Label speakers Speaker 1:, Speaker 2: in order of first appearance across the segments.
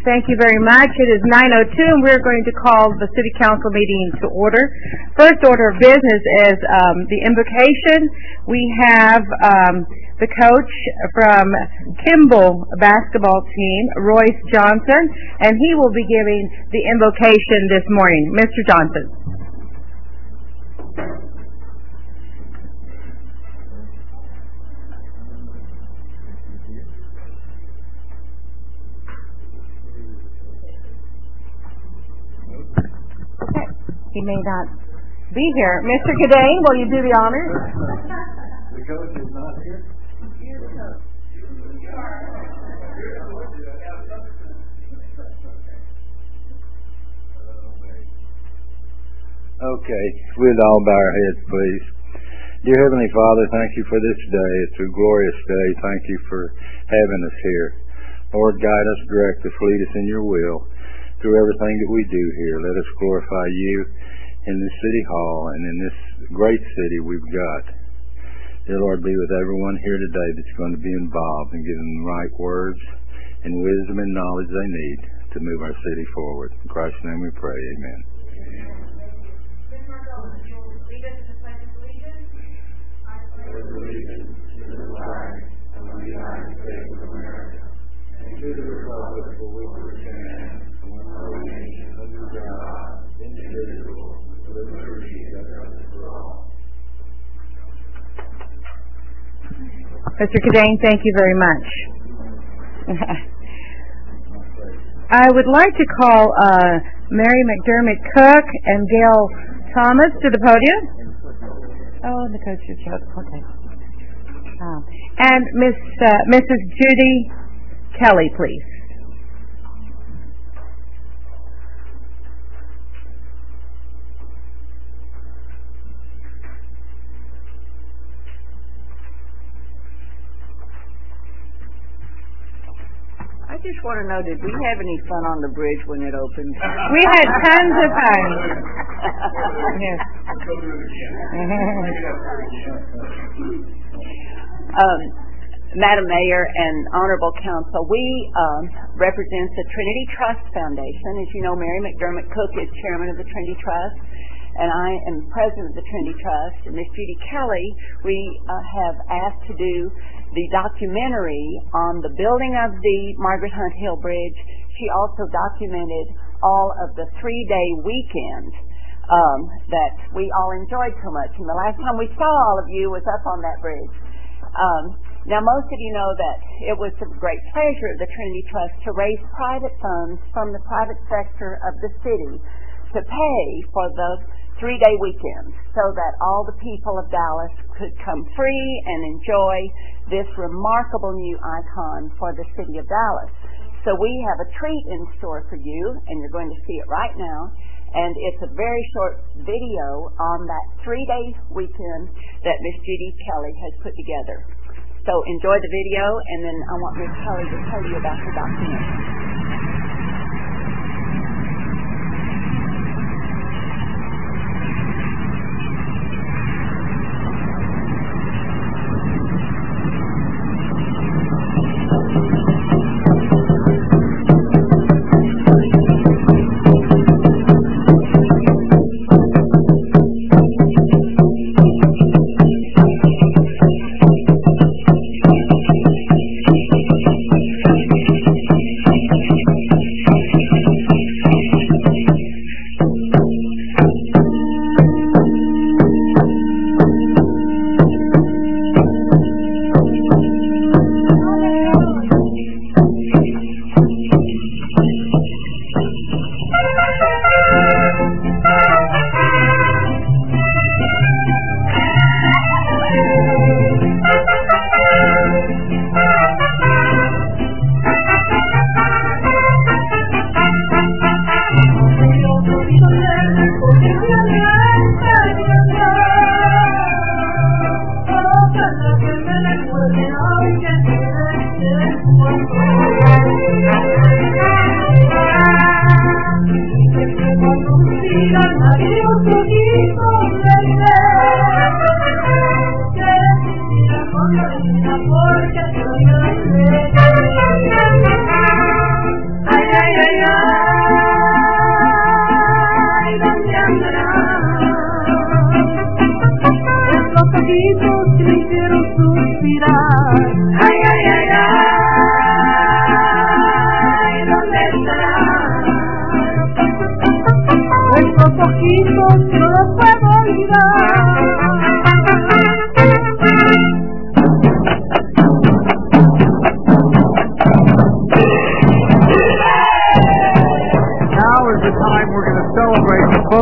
Speaker 1: Thank you very much. It is 9:02, and we're going to call the City Council meeting to order. First order of business is the invocation. We have the coach from Kimball basketball team, Royce Johnson, and he will be giving the invocation this morning. Mr. Johnson. He may not be here. Mr. Cadane, will you do the honors?
Speaker 2: The coach is not here. Okay, we'd all bow our heads, please. Dear Heavenly Father, thank you for this day. It's a glorious day. Thank you for having us here. Lord, guide us, direct us, lead us in your will through everything that we do here. Let us glorify you in this city hall and in this great city we've got. Dear Lord, be with everyone here today that's going to be involved and give them the right words and wisdom and knowledge they need to move our city forward. In Christ's name we pray, amen. To the republic for which we stand, one nation, under God, indivisible, with liberty and justice for all.
Speaker 1: Mr. Cadane, thank you very much. I would like to call Mary McDermott Cook and Gail Thomas to the podium. Oh, the coach is here. Okay. And Mrs. Judy Kelly, please.
Speaker 3: I just want to know, did we have any fun on the bridge when it opened?
Speaker 1: We had tons of fun. Yes.
Speaker 3: Madam Mayor and Honorable Council, we represent the Trinity Trust Foundation. As you know, Mary McDermott Cook is chairman of the Trinity Trust, and I am president of the Trinity Trust. And Ms. Judy Kelly, we have asked to do the documentary on the building of the Margaret Hunt Hill Bridge. She also documented all of the 3-day weekend that we all enjoyed so much. And the last time we saw all of you was up on that bridge. Now, most of you know that it was the great pleasure of the Trinity Trust to raise private funds from the private sector of the city to pay for the 3-day weekend so that all the people of Dallas could come free and enjoy this remarkable new icon for the city of Dallas. So we have a treat in store for you, and you're going to see it right now. And it's a very short video on that 3-day weekend that Miss Judy Kelly has put together. So enjoy the video, and then I want Miss Kelly to tell you about the documentary.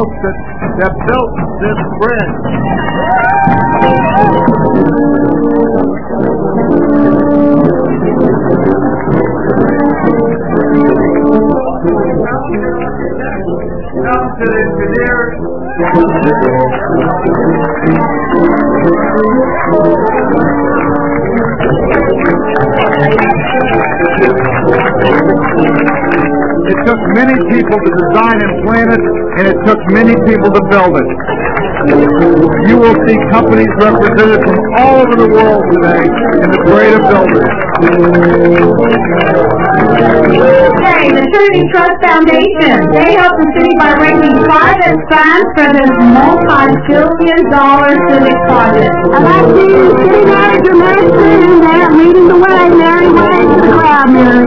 Speaker 4: folks that built this bridge. Down to the engineers. It took many people to design and plan it, and it took many people to build it. You will see companies represented from all over the world today in the parade of builders.
Speaker 5: Okay, the Trinity Trust Foundation. They help the city by raising private funds for this multi-billion-dollar civic project.
Speaker 6: I'd like to city manager Mary Sue there leading the way. Mary, wave to the crowd, Mary.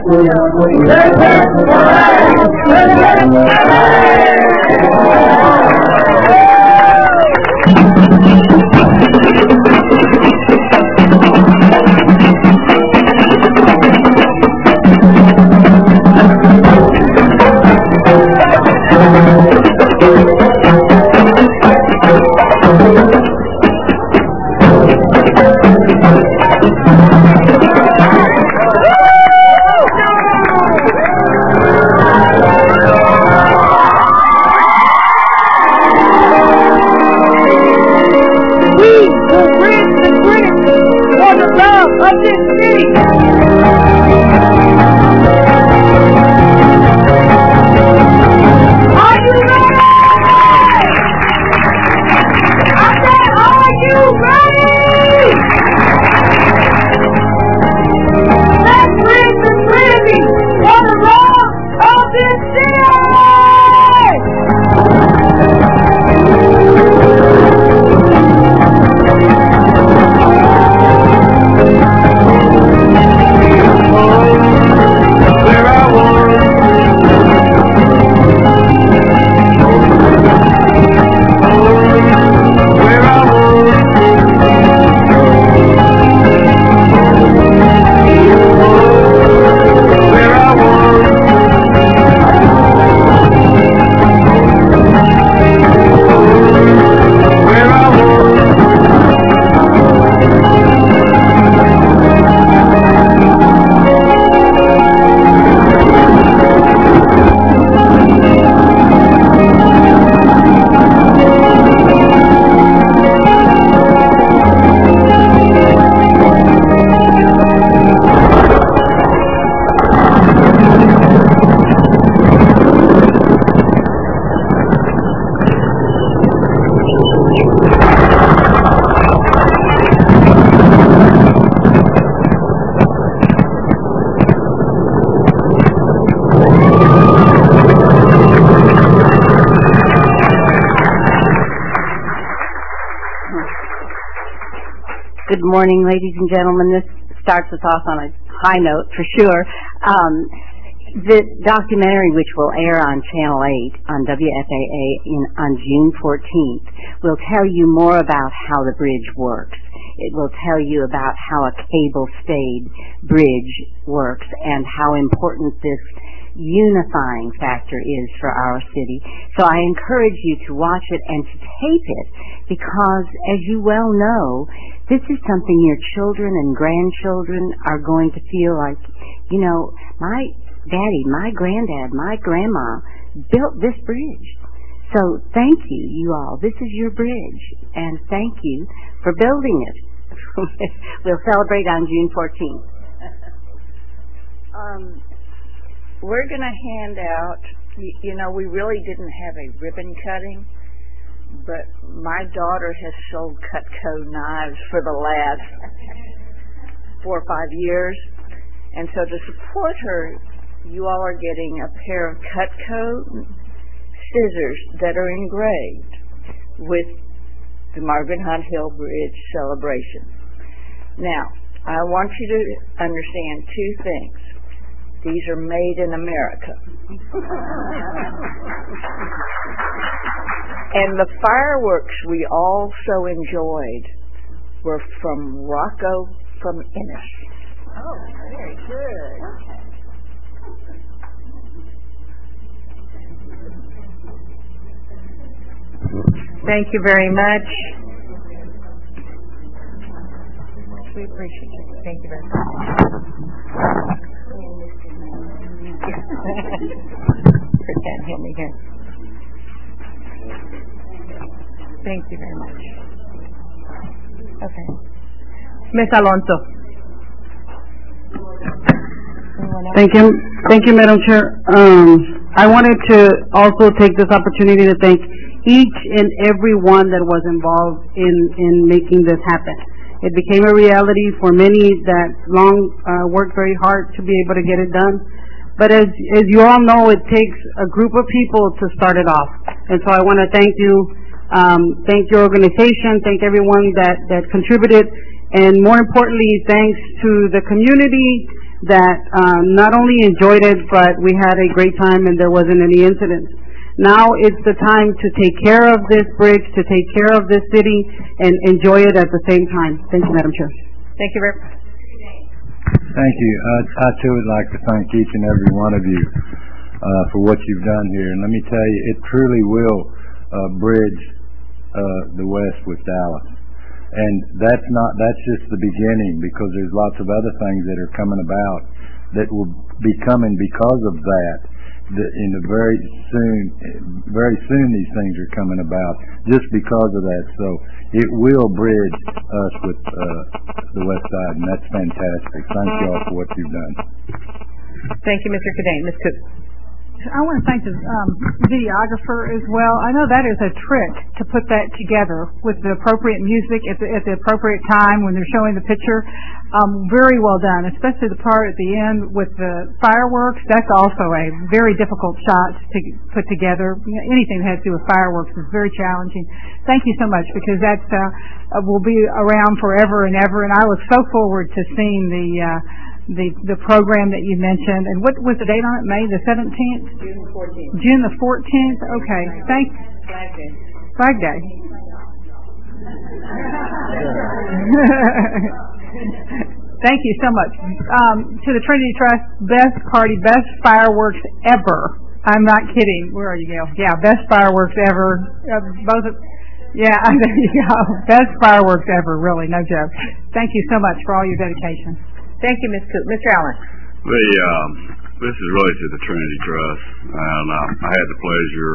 Speaker 3: Good morning, ladies and gentlemen. This starts us off on a high note, for sure. The documentary, which will air on Channel 8 on WFAA on June 14th, will tell you more about how the bridge works. It will tell you about how a cable-stayed bridge works and how important this unifying factor is for our city. So I encourage you to watch it and to tape it because, as you well know, this is something your children and grandchildren are going to feel like, you know, my daddy, my granddad, my grandma built this bridge. So thank you, you all. This is your bridge, and thank you for building it. We'll celebrate on June 14th. We're going to hand out, you know, we really didn't have a ribbon cutting, but my daughter has sold Cutco knives for the last 4 or 5 years, and so to support her, you all are getting a pair of Cutco scissors that are engraved with the Margaret Hunt Hill Bridge celebration. Now, I want you to understand 2 things. These are made in America. And the fireworks we all so enjoyed were from Rocco from Ennis. Oh, very good.
Speaker 1: Thank you very much. We appreciate you. Thank you very much. Pretend, help me here. Thank you very much. Okay. Ms. Alonso.
Speaker 7: Thank you, Madam Chair. I wanted to also take this opportunity to thank each and every one that was involved in making this happen. It became a reality for many that worked very hard to be able to get it done. But as you all know, it takes a group of people to start it off. And so I want to thank you, thank your organization, thank everyone that contributed, and more importantly, thanks to the community that not only enjoyed it, but we had a great time and there wasn't any incidents. Now it's the time to take care of this bridge, to take care of this city, and enjoy it at the same time. Thank you, Madam Chair.
Speaker 1: Thank you very much.
Speaker 2: Thank you. I too would like to thank each and every one of you for what you've done here. And let me tell you, it truly will bridge the West with Dallas. And that's just the beginning, because there's lots of other things that are coming about that will be coming because of that. Very soon these things are coming about just because of that. So it will bridge us with the West Side, and that's fantastic. Thank you all for what you've done.
Speaker 1: Thank you, Mr. Cadane. Ms. Cook.
Speaker 8: I want to thank the videographer as well. I know that is a trick to put that together with the appropriate music at the appropriate time when they're showing the picture. Very well done, especially the part at the end with the fireworks. That's also a very difficult shot to put together. Anything that has to do with fireworks is very challenging. Thank you so much, because that will be around forever and ever, and I look so forward to seeing the program that you mentioned. And what was the date on it? May the 17th?
Speaker 1: June the 14th.
Speaker 8: June the 14th? Okay. Thanks.
Speaker 1: Flag Day.
Speaker 8: Flag Day. Thank you so much. To the Trinity Trust, best party, best fireworks ever. I'm not kidding. Where are you, Gail? Yeah, best fireworks ever. There you go. Best fireworks ever, really, no joke. Thank you so much for all your dedication.
Speaker 1: Thank you, Ms. Cook. Mr. Allen.
Speaker 9: This is really to the Trinity Trust, and I had the pleasure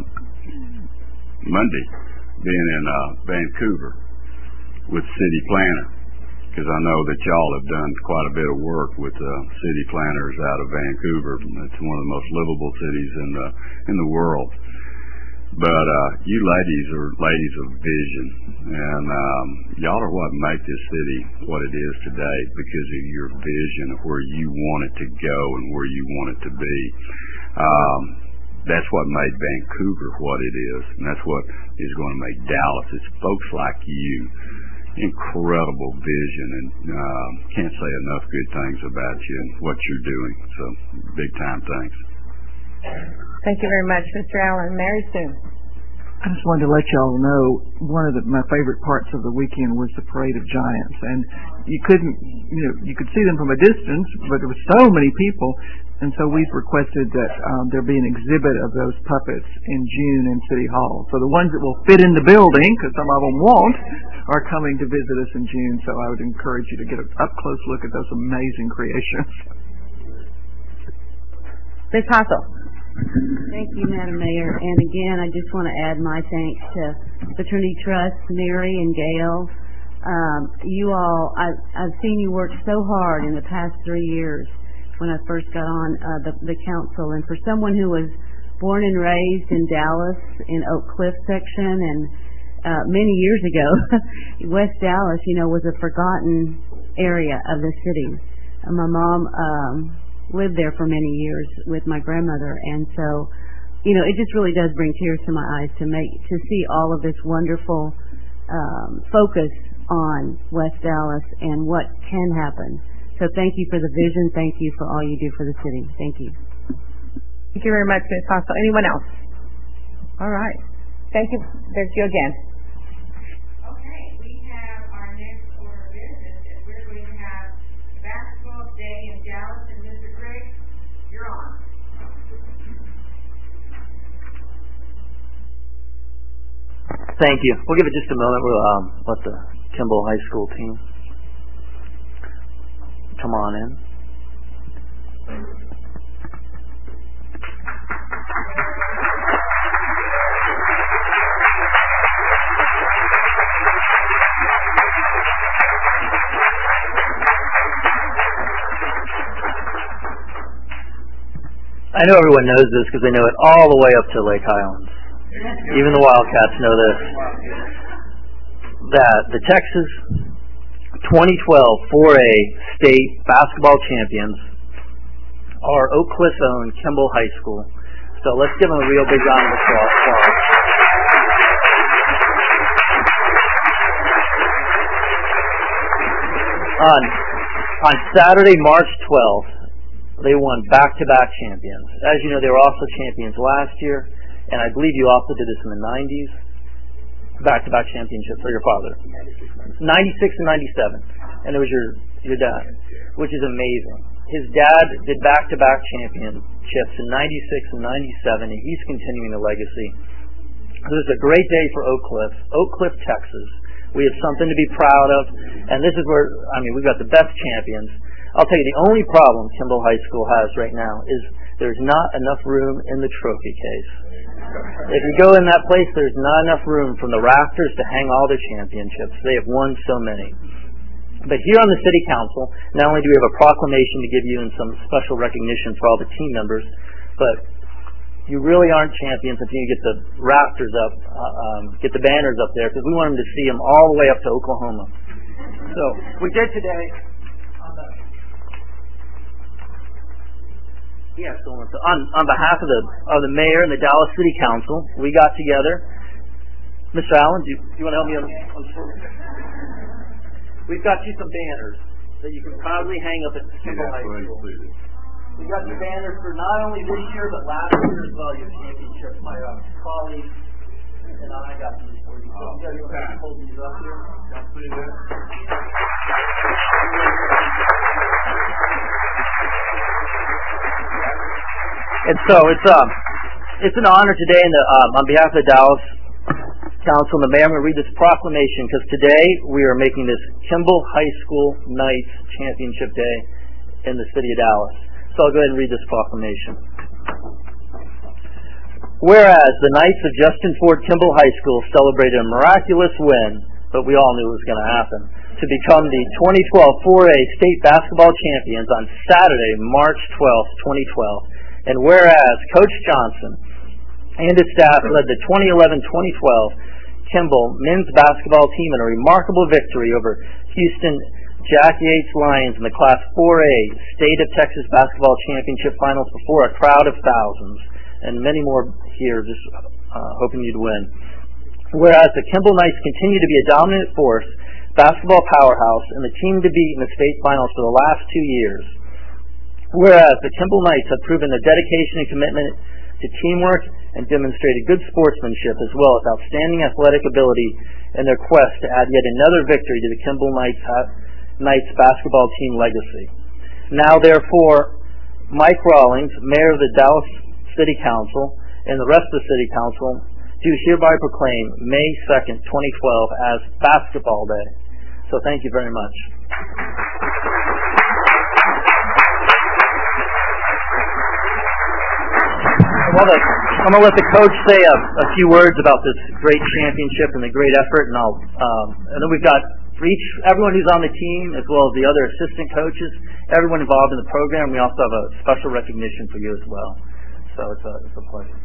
Speaker 9: Monday being in Vancouver with City Planner, because I know that y'all have done quite a bit of work with city planners out of Vancouver. It's one of the most livable cities in the world. But you ladies are ladies of vision, and y'all are what make this city what it is today because of your vision of where you want it to go and where you want it to be. That's what made Vancouver what it is, and that's what is going to make Dallas. It's folks like you, incredible vision, and can't say enough good things about you and what you're doing. So big time thanks.
Speaker 1: Thank you very much, Mr. Allen. Mary Sue.
Speaker 10: I just wanted to let y'all know one of my favorite parts of the weekend was the Parade of Giants, and you could see them from a distance, but there were so many people, and so we've requested that there be an exhibit of those puppets in June in City Hall. So the ones that will fit in the building, because some of them won't, are coming to visit us in June. So I would encourage you to get an up close look at those amazing creations.
Speaker 1: Ms. Hassel.
Speaker 11: Thank you, Madam Mayor. And again, I just want to add my thanks to the Trinity Trust, Mary and Gail. You all, I've seen you work so hard in the past 3 years when I first got on the council. And for someone who was born and raised in Dallas, in Oak Cliff section, and many years ago, West Dallas, was a forgotten area of the city. My mom lived there for many years with my grandmother, and so it just really does bring tears to my eyes to see all of this wonderful focus on West Dallas and what can happen. So thank you for the vision. Thank you for all you do for the city. Thank you.
Speaker 1: Thank you very much, Ms. Hassel. Anyone else? All right. Thank you. There's you again.
Speaker 5: Okay, we have our next order of business, and we're going to have Basketball Day in Dallas. And Mr. Griggs, you're on.
Speaker 12: Thank you. We'll give it just a moment. We'll let the Kimball High School team come on in. I know everyone knows this because they know it all the way up to Lake Highlands. Even the Wildcats know this. That the Texas 2012 4A state basketball champions are Oak Cliff's own Kimball High School. So let's give them a real big round of applause. On Saturday, March 12th, they won back-to-back champions. As you know, they were also champions last year, and I believe you also did this in the 90s. Back-to-back championships for your father. 96 and 97. And it was your dad, which is amazing. His dad did back-to-back championships in 96 and 97, and he's continuing the legacy. It was a great day for Oak Cliff, Texas. We have something to be proud of, and this is where, we've got the best champions. I'll tell you, the only problem Kimball High School has right now is there's not enough room in the trophy case. If you go in that place, there's not enough room from the rafters to hang all their championships. They have won so many. But here on the City Council, not only do we have a proclamation to give you and some special recognition for all the team members, but you really aren't champions until you get the rafters up, get the banners up there, because we want them to see them all the way up to Oklahoma. So we did today. Yes, on behalf of the mayor and the Dallas City Council, we got together. Mr. Allen, do you want to help me on We've got you some banners that you can proudly hang up at Kimball High School. We got your banners for not only this year but last year as well. Your championships. My colleagues and I got these for you. So you guys hold these up here. And so it's an honor today, and on behalf of the Dallas Council and the mayor, I'm going to read this proclamation because today we are making this Kimball High School Knights Championship Day in the city of Dallas. So I'll go ahead and read this proclamation. Whereas the Knights of Justin Ford Kimball High School celebrated a miraculous win, but we all knew it was going to happen, to become the 2012 4A state basketball champions on Saturday, March 12th, 2012. And whereas Coach Johnson and his staff led the 2011-2012 Kimball men's basketball team in a remarkable victory over Houston Jackie Yates Lions in the Class 4A State of Texas Basketball Championship Finals before a crowd of thousands, and many more here just hoping you'd win. Whereas the Kimball Knights continue to be a dominant force, basketball powerhouse, and the team to beat in the state finals for the last 2 years. Whereas the Kimball Knights have proven their dedication and commitment to teamwork and demonstrated good sportsmanship as well as outstanding athletic ability in their quest to add yet another victory to the Kimball Knights basketball team legacy. Now, therefore, Mike Rawlings, Mayor of the Dallas City Council, and the rest of the City Council do hereby proclaim May 2nd, 2012 as Basketball Day. So thank you very much. I'm going to let the coach say a few words about this great championship and the great effort, and and then we've got for everyone who's on the team, as well as the other assistant coaches, everyone involved in the program. We also have a special recognition for you as well. So it's a pleasure.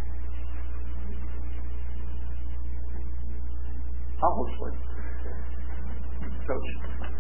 Speaker 12: Hopefully, Coach.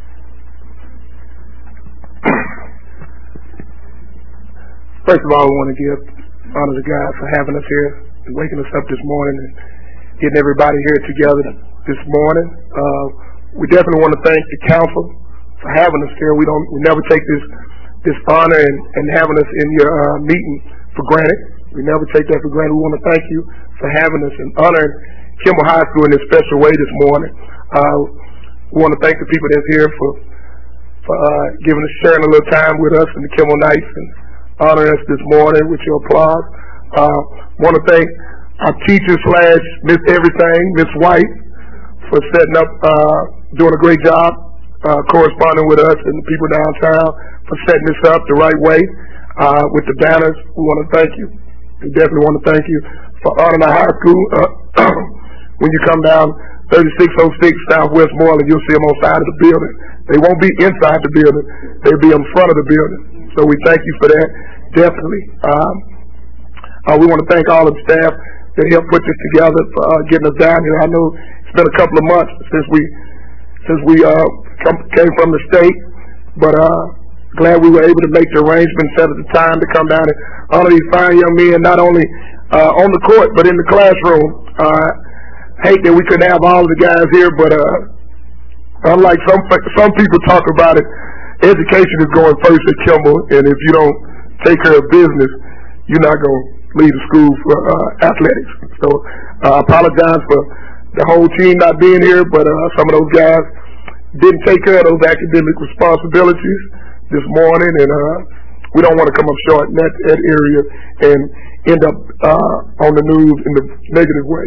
Speaker 13: First of all, we want to give honor to God for having us here and waking us up this morning and getting everybody here together this morning. We definitely want to thank the council for having us here. We never take this honor and having us in your meeting for granted. We never take that for granted. We want to thank you for having us and honoring Kimball High School in this special way this morning. We want to thank the people that's here for sharing a little time with us and the Kimball Knights and honoring us this morning with your applause. Want to thank our teacher / Miss Everything, Miss White, for setting up, doing a great job, corresponding with us and the people downtown for setting this up the right way, with the banners. We want to thank you. We definitely want to thank you for honoring our high school. When you come down 3606 Southwest Moreland, you'll see them on the side of the building. They won't be inside the building. They'll be in front of the building. So we thank you for that, definitely. We want to thank all of the staff that helped put this together, for getting us down here. I know it's been a couple of months since we came from the state, but glad we were able to make the arrangements, set at the time to come down and honor these fine young men, not only on the court but in the classroom. Hate that we couldn't have all of the guys here, but unlike some people talk about it, education is going first at Kimball, and if you don't take care of business, you're not going to leave the school for athletics. So I apologize for the whole team not being here, but some of those guys didn't take care of those academic responsibilities this morning, and we don't want to come up short in that area and end up on the news in the negative way.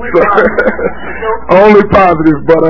Speaker 13: Only positive, but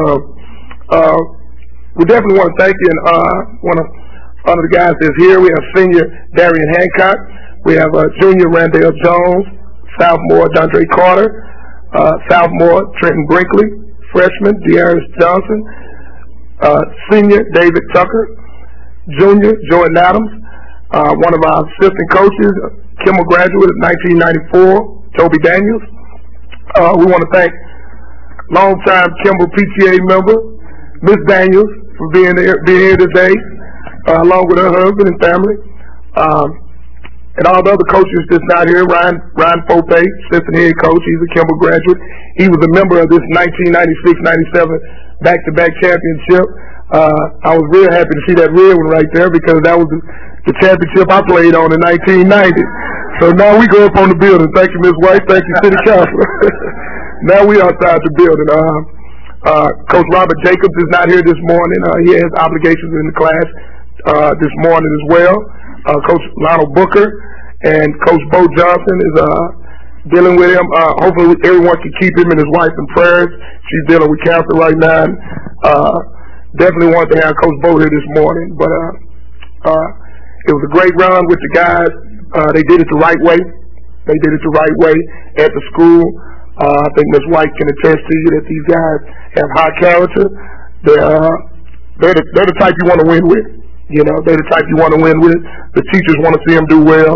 Speaker 13: we definitely want to thank you, and want to honor the guys that's here. We have senior Darian Hancock, we have junior Randall Jones, sophomore Dondre Carter, sophomore Trenton Brinkley, freshman De'Aris Johnson, senior David Tucker, junior Jordan Adams, one of our assistant coaches, Kimball graduate of 1994, Toby Daniels. We want to thank longtime Kimball PTA member, Miss Daniels, for being here today, along with her husband and family. And all the other coaches that's not here, Ryan Pope, assistant head coach, he's a Kimball graduate. He was a member of this 1996-97 back-to-back championship. I was real happy to see that red one right there, because that was the championship I played on in 1990. So now we go up on the building. Thank you, Ms. White. Thank you, City Council. Now we outside the building. Coach Robert Jacobs is not here this morning. He has obligations in the class this morning as well. Coach Lionel Booker and Coach Bo Johnson is dealing with him. Hopefully everyone can keep him and his wife in prayers. She's dealing with cancer right now. And, definitely wanted to have Coach Bo here this morning, but it was a great run with the guys. They did it the right way. They did it the right way at the school. I think Ms. White can attest to you that these guys have high character. They're the type you want to win with. You know, they're the type you want to win with. The teachers want to see them do well.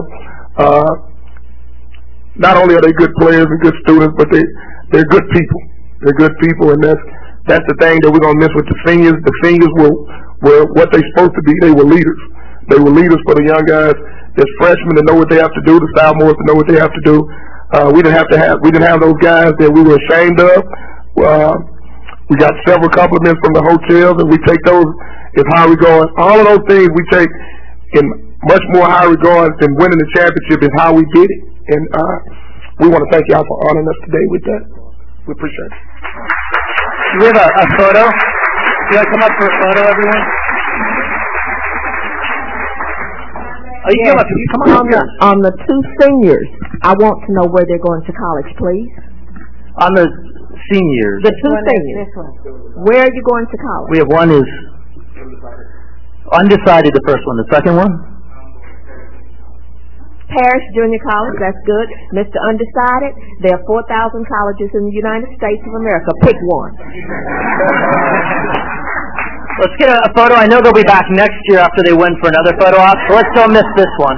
Speaker 13: Not only are they good players and good students, but they're good people. They're good people, and that's the thing that we're going to miss with the seniors. The seniors were what they're supposed to be. They were leaders. They were leaders for the young guys. There's freshmen that know what they have to do. The sophomores that know what they have to do. We didn't have those guys that we were ashamed of. We got several compliments from the hotels, and we take those as high regard. All of those things we take in much more high regard than winning the championship is how we did it. And we want to thank y'all for honoring us today with that. We appreciate it.
Speaker 12: We have a photo. Can I come up for a photo, everyone? Oh, you come up. You come on.
Speaker 14: On the two seniors, I want to know where they're going to college, please.
Speaker 12: On the seniors.
Speaker 14: The two seniors. Where are you going to college?
Speaker 12: We have one is undecided, the first one. The second one?
Speaker 14: Parrish Junior College, that's good. Mr. Undecided, there are 4,000 colleges in the United States of America. Pick one.
Speaker 12: Let's get a photo. I know they'll be back next year after they win for another photo op, so let's don't miss this one.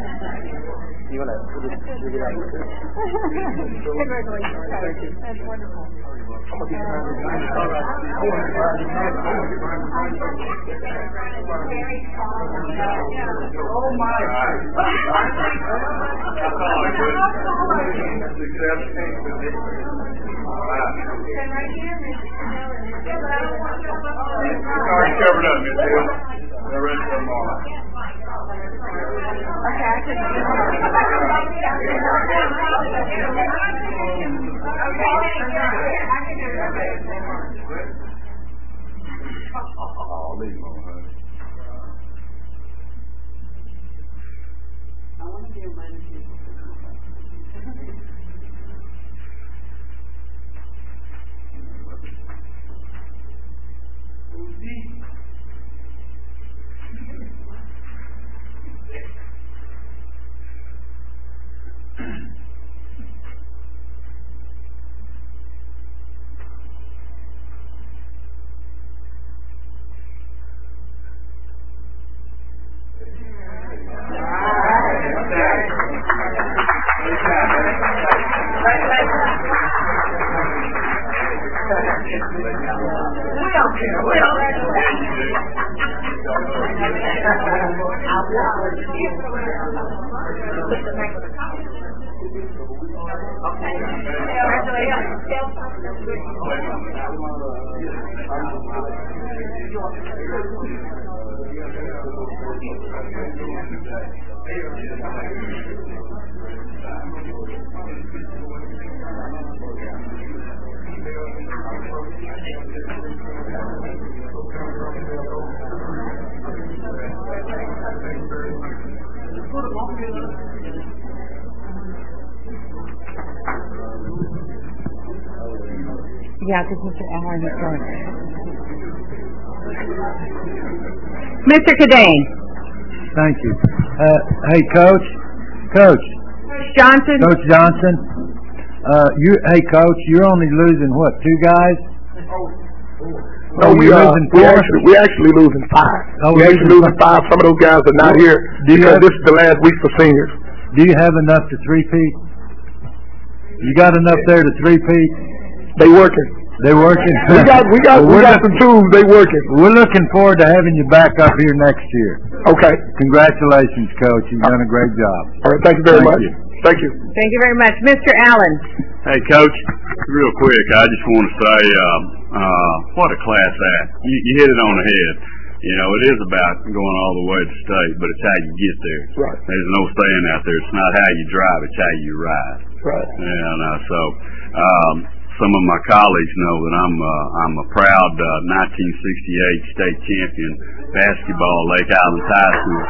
Speaker 8: Congratulations. That's wonderful.
Speaker 4: Oh my! Already covered up, Miss Hill. They're ready for tomorrow. Oh, leave them on, honey. I want to be a
Speaker 1: Yeah, because Mr. Allen is going. Mr. Cadane.
Speaker 15: Thank you. Hey, Coach. Coach
Speaker 1: Johnson.
Speaker 15: Coach Johnson. Hey, Coach, you're only losing what? 2 guys?
Speaker 13: No, we actually losing 5.
Speaker 15: Oh,
Speaker 13: we actually losing 5. Some of those guys are not here because this is the last week for seniors.
Speaker 15: Do you have enough to three-peat? You got enough there to three-peat?
Speaker 13: They working.
Speaker 15: They're working.
Speaker 13: We got some tools. They working.
Speaker 15: We're looking forward to having you back up here next year.
Speaker 13: Okay.
Speaker 15: Congratulations, Coach. You've done a great job.
Speaker 13: All right. Thank you very much. Thank you.
Speaker 1: Thank you very much, Mr. Allen.
Speaker 9: Hey, Coach. Real quick, I just want to say, what a class act. You hit it on the head. You know, it is about going all the way to state, but it's how you get there.
Speaker 13: Right.
Speaker 9: There's no staying out there. It's not how you drive, it's how you ride.
Speaker 13: Right.
Speaker 9: And some of my colleagues know that I'm a proud 1968 state champion basketball Lake Island High School.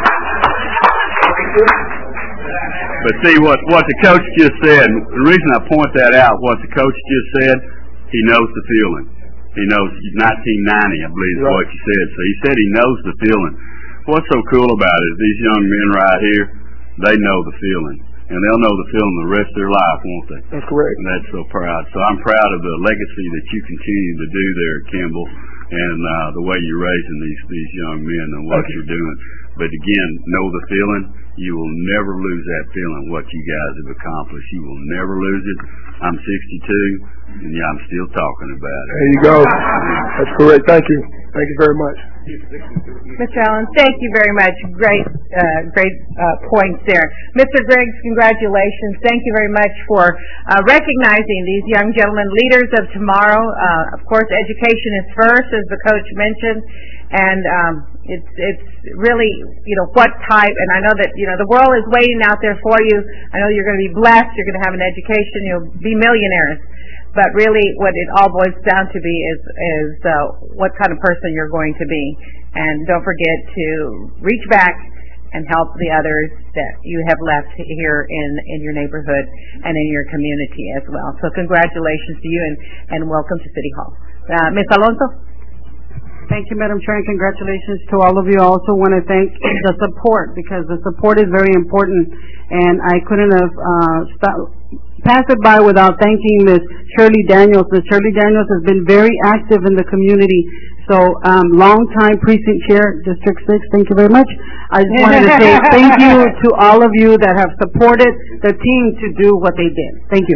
Speaker 9: But see what the coach just said. The reason I point that out, what the coach just said, he knows the feeling. He knows 1990, I believe is what he said. So he said he knows the feeling. What's so cool about it is these young men right here, they know the feeling. And they'll know the feeling the rest of their life, won't they?
Speaker 13: That's correct.
Speaker 9: And that's so proud. So I'm proud of the legacy that you continue to do there at Kimball, and the way you're raising these young men and what you're doing. But again, know the feeling. You will never lose that feeling, what you guys have accomplished. You will never lose it. I'm 62, and I'm still talking about it.
Speaker 13: There you go. That's correct. Thank you. Thank you very much.
Speaker 1: Mr. Allen, thank you very much. Great points there. Mr. Griggs, congratulations. Thank you very much for recognizing these young gentlemen, leaders of tomorrow. Of course, education is first, as the coach mentioned, and it's really, what type, and I know that, the world is waiting out there for you. I know you're going to be blessed, you're going to have an education, you'll be millionaires. But really what it all boils down to be is what kind of person you're going to be. And don't forget to reach back and help the others that you have left here in your neighborhood and in your community as well. So congratulations to you and welcome to City Hall. Ms. Alonso?
Speaker 7: Thank you, Madam Chair, and congratulations to all of you. I also want to thank the support, because the support is very important, and I couldn't have passed it by without thanking Ms. Shirley Daniels. Ms. Shirley Daniels has been very active in the community. So, long-time precinct chair, District 6, thank you very much. I just wanted to say thank you to all of you that have supported the team to do what they did. Thank you.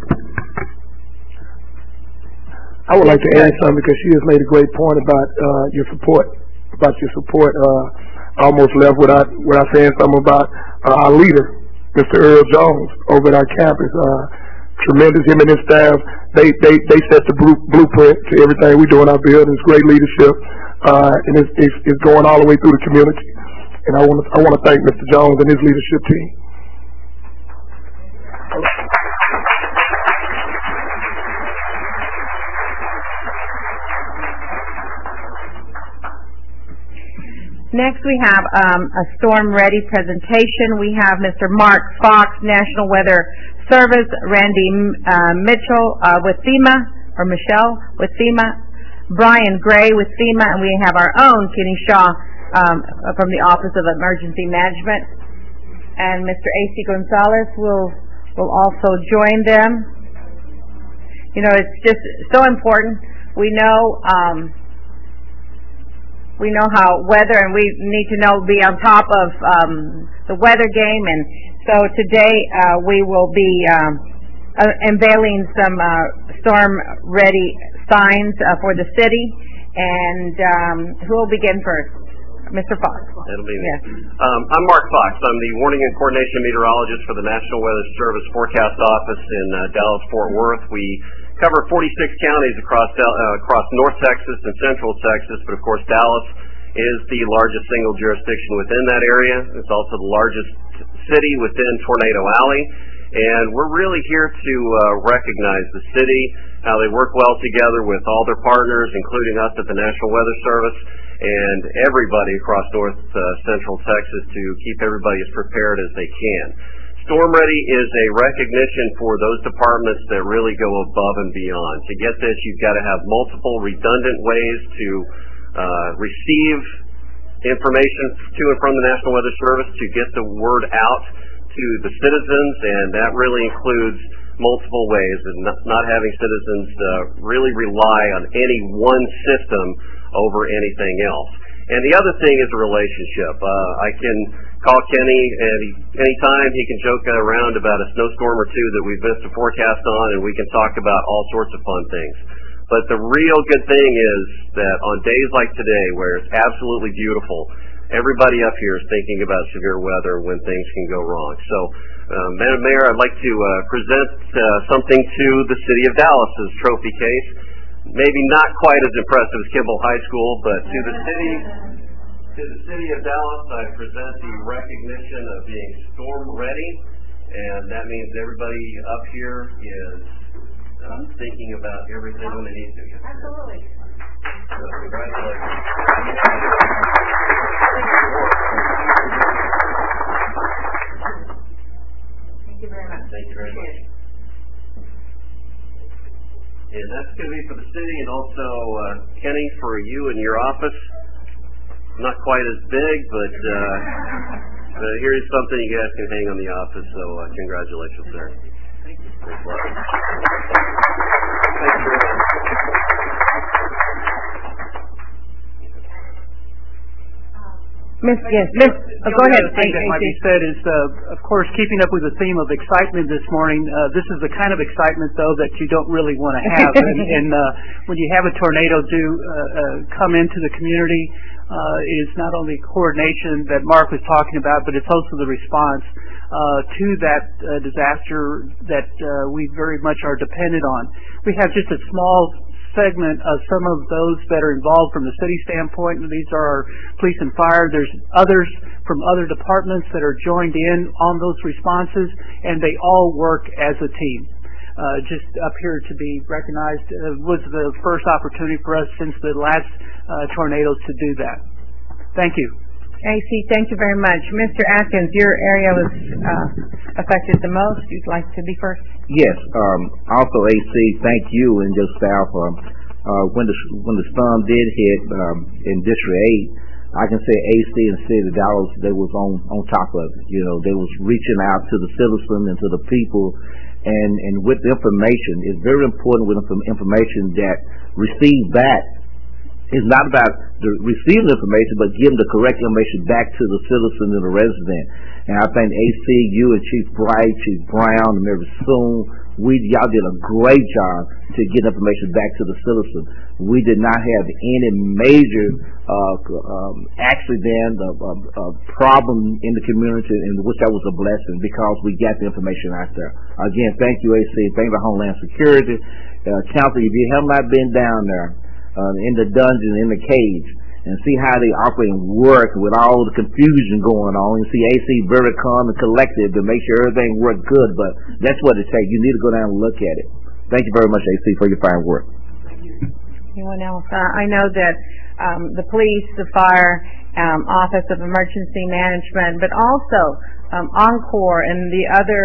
Speaker 13: I would like to add something, because she has made a great point about your support. I almost left without saying something about our leader, Mr. Earl Jones, over at our campus. Tremendous, him and his staff. They set the blueprint to everything we do in our buildings. Great leadership, and it's going all the way through the community. And I want to thank Mr. Jones and his leadership team.
Speaker 1: Next, we have a storm-ready presentation. We have Mr. Mark Fox, National Weather Service, Randy Mitchell with FEMA, or Michelle with FEMA, Brian Gray with FEMA, and we have our own Kenny Shaw from the Office of Emergency Management. And Mr. A.C. Gonzalez will also join them. It's just so important. We know how weather, and we need to be on top of the weather game, and so today we will be unveiling some storm-ready signs for the city. And who will begin first? Mr. Fox.
Speaker 16: It'll be me.
Speaker 1: Yes.
Speaker 16: I'm Mark Fox. I'm the warning and coordination meteorologist for the National Weather Service Forecast Office in Dallas-Fort Worth. We cover 46 counties across North Texas and Central Texas, but of course Dallas is the largest single jurisdiction within that area. It's also the largest city within Tornado Alley, and we're really here to recognize the city, how they work well together with all their partners, including us at the National Weather Service, and everybody across North Central Texas to keep everybody as prepared as they can. Storm Ready is a recognition for those departments that really go above and beyond. To get this, you've got to have multiple redundant ways to receive information to and from the National Weather Service to get the word out to the citizens, and that really includes multiple ways, and not having citizens really rely on any one system over anything else. And the other thing is a relationship. I can call Kenny anytime. He can joke around about a snowstorm or two that we've missed a forecast on, and we can talk about all sorts of fun things. But the real good thing is that on days like today, where it's absolutely beautiful, everybody up here is thinking about severe weather when things can go wrong. So, Madam Mayor, I'd like to present something to the City of Dallas's trophy case. Maybe not quite as impressive as Kimball High School, but to the City of Dallas, I present the recognition of being storm ready, and that means everybody up here is thinking about everything when they need to.
Speaker 1: Absolutely.
Speaker 16: So, congratulations.
Speaker 1: Thank you very much.
Speaker 16: Thank you very much. And that's going to be for the city, and also Kenny, for you and your office. Not quite as big, but here's something you guys can hang on the office. So congratulations, sir. Thank you. Thanks a lot. Thank you very much.
Speaker 1: Go ahead.
Speaker 10: The thing that might be said is, of course, keeping up with the theme of excitement this morning. This is the kind of excitement, though, that you don't really want to have. and when you have a tornado come into the community, is not only coordination that Mark was talking about, but it's also the response to that disaster that we very much are dependent on. We have just a small segment of some of those that are involved from the city standpoint. These are our police and fire. There's others from other departments that are joined in on those responses, and they all work as a team. Just up here to be recognized was the first opportunity for us since the last tornadoes to do that. Thank you.
Speaker 1: AC, thank you very much. Mr. Atkins, your area was affected the most. You'd like to be first?
Speaker 17: Yes. Also, AC, thank you and your staff. When the storm did hit in District 8, I can say AC and City of Dallas, they was on top of it. You know, they was reaching out to the citizen and to the people, and with the information, it's very important with information that received back. It's not about receiving information, but giving the correct information back to the citizen and the resident. And I think AC, you and Chief Bright, Chief Brown, and Mary Soon, y'all did a great job to get information back to the citizen. We did not have any major accident of problem in the community, and which that was a blessing because we got the information out there. Again, thank you, AC. Thank you, Homeland Security. Council, if you have not been down there, in the dungeon, in the cage, and see how they operate and work with all the confusion going on. You see AC very calm and collected to make sure everything worked good, but that's what it takes. You need to go down and look at it. Thank you very much, AC, for your fine work.
Speaker 1: Anyone else? I know that the police, the fire, Office of Emergency Management, but also Encore and the other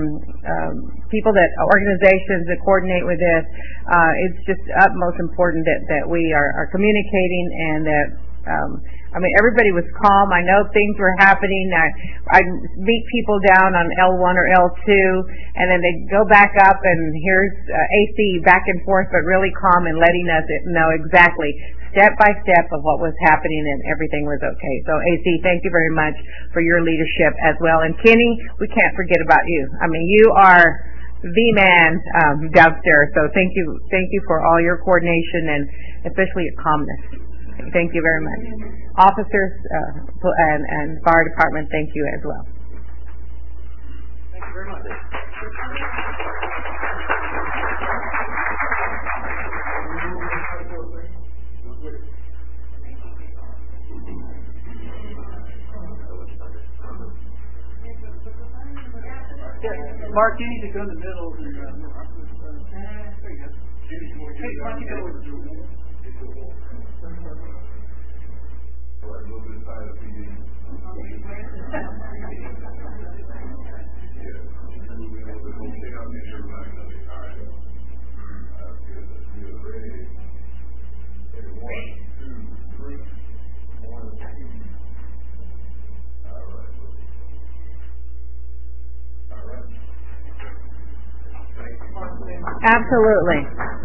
Speaker 1: organizations that coordinate with this, it's just utmost important that we are communicating, and that everybody was calm. I know things were happening. I meet people down on L1 or L2, and then they go back up, and here's AC back and forth, but really calm and letting us know exactly step by step of what was happening, and everything was okay. So AC, thank you very much for your leadership as well. And Kenny, we can't forget about you. You are the man downstairs. So thank you for all your coordination and especially your calmness. Thank you very much. Officers and fire department, thank you as well.
Speaker 12: Thank you very much.
Speaker 10: Mark, you need to go in the middle. There you go. Hey, why don't you go over to
Speaker 1: Absolutely.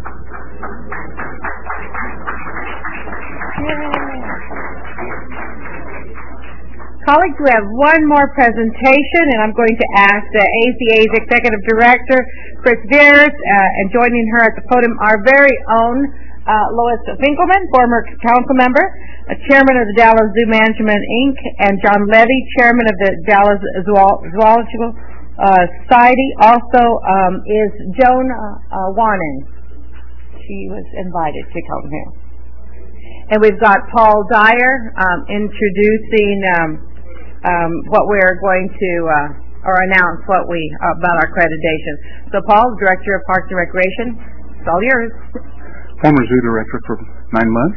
Speaker 1: Colleagues, we have one more presentation, and I'm going to ask the ACA's Executive Director, Chris Beers, and joining her at the podium, our very own Lois Finkelman, former council member, chairman of the Dallas Zoo Management, Inc., and John Levy, chairman of the Dallas Zoological Society. Also is Joan Warren. She was invited to come here. And we've got Paul Dyer introducing what we're going to, or announce what we, about our accreditation. So Paul, Director of Parks and Recreation, it's all yours.
Speaker 18: Former zoo director for 9 months.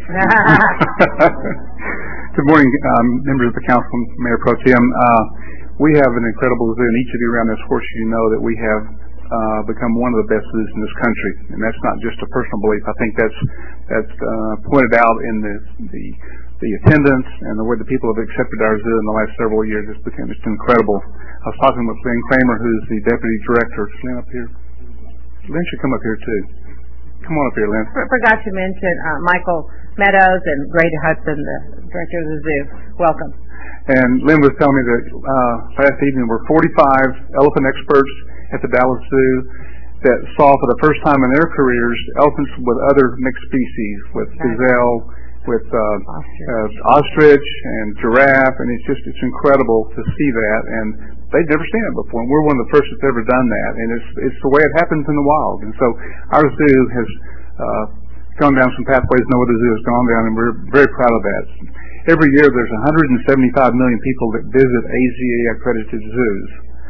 Speaker 18: Good morning, members of the council, Mayor Pro Tem. We have an incredible zoo, and each of you around this horseshoe know that we have become one of the best zoos in this country, and that's not just a personal belief. I think that's pointed out in the attendance and the way the people have accepted our zoo in the last several years. It's become just incredible. I was talking with Lynn Kramer, who's the deputy director. Is Lynn up here? Lynn should come up here too. Come on up here, Lynn.
Speaker 1: Forgot to mention Michael Meadows and Grady Hudson, the director of the zoo. Welcome.
Speaker 18: And Lynn was telling me that last evening there were 45 elephant experts at the Dallas Zoo that saw for the first time in their careers elephants with other mixed species, with gazelle, with ostrich and giraffe, and it's incredible to see that, and they'd never seen it before, and we're one of the first that's ever done that, and it's the way it happens in the wild. And so our zoo has gone down some pathways no other zoo has gone down, and we're very proud of that. Every year there's 175 million people that visit AZA accredited zoos.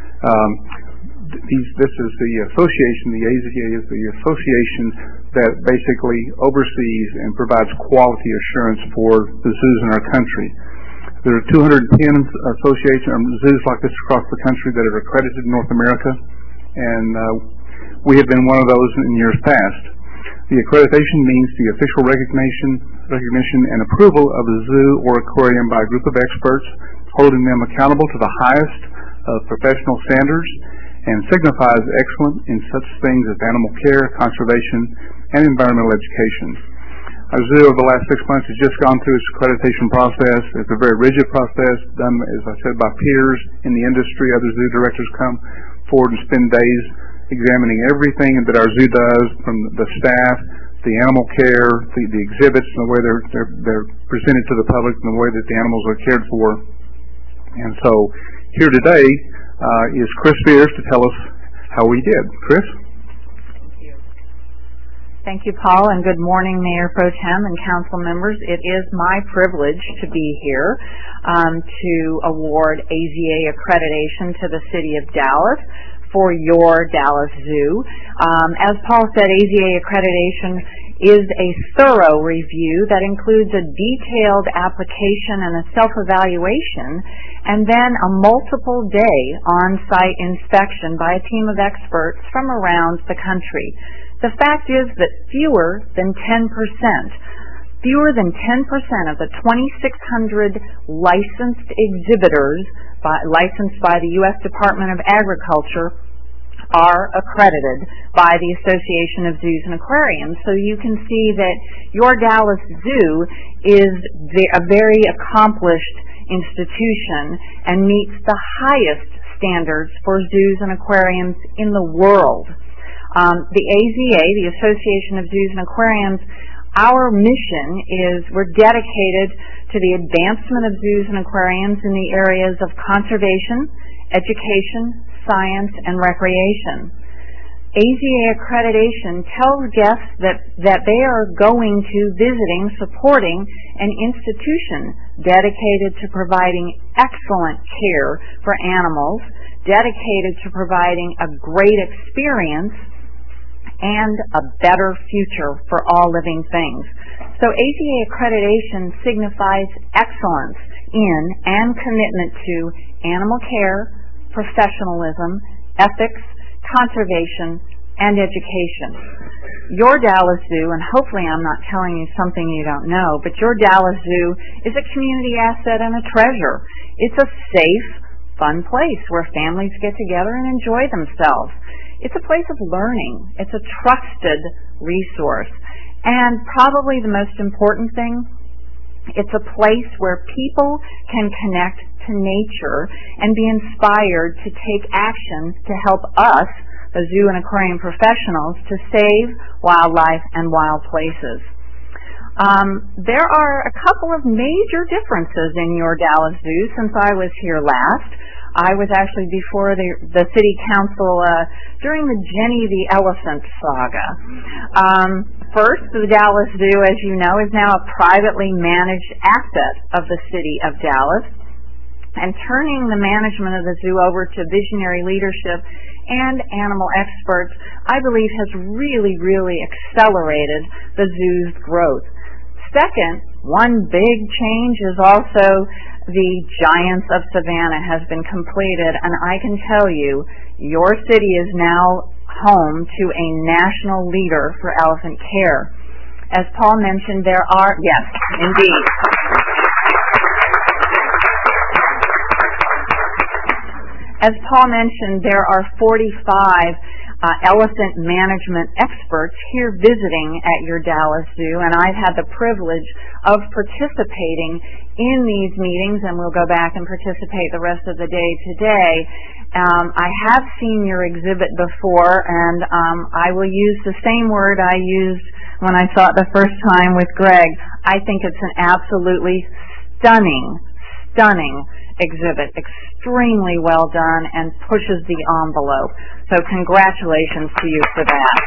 Speaker 18: This is the association, the AZA is the association that basically oversees and provides quality assurance for the zoos in our country. There are 210 zoos like this across the country that are accredited in North America, and we have been one of those in years past. The accreditation means the official recognition and approval of a zoo or aquarium by a group of experts, holding them accountable to the highest of professional standards, and signifies excellence in such things as animal care, conservation, and environmental education. Our zoo over the last 6 months has just gone through its accreditation process. It's a very rigid process done, as I said, by peers in the industry. Other zoo directors come forward and spend days examining everything that our zoo does, from the staff, the animal care, the exhibits, and the way they're presented to the public, and the way that the animals are cared for. And so here today is Chris Beers to tell us how we did. Chris?
Speaker 19: Thank you, Paul, and good morning, Mayor Pro Tem and council members. It is my privilege to be here to award AZA accreditation to the City of Dallas for your Dallas Zoo. As Paul said, AZA accreditation is a thorough review that includes a detailed application and a self-evaluation, and then a multiple-day on-site inspection by a team of experts from around the country. The fact is that fewer than 10% of the 2,600 licensed exhibitors licensed by the U.S. Department of Agriculture are accredited by the Association of Zoos and Aquariums. So you can see that your Dallas Zoo is a very accomplished institution and meets the highest standards for zoos and aquariums in the world. The AZA, the Association of Zoos and Aquariums, Our mission is we're dedicated to the advancement of zoos and aquariums in the areas of conservation, education, science, and recreation. AZA accreditation tells guests that they are going to visiting, supporting an institution dedicated to providing excellent care for animals, dedicated to providing a great experience and a better future for all living things. So AZA accreditation signifies excellence in and commitment to animal care, professionalism, ethics, conservation, and education. Your Dallas Zoo, and hopefully I'm not telling you something you don't know, but your Dallas Zoo is a community asset and a treasure. It's a safe, fun place where families get together and enjoy themselves. It's a place of learning. It's a trusted resource. And probably the most important thing, it's a place where people can connect to nature and be inspired to take action to help us, the zoo and aquarium professionals, to save wildlife and wild places. There are a couple of major differences in your Dallas Zoo since I was here last. I was actually before the city council during the Jenny the Elephant saga. First, the Dallas Zoo, as you know, is now a privately managed asset of the city of Dallas. And turning the management of the zoo over to visionary leadership and animal experts, I believe has really, really accelerated the zoo's growth. Second, one big change is also the Giants of Savannah has been completed, and I can tell you, your city is now home to a national leader for elephant care. As Paul mentioned, there are, yes, indeed. As Paul mentioned, there are 45 elephant management experts here visiting at your Dallas Zoo, and I've had the privilege of participating in these meetings, and we'll go back and participate the rest of the day today. I have seen your exhibit before, and I will use the same word I used when I saw it the first time with Greg. I think it's an absolutely stunning exhibit, extremely well done, and pushes the envelope. So congratulations to you for that.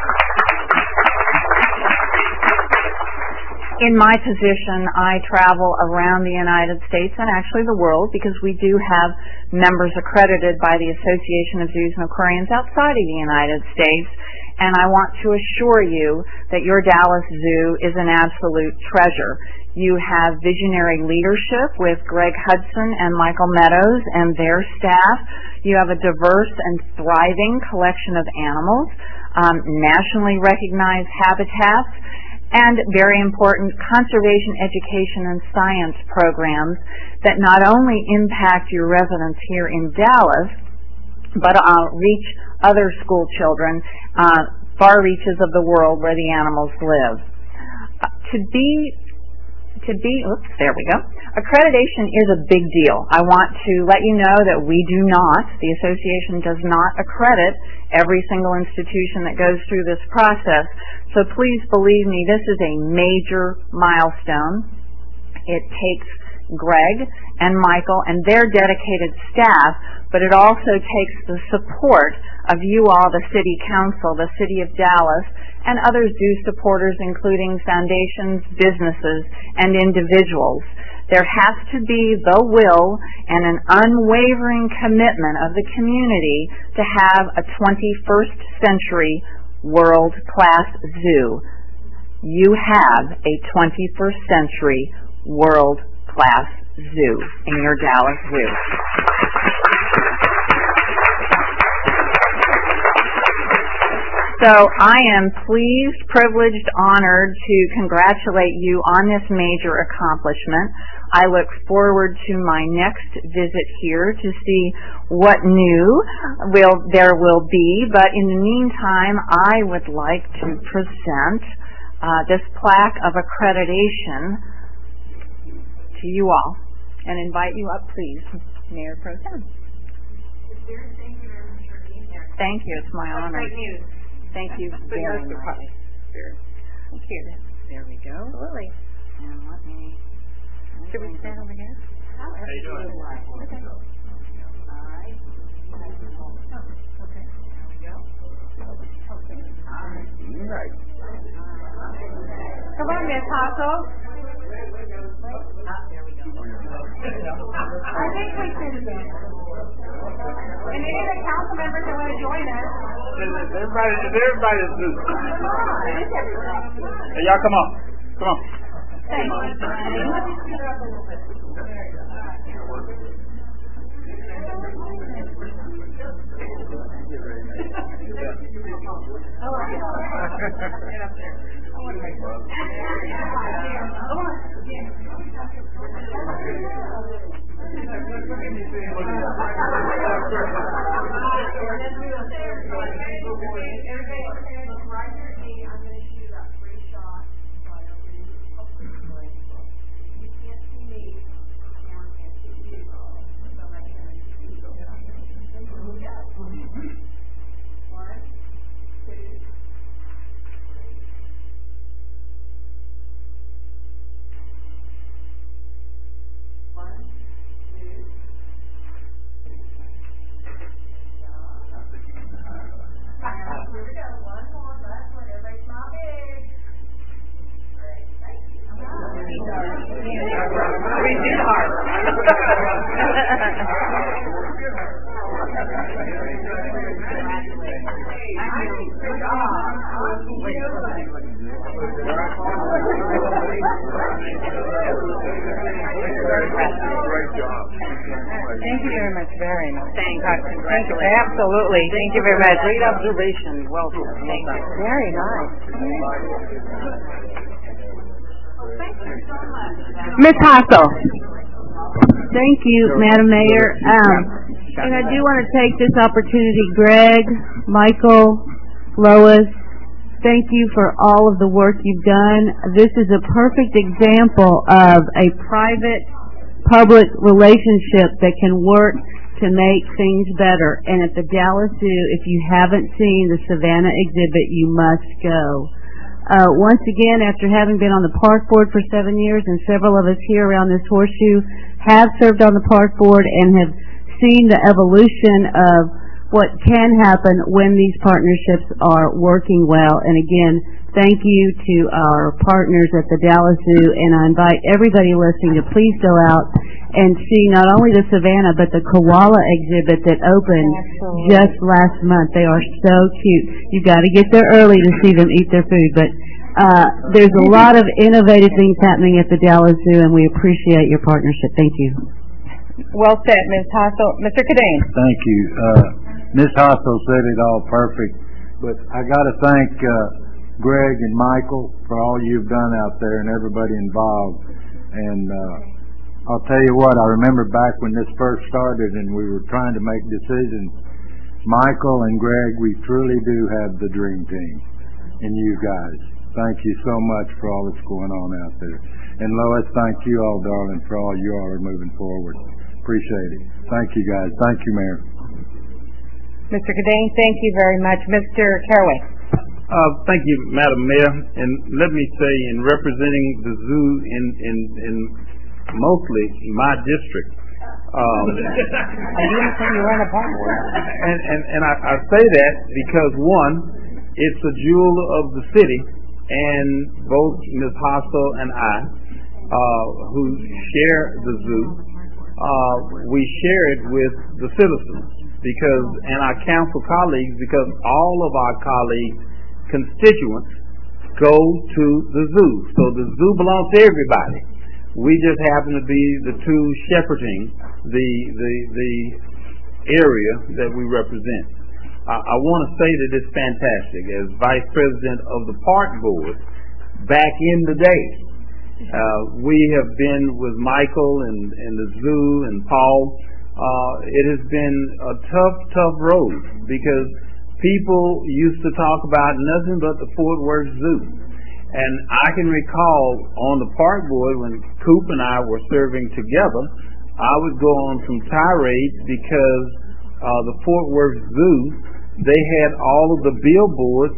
Speaker 19: In my position, I travel around the United States and actually the world because we do have members accredited by the Association of Zoos and Aquariums outside of the United States, and I want to assure you that your Dallas Zoo is an absolute treasure. You have visionary leadership with Greg Hudson and Michael Meadows and their staff. You have a diverse and thriving collection of animals, nationally recognized habitats, and very important conservation, education, and science programs that not only impact your residents here in Dallas, but reach other school children, far reaches of the world where the animals live. There we go. Accreditation is a big deal. I want to let you know that we do not, the association does not accredit every single institution that goes through this process. So please believe me, this is a major milestone. It takes Greg and Michael and their dedicated staff, but it also takes the support of you all, the City Council, the City of Dallas, and other zoo supporters, including foundations, businesses, and individuals. There has to be the will and an unwavering commitment of the community to have a 21st century world-class zoo. You have a 21st century world-class zoo in your Dallas Zoo. So I am pleased, privileged, honored to congratulate you on this major accomplishment. I look forward to my next visit here to see what new there will be. But in the meantime, I would like to present this plaque of accreditation to you all and invite you up, please, Mayor Pro Tem.
Speaker 11: Thank you very much for being here.
Speaker 19: Thank you. It's my honor.
Speaker 11: Great news.
Speaker 19: Thank you very much.
Speaker 11: Thank you.
Speaker 19: There we go.
Speaker 1: Absolutely.
Speaker 19: And let me...
Speaker 1: Should we stand over here?
Speaker 19: How you doing?
Speaker 1: Okay.
Speaker 19: All right.
Speaker 1: Okay.
Speaker 19: There we go.
Speaker 1: Okay.
Speaker 19: All right.
Speaker 1: Come on, Miss Hassel.
Speaker 19: There we go.
Speaker 1: I think we should. And any of the council members that want to join us.
Speaker 4: Everybody's new. Hey, y'all come on. Come on.
Speaker 1: Thank Thank you very much. Very nice.
Speaker 19: Thank you.
Speaker 1: Absolutely. Thank you very much.
Speaker 19: Great observation. Well done. Thank you.
Speaker 1: Very nice. Miss Hassel.
Speaker 11: Thank you, Madam Mayor. And I do want to take this opportunity, Greg, Michael, Lois, thank you for all of the work you've done. This is a perfect example of a private-public relationship that can work to make things better. And at the Dallas Zoo, if you haven't seen the Savannah exhibit, you must go. Once again, after having been on the park board for 7 years, and several of us here around this horseshoe have served on the park board and have seen the evolution of what can happen when these partnerships are working well. And again, thank you to our partners at the Dallas Zoo, and I invite everybody listening to please go out and see not only the Savannah but the koala exhibit that opened just last month. They are so cute. You've got to get there early to see them eat their food, but there's a lot of innovative things happening at the Dallas Zoo, and we appreciate your partnership. Thank you.
Speaker 1: Well said, Ms. Hassel. Mr. Cadane.
Speaker 15: Thank you. Ms. Hassel said it all perfect, but I got to thank Greg and Michael for all you've done out there and everybody involved. And I'll tell you what, I remember back when this first started and we were trying to make decisions, Michael and Greg, we truly do have the dream team in you guys. Thank you so much for all that's going on out there. And Lois, thank you all, darling, for all you all are moving forward. Appreciate it. Thank you, guys. Thank you, Mayor.
Speaker 1: Mr. Cadane, thank you very much. Mr. Caraway.
Speaker 20: Thank you, Madam Mayor. And let me say, in representing the zoo in mostly my district, and I say that because, one, it's a jewel of the city, and both Ms. Hassel and I, who share the zoo, we share it with the citizens and our council colleagues, because all of our colleagues, constituents, go to the zoo. So the zoo belongs to everybody. We just happen to be the two shepherding the area that we represent. I want to say that it's fantastic. As Vice President of the Park Board, back in the day, we have been with Michael and the zoo and Paul. It has been a tough road, because people used to talk about nothing but the Fort Worth Zoo. And I can recall on the park board when Coop and I were serving together, I would go on some tirades because the Fort Worth Zoo, they had all of the billboards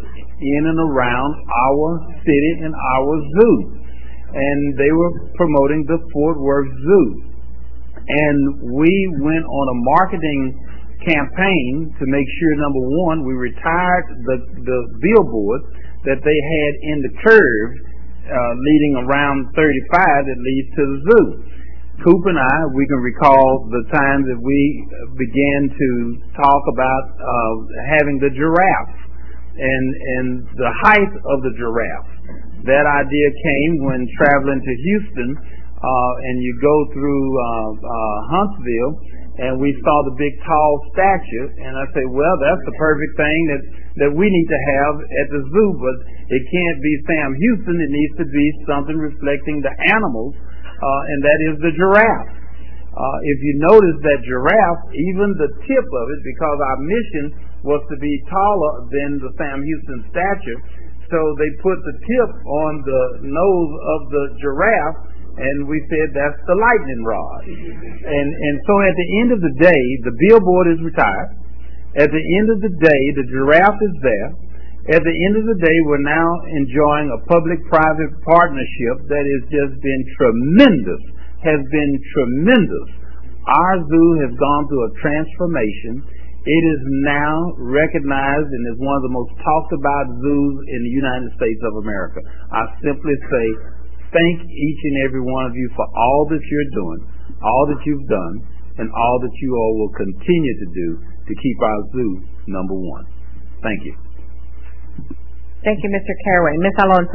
Speaker 20: in and around our city and our zoo. And they were promoting the Fort Worth Zoo. And we went on a marketing campaign to make sure, number one, we retired the billboard that they had in the curve leading around 35 that leads to the zoo. Coop and I, we can recall the time that we began to talk about having the giraffe and the height of the giraffe. That idea came when traveling to Houston, and you go through Huntsville, and we saw the big tall statue, and I say, well, that's the perfect thing that we need to have at the zoo, but it can't be Sam Houston. It needs to be something reflecting the animals, and that is the giraffe. If you notice that giraffe, even the tip of it, because our mission was to be taller than the Sam Houston statue, so they put the tip on the nose of the giraffe, and we said that's the lightning rod. And so at the end of the day, the billboard is retired. At the end of the day, the giraffe is there. At the end of the day, we're now enjoying a public-private partnership that has just been tremendous, Our zoo has gone through a transformation. It is now recognized and is one of the most talked about zoos in the United States of America. I simply say thank each and every one of you for all that you're doing, all that you've done, and all that you all will continue to do to keep our zoo number one. Thank you.
Speaker 1: Thank you, Mr. Caraway. Ms. Alonso.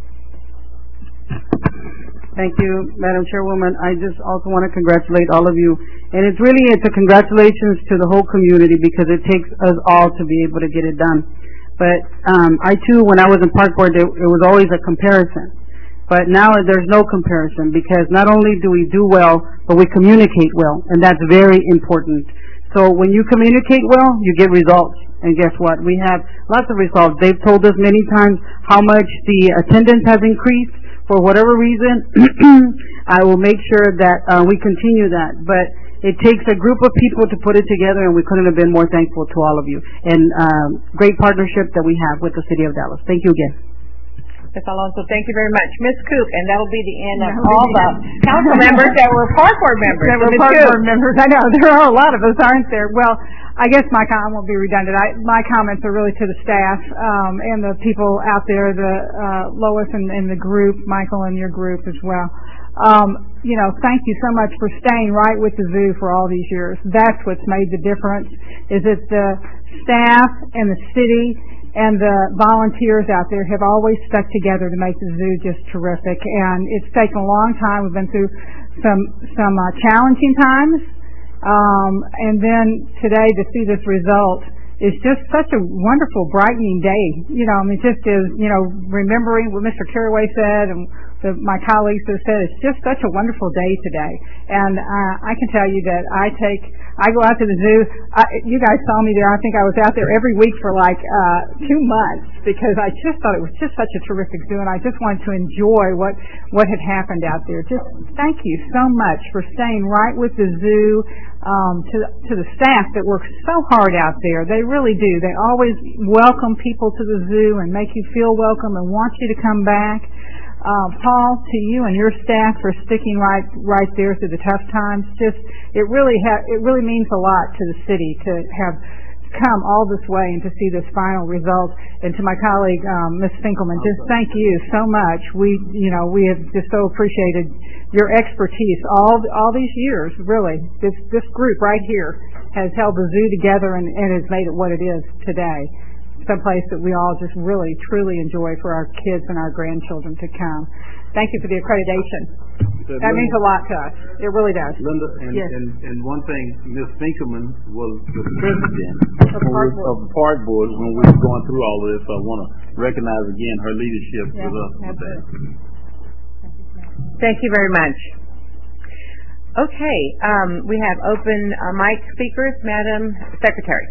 Speaker 7: Thank you, Madam Chairwoman. I just also want to congratulate all of you. And it's a congratulations to the whole community because it takes us all to be able to get it done. But I too, when I was in Park Board, it was always a comparison. But now there's no comparison because not only do we do well, but we communicate well, and that's very important. So when you communicate well, you get results. And guess what? We have lots of results. They've told us many times how much the attendance has increased. For whatever reason, I will make sure that we continue that. But it takes a group of people to put it together, and we couldn't have been more thankful to all of you. And great partnership that we have with the City of Dallas. Thank you again.
Speaker 1: Ms. Alonso, thank you very much. Ms. Coop, and that'll be the end of all the council members that were Park Board members.
Speaker 8: That were Park Board members. I know, there are a lot of us, aren't there? Well, I guess I won't be redundant. My comments are really to the staff and the people out there, Lois and the group, Michael and your group as well. Thank you so much for staying right with the zoo for all these years. That's what's made the difference, is that the staff and the city and the volunteers out there have always stuck together to make the zoo just terrific. And it's taken a long time. We've been through some challenging times. And then today to see this result is just such a wonderful, brightening day. It just is, remembering what Mr. Caraway said and my colleagues have said, it's just such a wonderful day today. And I can tell you that I go out to the zoo. You guys saw me there. I think I was out there every week for 2 months because I just thought it was just such a terrific zoo, and I just wanted to enjoy what had happened out there. Just thank you so much for staying right with the zoo. To the staff that works so hard out there. They really do. They always welcome people to the zoo and make you feel welcome and want you to come back. Paul, to you and your staff for sticking right there through the tough times. It really means a lot to the city to have come all this way and to see this final result. And to my colleague, Ms. Finkelman, just thank you so much. We have just so appreciated your expertise all these years. Really, this group right here has held the zoo together and has made it what it is today. Someplace that we all just really, truly enjoy for our kids and our grandchildren to come. Thank you for the accreditation. That means a lot to us. It really does.
Speaker 20: Linda,
Speaker 8: yes.
Speaker 20: and one thing, Ms. Finkelman was the president of the Park Board when we were going through all of this. So I want to recognize again her leadership with us with that.
Speaker 1: Thank you very much. Okay, we have open mic speakers. Madam Secretary.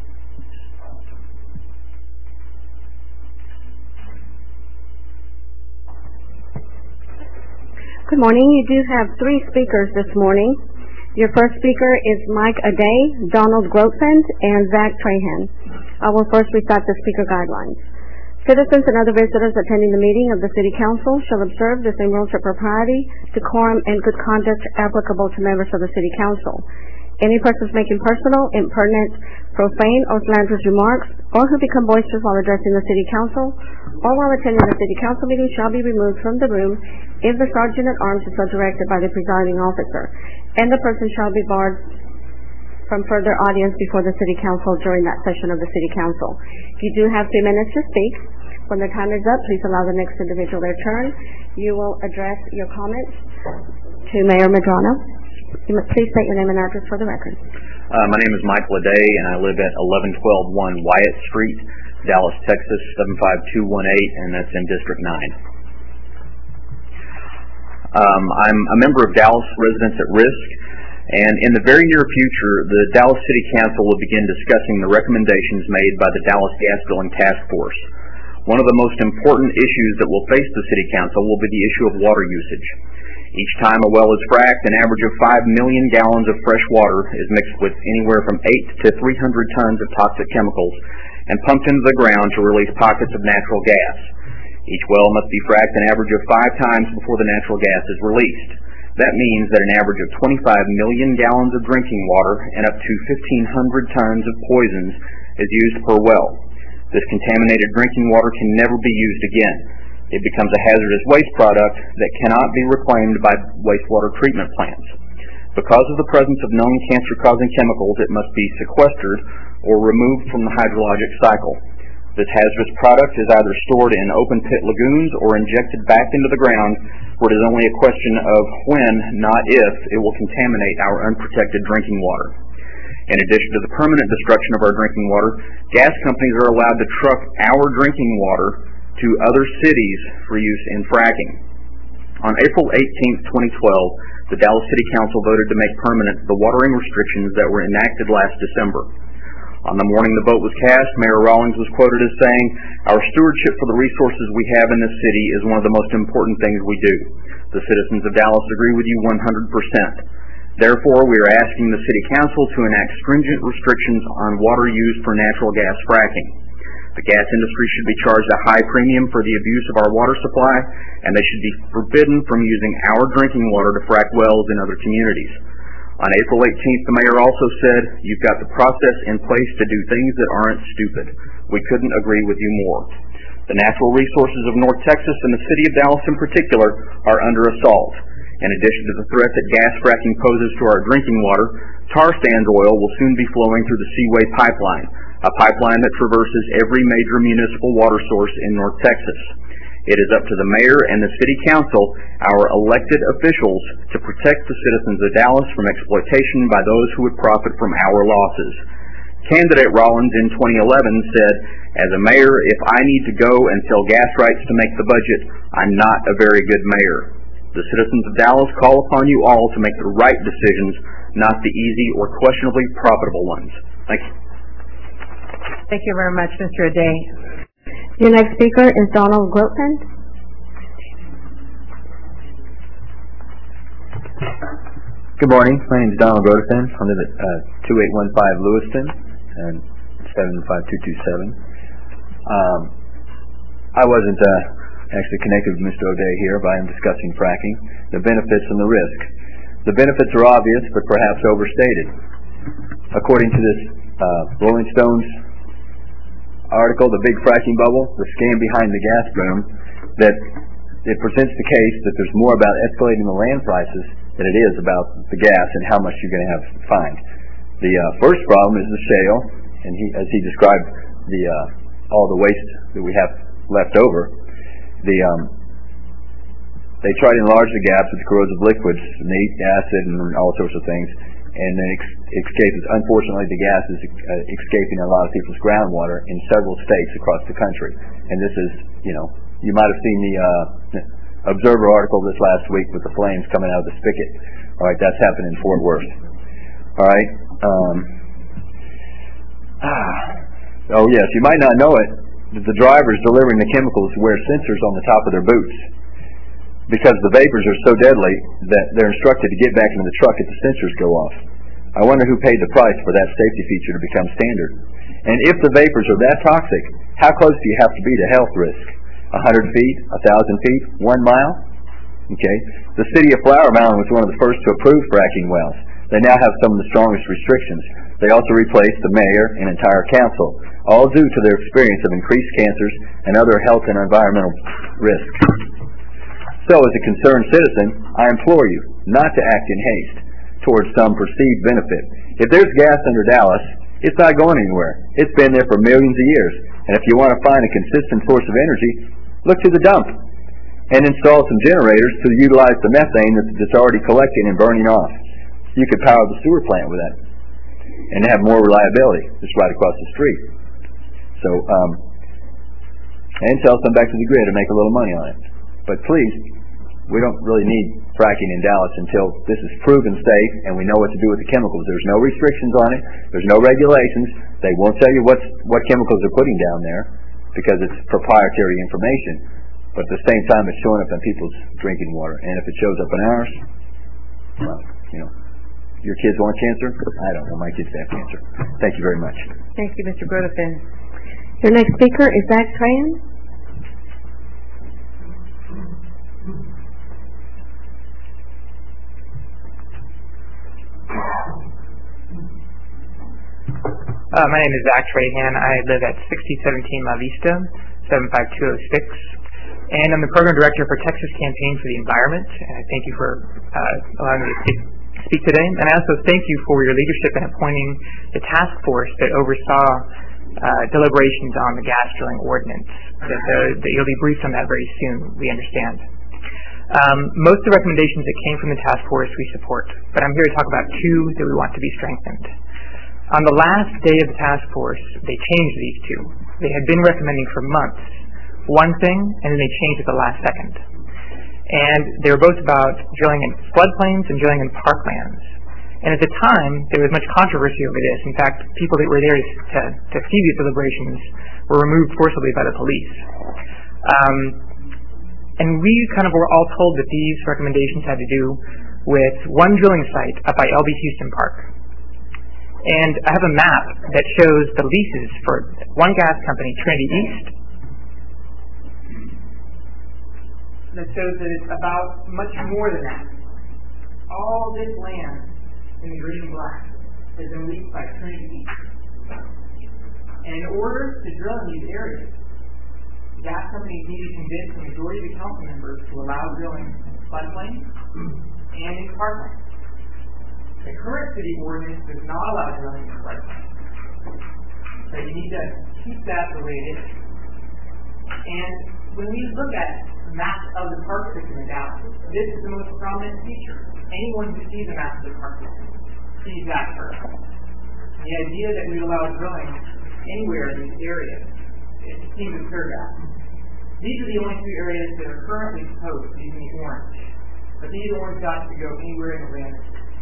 Speaker 6: Good morning. You do have 3 speakers this morning. Your first speaker is Mike Aday, Donald Grossand, and Zach Trahan. I will first recite the speaker guidelines. Citizens and other visitors attending the meeting of the City Council shall observe the same rules of propriety, decorum, and good conduct applicable to members of the City Council. Any persons making personal, impertinent, profane, or slanderous remarks, or who become boisterous while addressing the City Council, or while attending the City Council meeting shall be removed from the room if the Sergeant at Arms is so directed by the presiding officer, and the person shall be barred from further audience before the City Council during that session of the City Council. If you do have 2 minutes to speak, when the time is up, please allow the next individual their turn. You will address your comments to Mayor Medrano. Please state your name and address for the record.
Speaker 21: My name is Michael Aday, and I live at 11121 Wyatt Street, Dallas, Texas, 75218, and that's in District 9. I'm a member of Dallas Residents at Risk, and in the very near future, the Dallas City Council will begin discussing the recommendations made by the Dallas Gas Drilling Task Force. One of the most important issues that will face the City Council will be the issue of water usage. Each time a well is fracked, an average of 5 million gallons of fresh water is mixed with anywhere from 8 to 300 tons of toxic chemicals and pumped into the ground to release pockets of natural gas. Each well must be fracked an average of 5 times before the natural gas is released. That means that an average of 25 million gallons of drinking water and up to 1,500 tons of poisons is used per well. This contaminated drinking water can never be used again. It becomes a hazardous waste product that cannot be reclaimed by wastewater treatment plants. Because of the presence of known cancer-causing chemicals, it must be sequestered or removed from the hydrologic cycle. This hazardous product is either stored in open-pit lagoons or injected back into the ground, where it is only a question of when, not if, it will contaminate our unprotected drinking water. In addition to the permanent destruction of our drinking water, gas companies are allowed to truck our drinking water to other cities for use in fracking. On April 18, 2012, the Dallas City Council voted to make permanent the watering restrictions that were enacted last December. On the morning the vote was cast, Mayor Rawlings was quoted as saying, "Our stewardship for the resources we have in this city is one of the most important things we do. The citizens of Dallas agree with you 100%. Therefore, we are asking the City Council to enact stringent restrictions on water used for natural gas fracking. The gas industry should be charged a high premium for the abuse of our water supply, and they should be forbidden from using our drinking water to frack wells in other communities." On April 18th, the mayor also said, "You've got the process in place to do things that aren't stupid. We couldn't agree with you more." The natural resources of North Texas and the city of Dallas in particular are under assault. In addition to the threat that gas fracking poses to our drinking water, tar sands oil will soon be flowing through the Seaway Pipeline, a pipeline that traverses every major municipal water source in North Texas. It is up to the mayor and the city council, our elected officials, to protect the citizens of Dallas from exploitation by those who would profit from our losses. Candidate Rollins in 2011 said, "As a mayor, if I need to go and sell gas rights to make the budget, I'm not a very good mayor." The citizens of Dallas call upon you all to make the right decisions, not the easy or questionably profitable ones. Thank you.
Speaker 1: Thank you very much, Mr. Aday.
Speaker 6: Your next speaker is Donald Gropen.
Speaker 22: Good morning. My name is Donald Gropen. I live at 2815 Lewiston and 75227. I wasn't actually connected with Mr. O'Day here, but I am discussing fracking, the benefits and the risk. The benefits are obvious, but perhaps overstated. According to this Rolling Stones article, The Big Fracking Bubble, the scam behind the gas boom, that it presents the case that there's more about escalating the land prices than it is about the gas and how much you're going to have to find. The first problem is the shale, and as he described all the waste that we have left over, they try to enlarge the gaps with corrosive liquids, neat, acid, and all sorts of things, and then unfortunately the gas is escaping a lot of people's groundwater in several states across the country. And this is, you might have seen the Observer article this last week with the flames coming out of the spigot. All right, that's happened in Fort Worth. All right. Oh yes, you might not know it, but the drivers delivering the chemicals wear sensors on the top of their boots, because the vapors are so deadly that they're instructed to get back into the truck if the sensors go off. I wonder who paid the price for that safety feature to become standard. And if the vapors are that toxic, How close do you have to be to health risk? 100 feet, 1,000 feet, 1 mile? Okay. The city of Flower Mound was one of the first to approve fracking wells. They now have some of the strongest restrictions. They also replaced the mayor and entire council, all due to their experience of increased cancers and other health and environmental risks. So, as a concerned citizen, I implore you not to act in haste towards some perceived benefit. If there's gas under Dallas, it's not going anywhere. It's been there for millions of years. And if you want to find a consistent source of energy, look to the dump and install some generators to utilize the methane that's already collecting and burning off. You could power the sewer plant with that and have more reliability just right across the street. So, and sell some back to the grid and make a little money on it. But please, we don't really need fracking in Dallas until this is proven safe and we know what to do with the chemicals. There's no restrictions on it. There's no regulations. They won't tell you what chemicals they're putting down there because it's proprietary information. But at the same time, it's showing up in people's drinking water. And if it shows up in ours, well, you know, your kids want cancer? I don't want my kids to have cancer. Thank you very much.
Speaker 1: Thank you, Mr. Grotefin.
Speaker 6: Your next speaker is Zach Tran.
Speaker 2: My name is Zach Trahan. I live at 6017 La Vista, 75206. And I'm the Program Director for Texas Campaign for the Environment. And I thank you for allowing me to speak today. And I also thank you for your leadership in appointing the task force that oversaw deliberations on the gas drilling ordinance. That you'll be briefed on that very soon, we understand. Most of the recommendations that came from the task force we support, but I'm here to talk about two that we want to be strengthened. On the last day of the task force, they changed these two. They had been recommending for months one thing, and then they changed at the last second. And they were both about drilling in floodplains and drilling in parklands. And at the time, there was much controversy over this. In fact, people that were there to see these deliberations were removed forcibly by the police. And we kind of were all told that these recommendations had to do with one drilling site up by LB Houston Park. And I have a map that shows the leases for one gas company, Trinity East, that shows that it's about much more than that. All this land in the green and black has been leased by Trinity East. And in order to drill in these areas, gas companies need to convince the majority of the council members to allow drilling in floodplains and in parklands. The current city ordinance does not allow drilling in floodplains. So you need to keep that the way it is. And when we look at maps of the park system in Dallas, this is the most prominent feature. Anyone who sees a map of the park system sees that first. The idea that we allow drilling anywhere in these areas, it seems absurd. These are the only two areas that are currently proposed using the orange. But these orange dots could go anywhere in the land.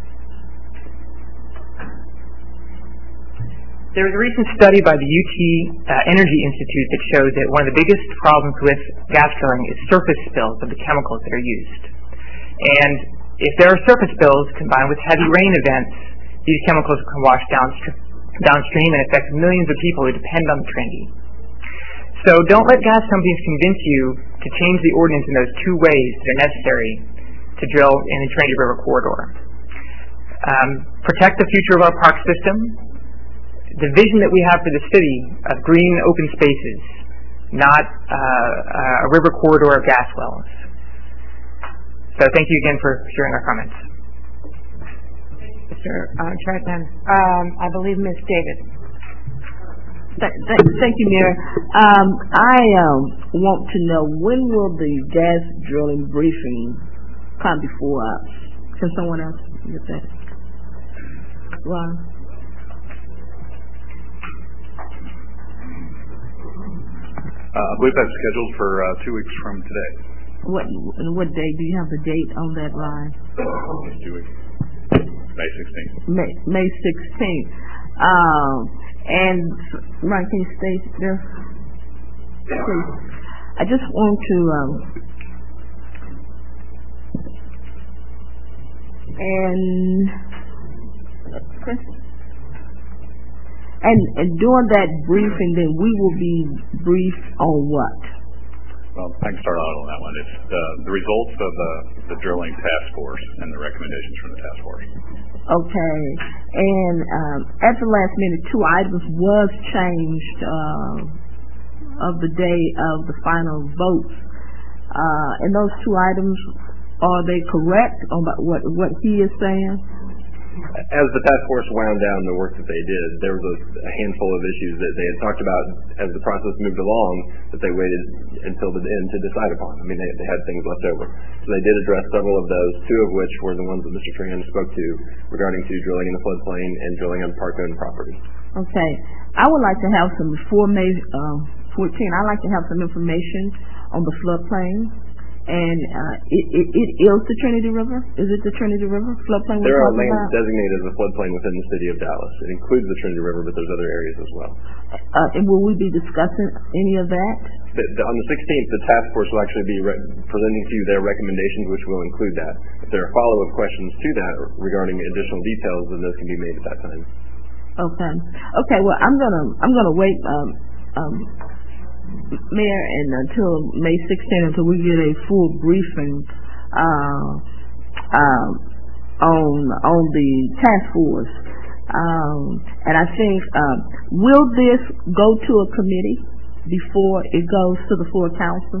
Speaker 2: There was a recent study by the UT Energy Institute that showed that one of the biggest problems with gas drilling is surface spills of the chemicals that are used. And if there are surface spills combined with heavy rain events, these chemicals can wash downstream and affect millions of people who depend on the Trinity. So don't let gas companies convince you to change the ordinance in those two ways that are necessary to drill in the Trinity River corridor. Protect the future of our park system. The vision that we have for the city of green open spaces, not a river corridor of gas wells. So thank you again for hearing our comments.
Speaker 1: Mr. Tratman, I believe Ms. Davis.
Speaker 3: Thank you, Mayor. I want to know, when will the gas drilling briefing come before us? Can someone else get that? Ron?
Speaker 18: I believe that's scheduled for 2 weeks from today.
Speaker 3: What day? Do you have the date on that line?
Speaker 18: 2 weeks. May 16th.
Speaker 3: May 16th. And Ron, can you stay there? Please. I just want to And during that briefing, then we will be briefed on what?
Speaker 5: Well, I can start out on that one. It's the results of the drilling task force and the recommendations from the task force.
Speaker 3: Okay. And at the last minute, 2 items was changed of the day of the final votes. And those 2 items, are they correct on what he is saying?
Speaker 16: As the task force wound down the work that they did, there was a handful of issues that they had talked about as the process moved along that they waited until the end to decide upon. I mean, they had things left over. So they did address several of those, 2 of which were the ones that Mr. Tran spoke to regarding to drilling in the floodplain and drilling on park-owned property.
Speaker 3: Okay. I would like to have some, before May 14, I'd like to have some information on the floodplain. And it is the Trinity River? Is it the Trinity River floodplain we're
Speaker 16: There are
Speaker 3: talking
Speaker 16: lands
Speaker 3: about?
Speaker 16: designated as a floodplain within the city of Dallas. It includes the Trinity River, but there's other areas as well.
Speaker 3: And will we be discussing any of that?
Speaker 16: On the 16th, the task force will actually be presenting to you their recommendations, which will include that. If there are follow-up questions to that regarding additional details, then those can be made at that time.
Speaker 3: Okay. Okay. Well, I'm gonna wait, Mayor, and until May 16th, until we get a full briefing on the task force. And I think, will this go to a committee before it goes to the full council?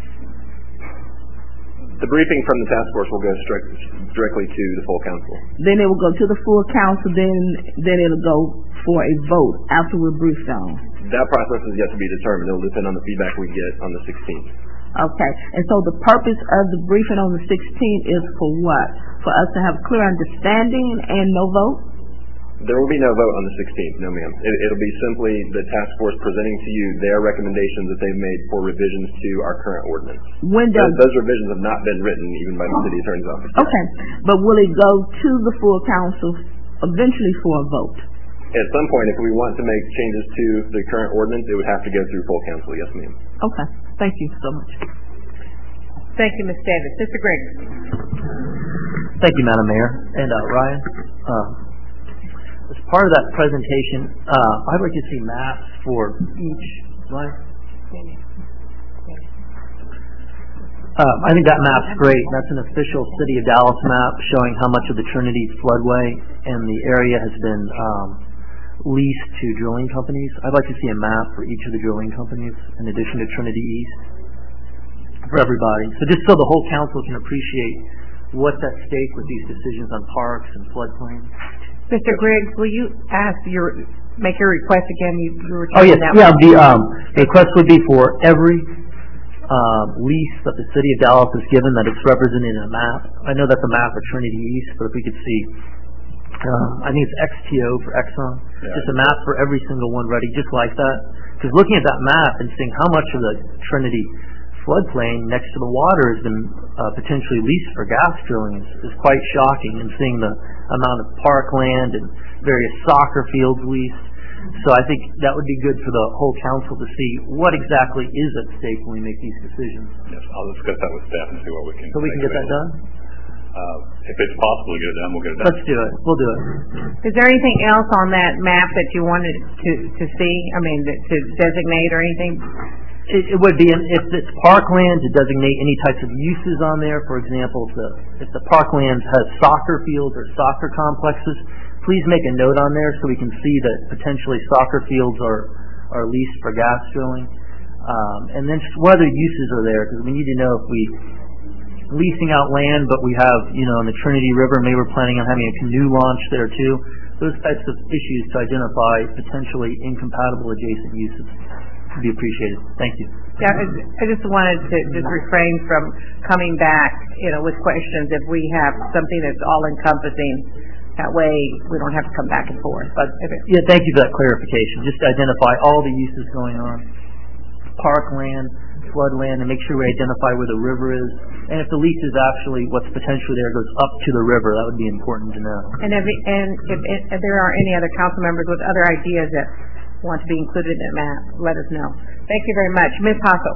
Speaker 16: The briefing from the task force will go directly to the full council.
Speaker 3: Then it will go to the full council, then it'll go for a vote after we're briefed on.
Speaker 16: That process is yet to be determined. It'll depend on the feedback we get on the 16th.
Speaker 3: Okay. And so the purpose of the briefing on the 16th is for what? For us to have clear understanding and no vote?
Speaker 16: There will be no vote on the 16th, no ma'am. It'll be simply the task force presenting to you their recommendations that they've made for revisions to our current ordinance. Those revisions have not been written even by the city attorney's office.
Speaker 3: Okay. But will it go to the full council eventually for a vote?
Speaker 16: At some point, if we want to make changes to the current ordinance, it would have to go through full council, yes ma'am.
Speaker 3: Okay. Thank you so much.
Speaker 1: Thank you, Ms. Davis. Mr. Griggs.
Speaker 14: Thank you, Madam Mayor. And Ryan, as part of that presentation, I'd like to see maps for each. Ryan? I think that map's great. That's an official City of Dallas map showing how much of the Trinity floodway and the area has been leased to drilling companies. I'd like to see a map for each of the drilling companies in addition to Trinity East for everybody. So just so the whole council can appreciate what's at stake with these decisions on parks and floodplains.
Speaker 1: Mr. Griggs, will you make your request again? You were
Speaker 14: Oh yes,
Speaker 1: that
Speaker 14: the request would be for every lease that the City of Dallas has given that it's represented in a map. I know that's a map of Trinity East, but if we could see, I think it's XTO for Exxon, just a map for every single one ready, just like that. Because looking at that map and seeing how much of the Trinity floodplain next to the water has been potentially leased for gas drilling is quite shocking, and seeing the amount of parkland and various soccer fields leased. So I think that would be good for the whole council to see what exactly is at stake when we make these decisions.
Speaker 5: Yes, I'll discuss that with staff and see what we can.
Speaker 14: So we can get that done?
Speaker 5: If it's possible to get it done, we'll get it done.
Speaker 14: Let's do it. We'll do it.
Speaker 1: Is there anything else on that map that you wanted to see? I mean, to designate or anything?
Speaker 14: It would be, if it's parkland, to designate any types of uses on there. For example, if the parkland has soccer fields or soccer complexes, please make a note on there so we can see that potentially soccer fields are leased for gas drilling. And then just what other uses are there, because we need to know if we leasing out land, but we have, in the Trinity River, maybe we're planning on having a canoe launch there too. Those types of issues to identify potentially incompatible adjacent uses would be appreciated. Thank you.
Speaker 1: Yeah, I just wanted to refrain from coming back, with questions if we have something that's all encompassing. That way, we don't have to come back and forth. But
Speaker 14: yeah, thank you for that clarification. Just to identify all the uses going on, parkland, floodland, and make sure we identify where the river is. And if the lease is actually what's potentially there goes up to the river, that would be important to know.
Speaker 1: And if there are any other council members with other ideas that want to be included in that map, let us know. Thank you very much. Ms. Hassel.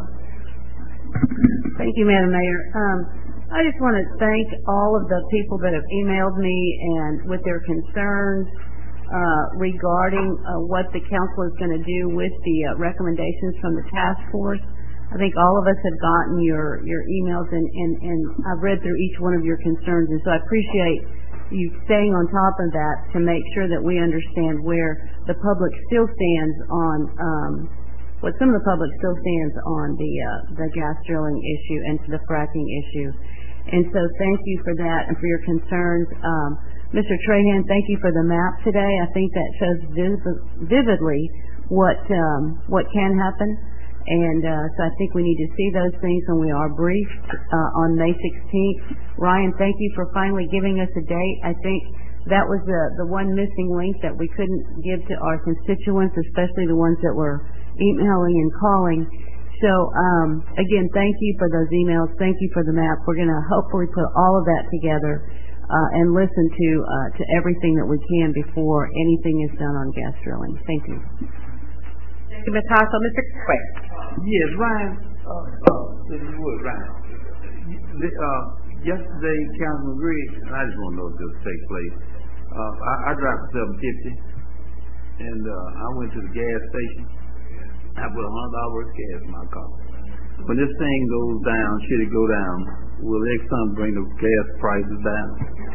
Speaker 11: Thank you, Madam Mayor. I just want to thank all of the people that have emailed me and with their concerns. regarding what the council is going to do with the recommendations from the task force. I think all of us have gotten your emails, and I've read through each one of your concerns, and so I appreciate you staying on top of that to make sure that we understand where the public still stands on what some of the public still stands on the gas drilling issue and to the fracking issue. And so thank you for that and for your concerns. Mr. Trahan, thank you for the map today. I think that shows vividly what can happen. And so I think we need to see those things when we are briefed on May 16th. Ryan, thank you for finally giving us a date. I think that was the one missing link that we couldn't give to our constituents, especially the ones that were emailing and calling. So again, thank you for those emails. Thank you for the map. We're going to hopefully put all of that together and listen to everything that we can before anything is done on gas drilling. Thank you.
Speaker 1: Thank you, Ms. Hassel. Mr. Quay.
Speaker 20: Yes, Ryan. If you would, Ryan. Yesterday, Councilman Griggs, and I just want to know if this will take place. I drive for 750, and I went to the gas station. I put $100 worth of gas in my car. When this thing goes down, should it go down, will Exxon bring the gas prices down?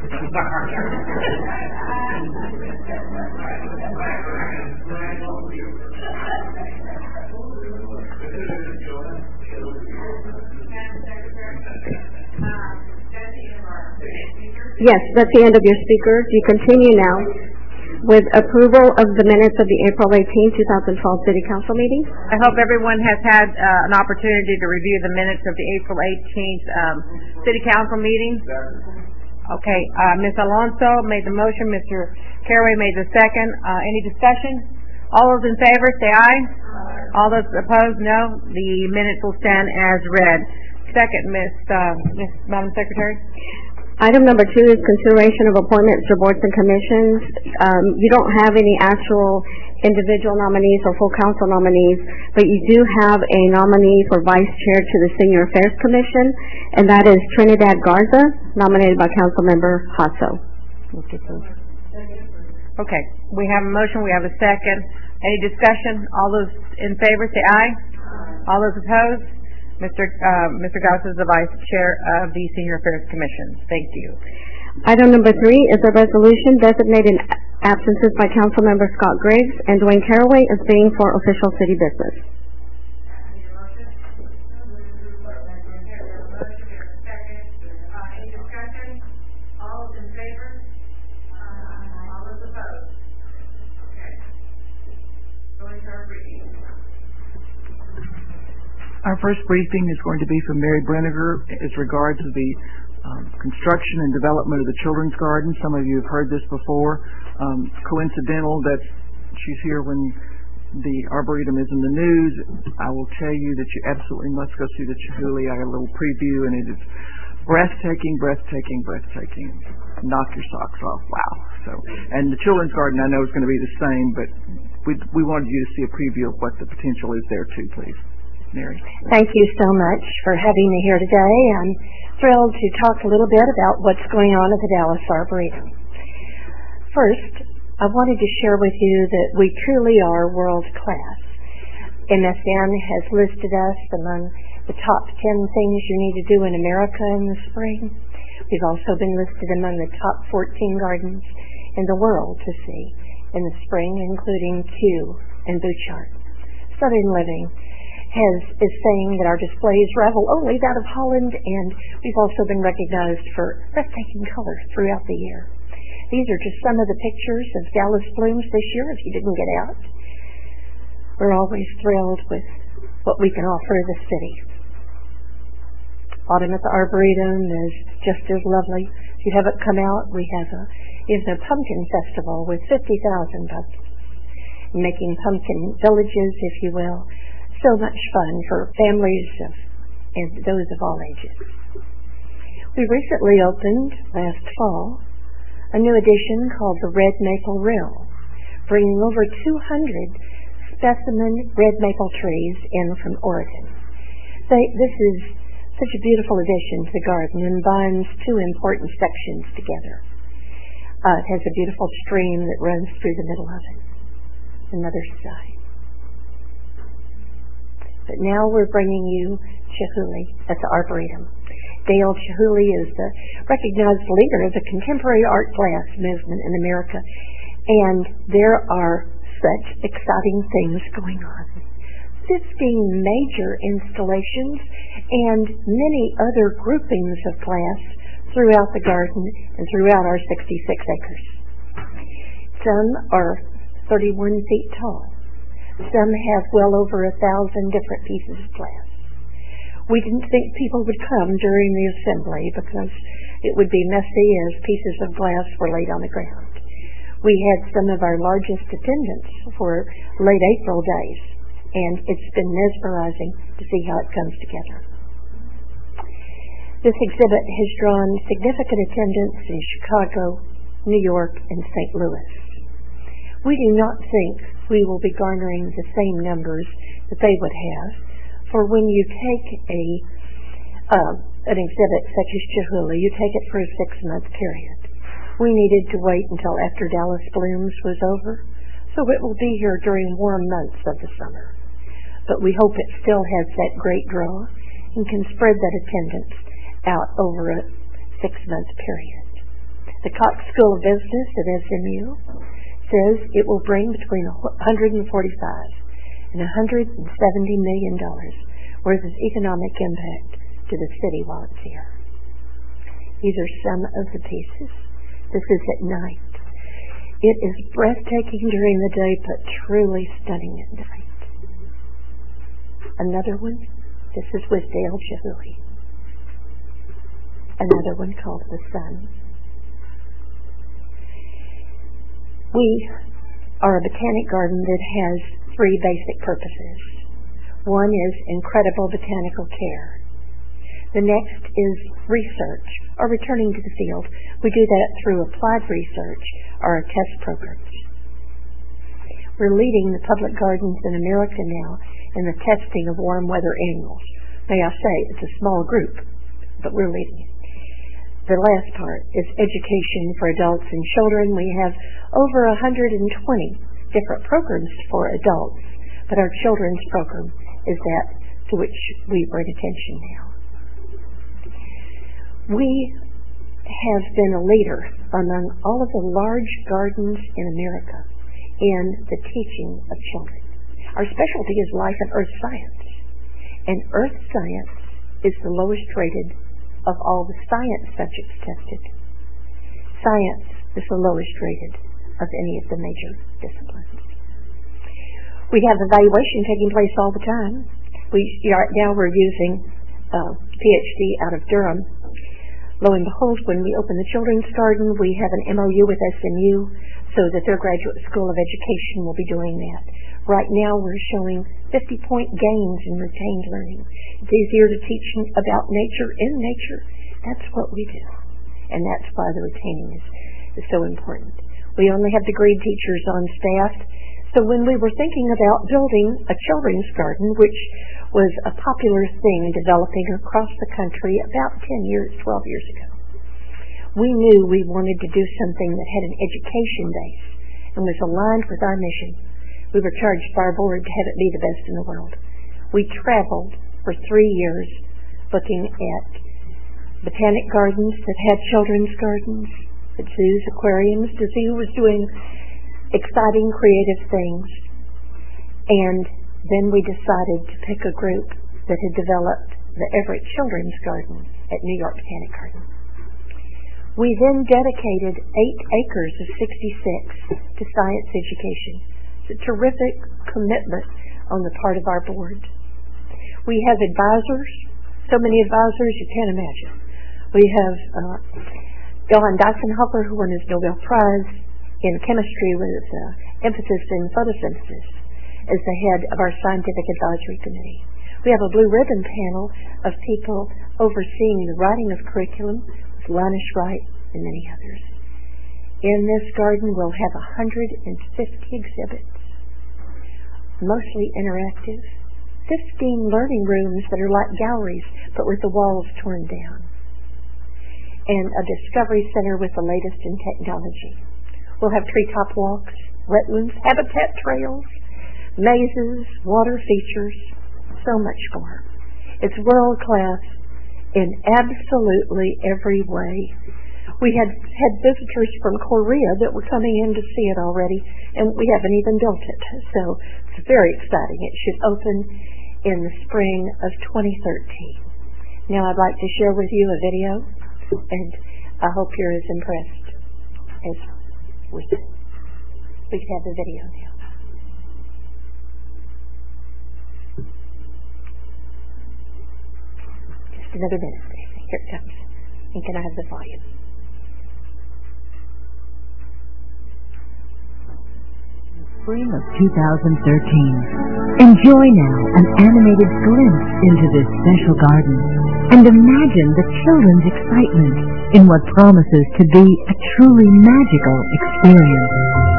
Speaker 6: Yes, that's the end of your speakers. You continue now with approval of the minutes of the April 18, 2012 City Council meeting.
Speaker 1: I hope everyone has had an opportunity to review the minutes of the April 18th City Council meeting. Okay, Ms. Alonso made the motion. Mr. Caraway made the second. Any discussion? All those in favor, say aye. All those opposed, no. The minutes will stand as read. Second, Madam Secretary.
Speaker 6: Item number 2 is consideration of appointments to boards and commissions. You don't have any actual individual nominees or full council nominees, but you do have a nominee for vice chair to the Senior Affairs Commission, and that is Trinidad Garza, nominated by Councilmember Hasso.
Speaker 1: Okay, we have a motion, we have a second. Any discussion? All those in favor say aye. All those opposed? Mr. Gauss is the Vice Chair of the Senior Affairs Commission. Thank you.
Speaker 6: Item number 3 is a resolution designating absences by Councilmember Scott Griggs and Dwayne Caraway as being for official city business.
Speaker 10: Our first briefing is going to be from Mary Brenniger as regards to the construction and development of the Children's Garden. Some of you have heard this before. Coincidental that she's here when the Arboretum is in the news. I will tell you that you absolutely must go see the Chihuly. I got a little preview, and it is breathtaking, breathtaking, breathtaking. Knock your socks off. Wow. And the Children's Garden I know is going to be the same, but we wanted you to see a preview of what the potential is there too, please. Mary.
Speaker 9: Thank you so much for having me here today. I'm thrilled to talk a little bit about what's going on at the Dallas Arboretum. First, I wanted to share with you that we truly are world class. MSN has listed us among the top 10 things you need to do in America in the spring. We've also been listed among the top 14 gardens in the world to see in the spring, including Kew and Bouchard. Southern Living is saying that our displays rival only that of Holland, and we've also been recognized for breathtaking color throughout the year. These are just some of the pictures of Dallas blooms this year if you didn't get out. We're always thrilled with what we can offer the city. Autumn at the Arboretum is just as lovely. If you haven't come out, we have a pumpkin festival with 50,000 pumpkins, making pumpkin villages, if you will. So much fun for families and those of all ages. We recently opened, last fall, a new edition called the Red Maple Rill, bringing over 200 specimen red maple trees in from Oregon. This is such a beautiful addition to the garden and binds two important sections together. It has a beautiful stream that runs through the middle of it. Another side. But now we're bringing you Chihuly at the Arboretum. Dale Chihuly is the recognized leader of the contemporary art glass movement in America, and there are such exciting things going on. 15 major installations and many other groupings of glass throughout the garden and throughout our 66 acres. Some are 31 feet tall. Some have well over 1,000 different pieces of glass. We didn't think people would come during the assembly because it would be messy as pieces of glass were laid on the ground. We had some of our largest attendance for late April days, and it's been mesmerizing to see how it comes together. This exhibit has drawn significant attendance in Chicago, New York, and St. Louis. We do not think we will be garnering the same numbers that they would have, for when you take an exhibit such as Chihuly, you take it for a 6-month period. We needed to wait until after Dallas Blooms was over, so it will be here during warm months of the summer. But we hope it still has that great draw and can spread that attendance out over a 6-month period. The Cox School of Business at SMU says it will bring between $145 and $170 million worth of economic impact to the city while it's here. These are some of the pieces. This is at night. It is breathtaking during the day, but truly stunning at night. Another one, this is with Dale Chihuly. Another one called The Sun. We are a botanic garden that has 3 basic purposes. One is incredible botanical care. The next is research, or returning to the field. We do that through applied research or our test programs. We're leading the public gardens in America now in the testing of warm weather annuals. May I say, it's a small group, but we're leading it. The last part is education for adults and children. We have over 120 different programs for adults, but our children's program is that to which we bring attention now. We have been a leader among all of the large gardens in America in the teaching of children. Our specialty is life and earth science, and earth science is the lowest rated of all the science subjects tested. Science is the lowest rated of any of the major disciplines. We have evaluation taking place all the time. Right now we're using PhD out of Durham. Lo and behold, when we open the children's garden, we have an MOU with SMU so that their graduate school of education will be doing that. Right now we're showing 50-point gains in retained learning. It's easier to teach about nature in nature. That's what we do. And that's why the retaining is so important. We only have degreed teachers on staff. So when we were thinking about building a children's garden, which was a popular thing developing across the country about 12 years ago, we knew we wanted to do something that had an education base and was aligned with our mission. We were charged by our board to have it be the best in the world. We traveled for 3 years looking at botanic gardens that had children's gardens, at zoos, aquariums, to see who was doing exciting, creative things. And then we decided to pick a group that had developed the Everett Children's Garden at New York Botanic Garden. We then dedicated 8 acres of 66 to science education. It's a terrific commitment on the part of our board. We have advisors, so many advisors you can't imagine. We have Johann Deisenhofer, who won his Nobel Prize in chemistry with emphasis in photosynthesis, as the head of our scientific advisory committee. We have a blue ribbon panel of people overseeing the writing of curriculum with Linus Wright and many others. In this garden we'll have 150 exhibits, mostly interactive, 15 learning rooms that are like galleries but with the walls torn down. and a discovery center with the latest in technology. We'll have treetop walks, wetlands, habitat trails, mazes, water features, so much more. It's world class in absolutely every way. We had visitors from Korea that were coming in to see it already, and we haven't even built it. So it's very exciting. It should open in the spring of 2013. Now I'd like to share with you a video, and I hope you're as impressed as we can. We can have the video now. Just another minute. Here it comes. And can I have the volume?
Speaker 13: Spring of 2013. Enjoy now an animated glimpse into this special garden and imagine the children's excitement in what promises to be a truly magical experience.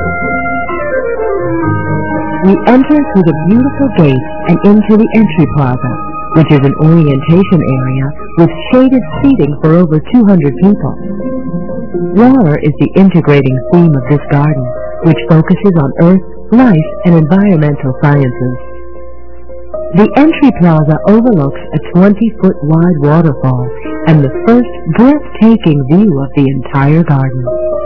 Speaker 13: We enter through the beautiful gate and into the entry plaza, which is an orientation area with shaded seating for over 200 people. Water is the integrating theme of this garden, which focuses on earth, life, and environmental sciences. The entry plaza overlooks a 20-foot wide waterfall and the first breathtaking view of the entire garden.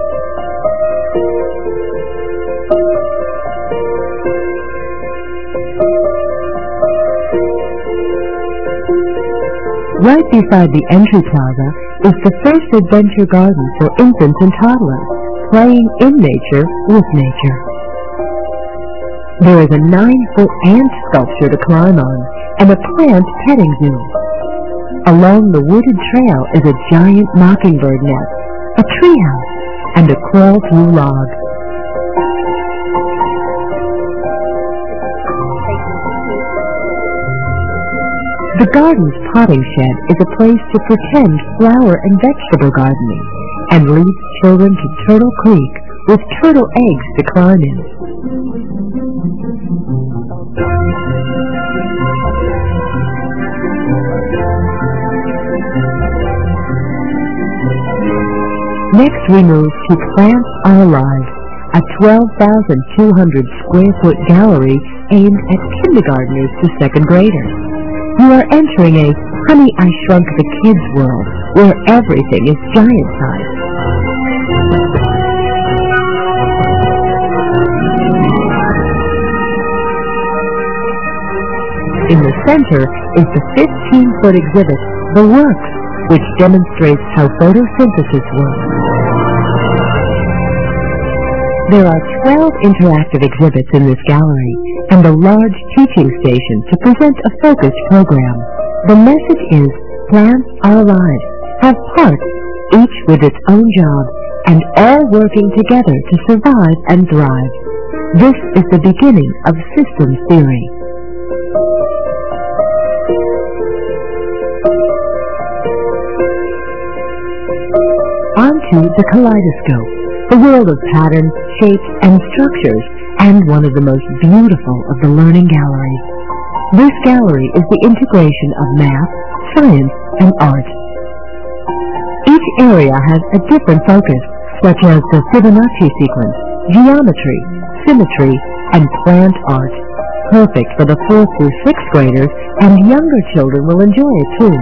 Speaker 13: Right beside the entry plaza is the first adventure garden for infants and toddlers, playing in nature with nature. There is a 9-foot ant sculpture to climb on and a plant petting zoo. Along the wooded trail is a giant mockingbird nest, a treehouse, and a crawl-through log. The garden's potting shed is a place to pretend flower and vegetable gardening and leads children to Turtle Creek with turtle eggs to climb in. Next we move to Plants Are Alive, a 12,200 square foot gallery aimed at kindergartners to second graders. You are entering a Honey, I Shrunk the Kids world where everything is giant-sized. In the center is the 15-foot exhibit, The Works, which demonstrates how photosynthesis works. There are 12 interactive exhibits in this gallery and a large teaching station to present a focused program. The message is, plants are alive, have parts, each with its own job, and all working together to survive and thrive. This is the beginning of systems theory. On to the kaleidoscope, the world of patterns, shapes, and structures, and one of the most beautiful of the learning galleries. This gallery is the integration of math, science, and art. Each area has a different focus, such as the Fibonacci sequence, geometry, symmetry, and plant art. Perfect for the 4th through 6th graders, and younger children will enjoy it too.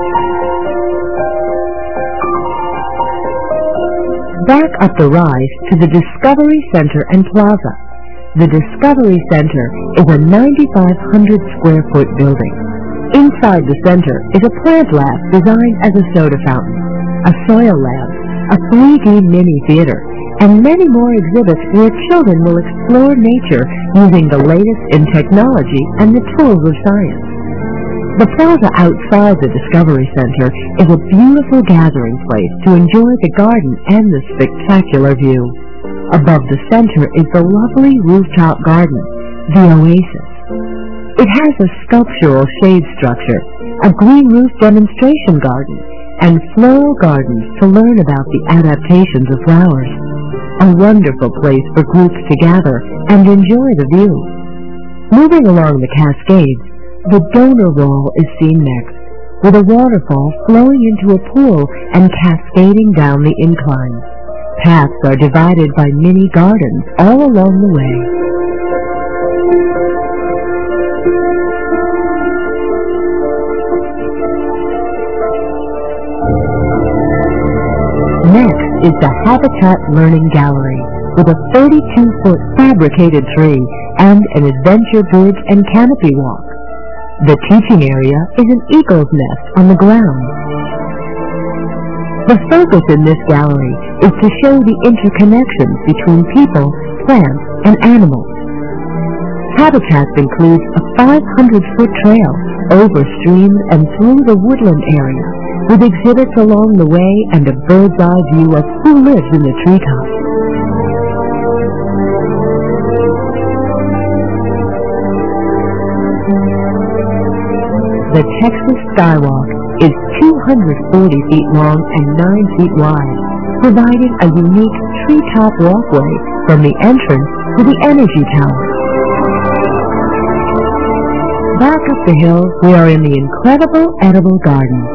Speaker 13: Back up the rise to the Discovery Center and Plaza. The Discovery Center is a 9,500 square foot building. Inside the center is a plant lab designed as a soda fountain, a soil lab, a 3D mini theater, and many more exhibits where children will explore nature using the latest in technology and the tools of science. The plaza outside the Discovery Center is a beautiful gathering place to enjoy the garden and the spectacular view. Above the center is the lovely rooftop garden, the Oasis. It has a sculptural shade structure, a green roof demonstration garden, and floral gardens to learn about the adaptations of flowers. A wonderful place for groups to gather and enjoy the view. Moving along the Cascades, the donor wall is seen next, with a waterfall flowing into a pool and cascading down the incline. Paths are divided by mini gardens all along the way. Next is the Habitat Learning Gallery, with a 32-foot fabricated tree and an adventure bridge and canopy walk. The teaching area is an eagle's nest on the ground. The focus in this gallery is to show the interconnections between people, plants, and animals. Habitats includes a 500-foot trail over streams and through the woodland area, with exhibits along the way and a bird's-eye view of who lives in the treetops. The Texas Skywalk is 240 feet long and 9 feet wide, providing a unique treetop walkway from the entrance to the energy tower. Back up the hill, we are in the incredible edible garden.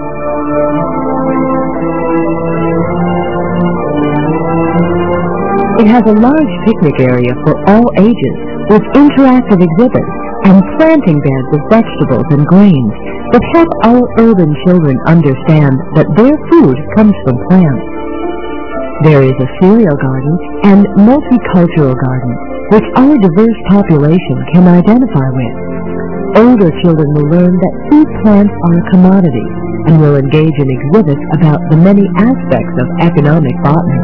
Speaker 13: It has a large picnic area for all ages, with interactive exhibits and planting beds of vegetables and grains that help our urban children understand that their food comes from plants. There is a cereal garden and multicultural garden, which our diverse population can identify with. Older children will learn that food plants are a commodity and will engage in exhibits about the many aspects of economic botany.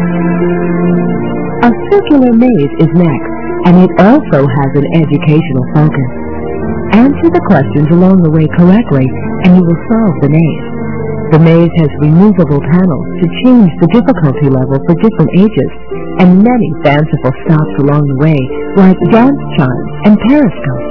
Speaker 13: A circular maze is next, and it also has an educational focus. Answer the questions along the way correctly, and you will solve the maze. The maze has removable panels to change the difficulty level for different ages, and many fanciful stops along the way, like dance chimes and periscopes.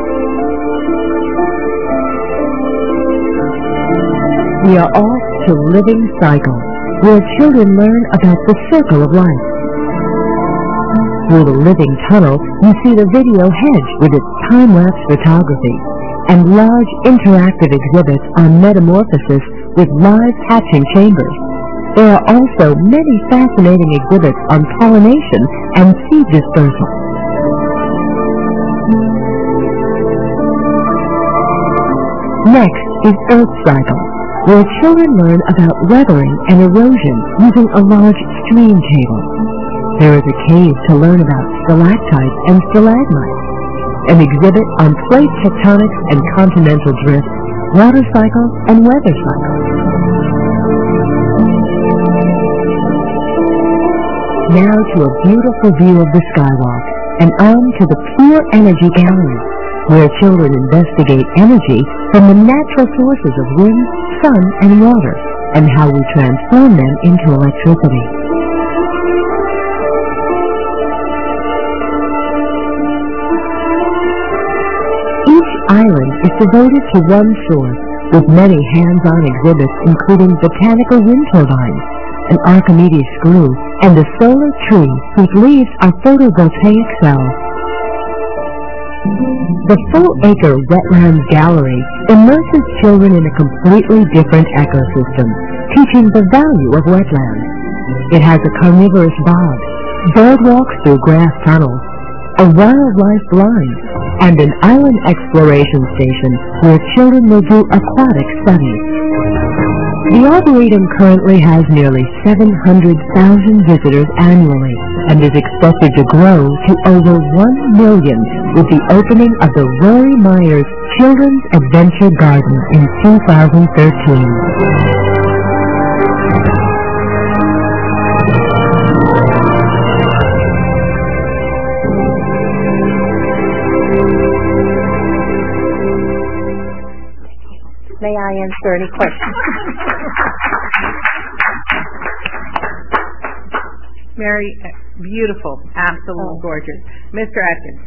Speaker 13: We are off to Living Cycle, where children learn about the circle of life. Through the living tunnel, you see the video hedge with its time-lapse photography and large interactive exhibits on metamorphosis with live hatching chambers. There are also many fascinating exhibits on pollination and seed dispersal. Next is Earth Cycle, where children learn about weathering and erosion using a large stream table. There is a cave to learn about stalactites and stalagmites, an exhibit on plate tectonics and continental drift, water cycles, and weather cycles. Now to a beautiful view of the skywalk, and on to the Pure Energy Gallery, where children investigate energy from the natural sources of wind, sun, and water, and how we transform them into electricity. Each island is devoted to one source, with many hands-on exhibits including botanical wind turbines, an Archimedes screw, and a solar tree whose leaves are photovoltaic cells. The Full-Acre Wetlands Gallery immerses children in a completely different ecosystem, teaching the value of wetlands. It has a carnivorous bog, boardwalks through grass tunnels, a wildlife blind, and an island exploration station where children will do aquatic studies. The Arboretum currently has nearly 700,000 visitors annually and is expected to grow to over 1 million with the opening of the Rory Myers Children's Adventure Garden in 2013.
Speaker 9: May I answer any questions?
Speaker 1: Mary, beautiful, absolutely gorgeous. Mr. Atkins.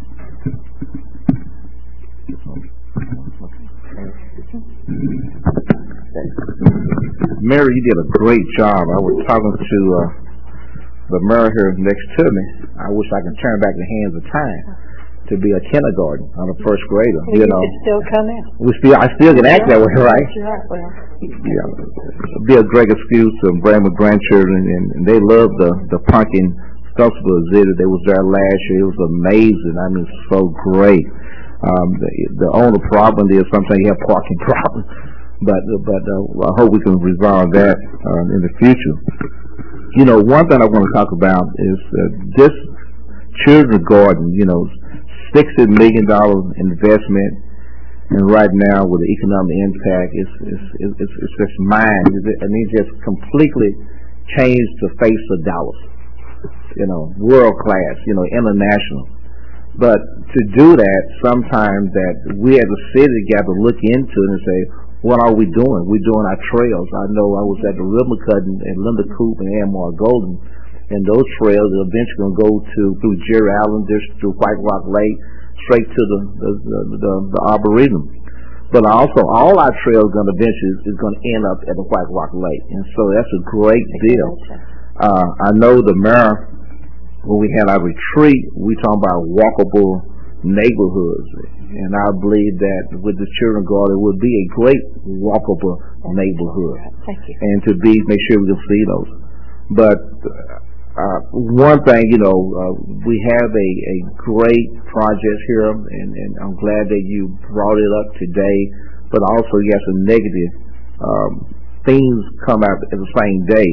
Speaker 12: Mary, you did a great job. I was talking to the mayor here next to me. I wish I could turn back the hands of time. to be a kindergarten on a first grader.
Speaker 9: Well, you could still come out.
Speaker 12: I still can act that way, right?
Speaker 9: That's right. Well,
Speaker 12: Yeah, it'll be a great excuse to bring my grandchildren, and they love the pumpkin festival exhibit. They was there last year. It was amazing. I mean, so great. The only problem is sometimes you have parking problems, but I hope we can resolve that in the future. You know, one thing I want to talk about is this children's garden. You know, $60 million investment, and right now with the economic impact, it's just mine. I mean, just completely changed the face of Dallas. You know, world class. You know, international. But to do that, sometimes that we as a city got to look into it and say, what are we doing? We're doing our trails. I know I was at the ribbon cutting and Linda Coop and Anmar Golden, and those trails are eventually going to go through Jerry Allen District, through White Rock Lake, straight to the Arboretum. But also, all our trails going to eventually is going to end up at the White Rock Lake, and so that's a great deal. I know the mayor, when we had our retreat, we talking about walkable neighborhoods, and I believe that with the children's garden, it would be a great walkable neighborhood.
Speaker 9: Thank you.
Speaker 12: And to make sure we can see those. But one thing, you know, we have a great project here, and I'm glad that you brought it up today. But also, you have some negative things come out at the same day.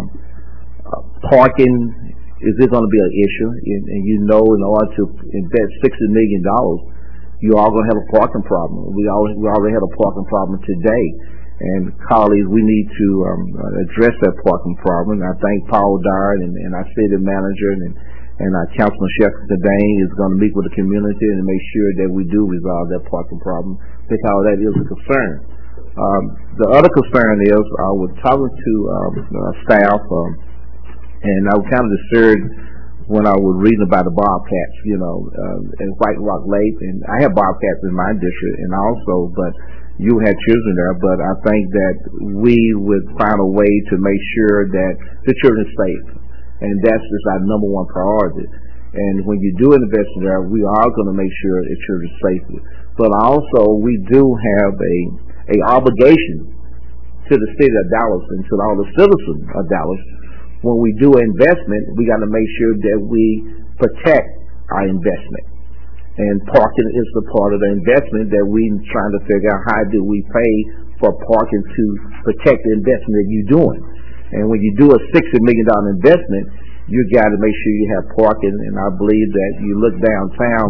Speaker 12: Parking. Is it going to be an issue? And you know, in order to invest $60 million, you are going to have a parking problem. We already have a parking problem today. And colleagues, we need to address that parking problem. I thank Paul Dyer and our city manager and our Councilman Sheffield Dane is going to meet with the community and make sure that we do resolve that parking problem, because that is a concern. The other concern is I was talking to staff. And I was kind of disturbed when I was reading about the bobcats, you know, in White Rock Lake. And I have bobcats in my district, and also, but you had children there. But I think that we would find a way to make sure that the children are safe, and that's just our number one priority. And when you do invest in there, we are going to make sure the children are safe. But also, we do have a obligation to the city of Dallas and to all the citizens of Dallas. When we do investment, we got to make sure that we protect our investment. And parking is the part of the investment that we trying to figure out how do we pay for parking to protect the investment that you're doing. And when you do a $60 million investment, you got to make sure you have parking. And I believe that you look downtown.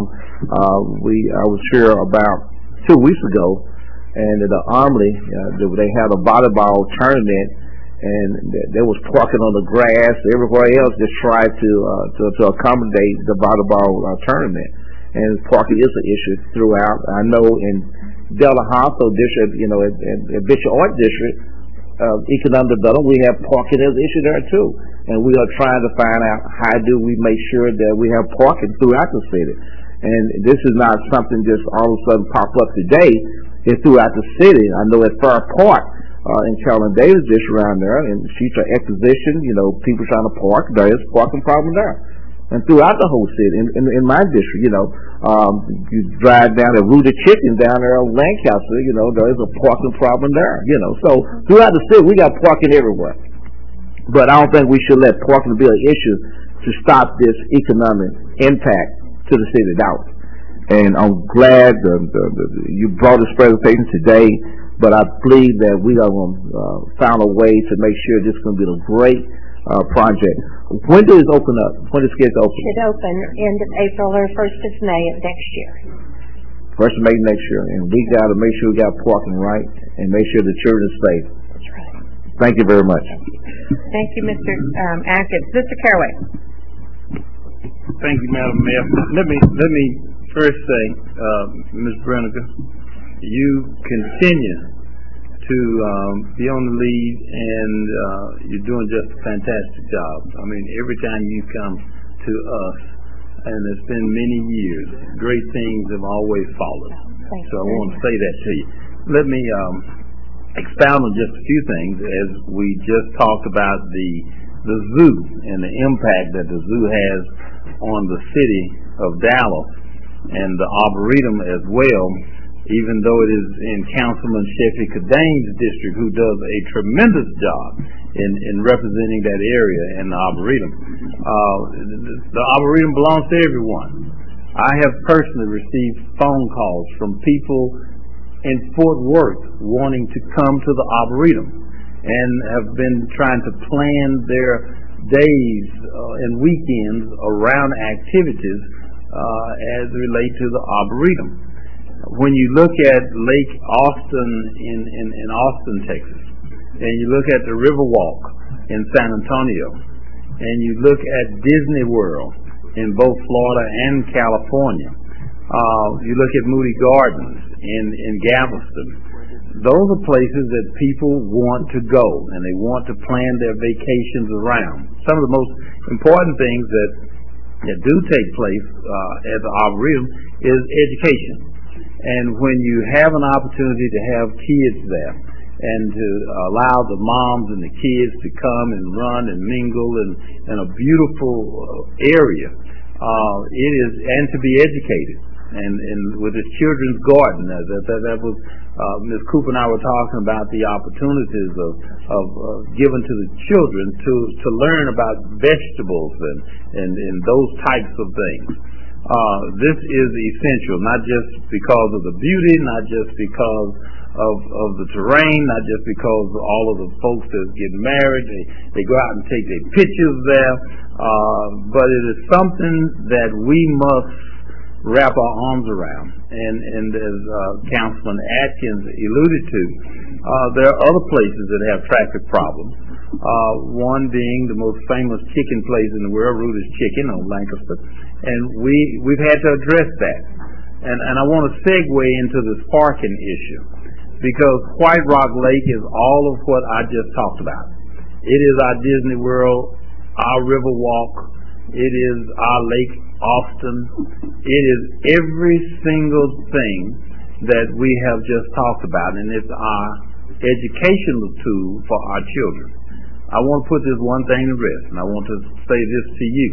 Speaker 12: I was here about 2 weeks ago, and the Armory, they had a volleyball tournament. And they was parking on the grass. Everywhere else just tried to accommodate the volleyball tournament. And parking is an issue throughout. I know in Delta Hospital District, you know, at Bishop Art District, economic development, we have parking as an issue there too. And we are trying to find out how do we make sure that we have parking throughout the city. And this is not something just all of a sudden pop up today. It's throughout the city. I know at Fair Park, in Carolyn Davis district around there, and she's an exposition, you know, people trying to park, there is a parking problem there. And throughout the whole city, in my district, you know, you drive down to Rooted Chicken down there on Lancaster, you know, there is a parking problem there, you know. So throughout the city, we got parking everywhere. But I don't think we should let parking be an issue to stop this economic impact to the city of Dallas. And I'm glad you brought this presentation today. But I believe that we are going to find a way to make sure this is going to be a great project. When does it open up? When does it open?
Speaker 9: It should open end of April or 1st of May of next year.
Speaker 12: 1st of May next year. And we got to make sure we got parking right and make sure the children are safe.
Speaker 9: That's right.
Speaker 12: Thank you very much.
Speaker 1: Thank you, Mr. Atkins. Mr. Caraway.
Speaker 20: Thank you, Madam Mayor. Let me first say, Ms. Brenniger, you continue to be on the lead, and you're doing just a fantastic job. I mean, every time you come to us, and it's been many years, great things have always followed. So I want to say that to you. Let me expound on just a few things as we just talked about the zoo and the impact that the zoo has on the city of Dallas. and the Arboretum as well, even though it is in Councilman Sheffy Kadane's district, who does a tremendous job in representing that area and the Arboretum. The Arboretum belongs to everyone. I have personally received phone calls from people in Fort Worth wanting to come to the Arboretum and have been trying to plan their days and weekends around activities as it relates to the Arboretum. When you look at Lake Austin in Austin, Texas, and you look at the Riverwalk in San Antonio, and you look at Disney World in both Florida and California, you look at Moody Gardens in Galveston, those are places that people want to go and they want to plan their vacations around. Some of the most important things that do take place at the Arboretum is education. And when you have an opportunity to have kids there and to allow the moms and the kids to come and run and mingle in a beautiful area, it is, and to be educated. And with the children's garden, that was Ms. Cooper and I were talking about the opportunities of given to the children to learn about vegetables and those types of things. This is essential, not just because of the beauty, not just because of the terrain, not just because of all of the folks that get married, they go out and take their pictures there, but it is something that we must wrap our arms around. And as Councilman Atkins alluded to, there are other places that have traffic problems. One being the most famous chicken place in the world, Rudy's Chicken on Lancaster, and we've had to address that. And I want to segue into this parking issue, because White Rock Lake is all of what I just talked about. It is our Disney World, our Riverwalk, it is our Lake Austin, it is every single thing that we have just talked about, and it's our educational tool for our children. I want to put this one thing to rest, and I want to say this to you.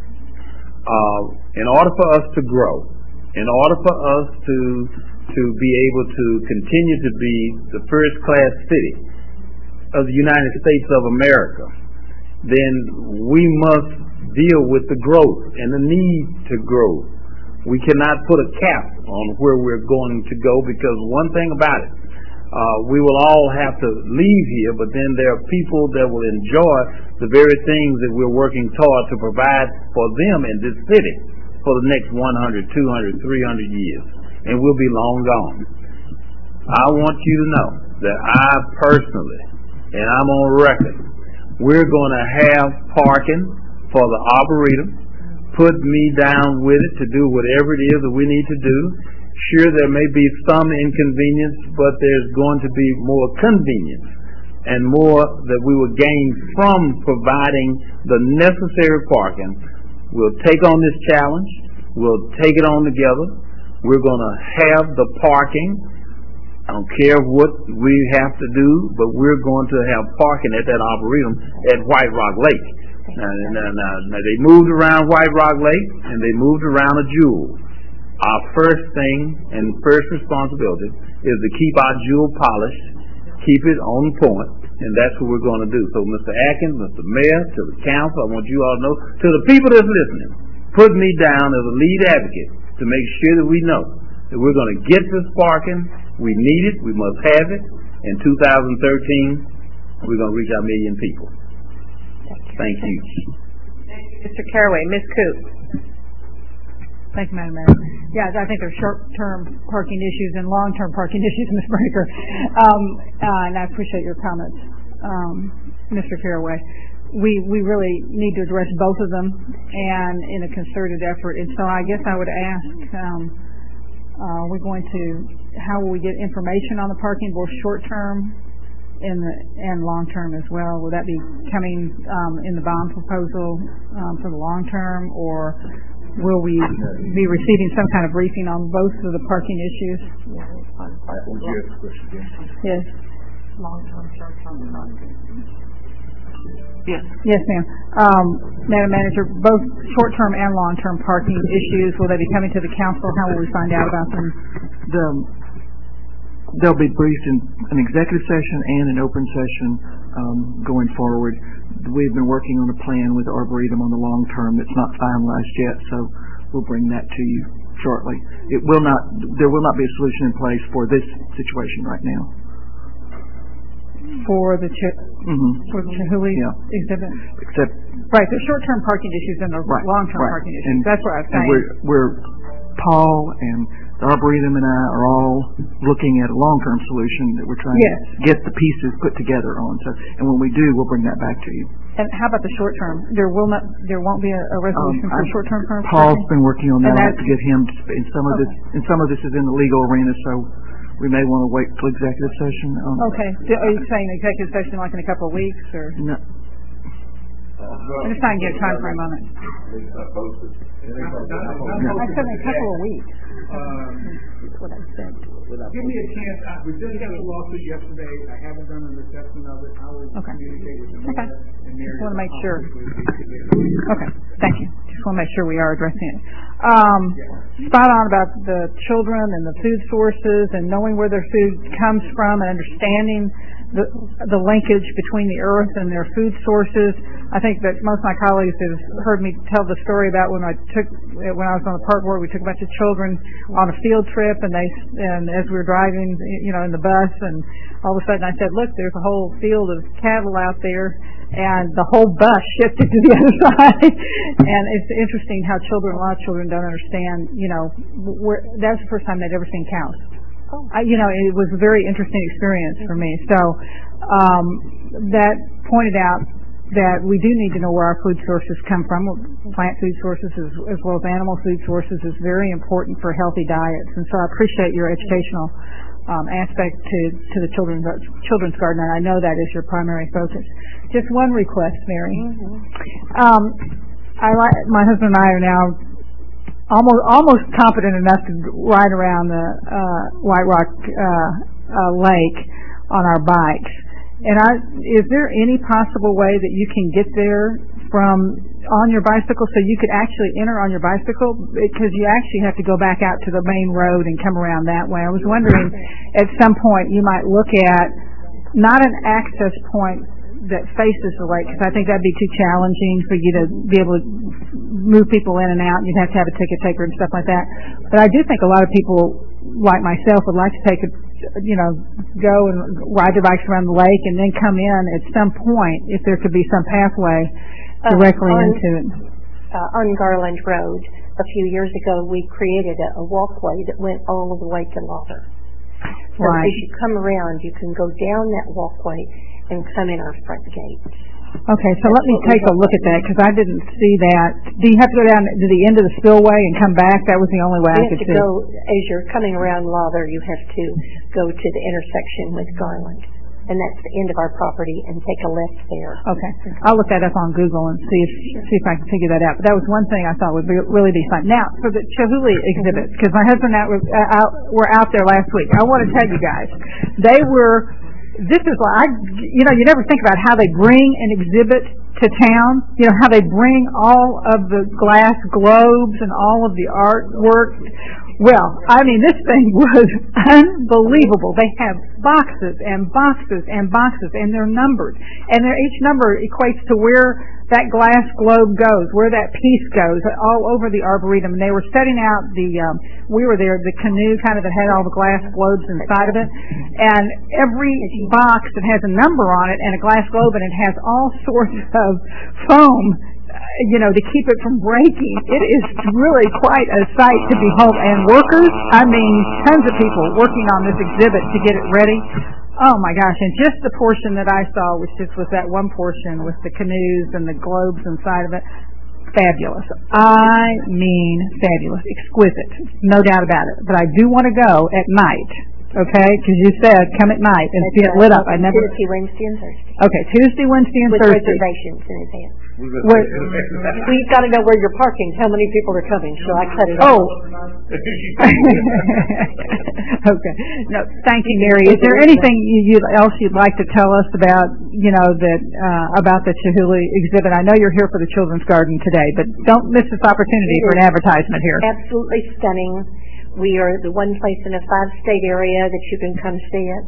Speaker 20: In order for us to grow, in order for us to be able to continue to be the first-class city of the United States of America, then we must deal with the growth and the need to grow. We cannot put a cap on where we're going to go, because one thing about it, we will all have to leave here, but then there are people that will enjoy the very things that we're working toward to provide for them in this city for the next 100, 200, 300 years, and we'll be long gone. I want you to know that I personally, and I'm on record, we're going to have parking for the Arboretum. Put me down with it to do whatever it is that we need to do. Sure, there may be some inconvenience, but there's going to be more convenience and more that we will gain from providing the necessary parking. We'll take on this challenge. We'll take it on together. We're going to have the parking. I don't care what we have to do, but we're going to have parking at that Arboretum at White Rock Lake. Now they moved around White Rock Lake, and they moved around a jewel. Our first thing and first responsibility is to keep our jewel polished, keep it on point, and that's what we're going to do. So Mr. Atkins, Mr. Mayor, to the council, I want you all to know, to the people that's listening, put me down as a lead advocate to make sure that we know that we're going to get this parking. We need it. We must have it. In 2013, we're going to reach our 1 million people. Thank you.
Speaker 1: Thank you, Mr. Caraway. Ms. Coop.
Speaker 8: Thank you, Madam Mayor. Yeah, I think there's short-term parking issues and long-term parking issues, Ms. Breaker. And I appreciate your comments, Mr. Caraway. We really need to address both of them, and in a concerted effort. And so I guess I would ask, how will we get information on the parking, both short-term and long-term as well? Will that be coming in the bond proposal for the long-term, or will we be receiving some kind of briefing on both of the parking issues?
Speaker 12: Yes.
Speaker 8: Yes.
Speaker 1: Long-term, short-term parking.
Speaker 8: Yes, ma'am. Madam Manager, both short-term and long-term parking issues, will they be coming to the council? How will we find out about them?
Speaker 10: They'll be briefed in an executive session and an open session going forward. We've been working on a plan with Arboretum on the long term that's not finalized yet, so we'll bring that to you shortly. There will not be a solution in place for this situation right now.
Speaker 8: For the Chihuly exhibit?
Speaker 10: Except
Speaker 8: right, the short-term parking issues and the long-term parking issues. That's what I was saying.
Speaker 10: We're Paul and the Arboretum and I are all looking at a long-term solution that we're trying to get the pieces put together on. So, and when we do, we'll bring that back to you.
Speaker 8: And how about the short-term? There won't be a resolution for short-term parking?
Speaker 10: Paul's been working on that to get him, and some of this is in the legal arena, so we may want to wait till executive session.
Speaker 8: Okay. Are you saying executive session like in a couple of weeks, or? No. I'm just trying to get a time frame on it. I said in a couple of weeks. That's what I said.
Speaker 4: Give me a chance. We just got a lawsuit yesterday. I haven't done an assessment of it. I will communicate with the mayor.
Speaker 8: Just want to make sure. Okay. Thank you. Just want to make sure we are addressing it. Spot on about the children and the food sources and knowing where their food comes from and understanding the linkage between the earth and their food sources. I think that most of my colleagues have heard me tell the story about when I was on the park board, we took a bunch of children on a field trip, and as we were driving, in the bus, and all of a sudden I said, "Look, there's a whole field of cattle out there," and the whole bus shifted to the other side. And it's interesting how a lot of children don't understand. That's the first time they'd ever seen cows. It was a very interesting experience for me. So that pointed out that we do need to know where our food sources come from. Plant food sources as well as animal food sources is very important for healthy diets. And so I appreciate your educational aspect to the children's garden, and I know that is your primary focus. Just one request, Mary. My husband and I are now almost competent enough to ride around the White Rock Lake on our bikes. And is there any possible way that you can get there on your bicycle, so you could actually enter on your bicycle? Because you actually have to go back out to the main road and come around that way. I was wondering at some point you might look at not an access point that faces the lake, because I think that'd be too challenging for you to be able to move people in and out, and you'd have to have a ticket taker and stuff like that. But I do think a lot of people, like myself, would like to go and ride their bikes around the lake and then come in at some point, if there could be some pathway directly into it.
Speaker 9: On Garland Road, a few years ago, we created a walkway that went all the way to Lauder. So as you come around, you can go down that walkway and come in our front gate.
Speaker 8: Okay, so let me take a look at that, because I didn't see that. Do you have to go down to the end of the spillway and come back? That was the only way I could see.
Speaker 9: As you're coming around Lauder, you have to go to the intersection with Garland, and that's the end of our property, and take a left there.
Speaker 8: Okay, I'll look that up on Google and see if I can figure that out. But that was one thing I thought would really be fun. Now, for the Chihuly exhibit, because my husband and I were out there last week. I want to tell you guys, this is like, you never think about how they bring an exhibit to town, how they bring all of the glass globes and all of the artwork. Well, this thing was unbelievable. They have boxes and boxes and boxes, and they're numbered. And each number equates to where that glass globe goes, where that piece goes, all over the Arboretum. And they were setting out we were there, the canoe kind of that had all the glass globes inside of it. And every box that has a number on it and a glass globe, and it has all sorts of foam, to keep it from breaking. It is really quite a sight to behold. And workers, tons of people working on this exhibit to get it ready. Oh my gosh, and just the portion that I saw, which just was that one portion with the canoes and the globes inside of it, fabulous. Fabulous. Exquisite. No doubt about it. But I do want to go at night, okay? Because you said come at night and see it lit up.
Speaker 9: Tuesday, Wednesday, and Thursday.
Speaker 8: Okay, Tuesday, Wednesday, and Thursday.
Speaker 9: With reservations in advance. We've got to know where you're parking, how many people are coming, so I cut it off.
Speaker 8: Okay. No, thank you, Mary. Is there anything else you'd like to tell us about, about the Chihuly exhibit? I know you're here for the Children's Garden today, but don't miss this opportunity for an advertisement here.
Speaker 9: Absolutely stunning. We are the one place in a 5-state area that you can come see it.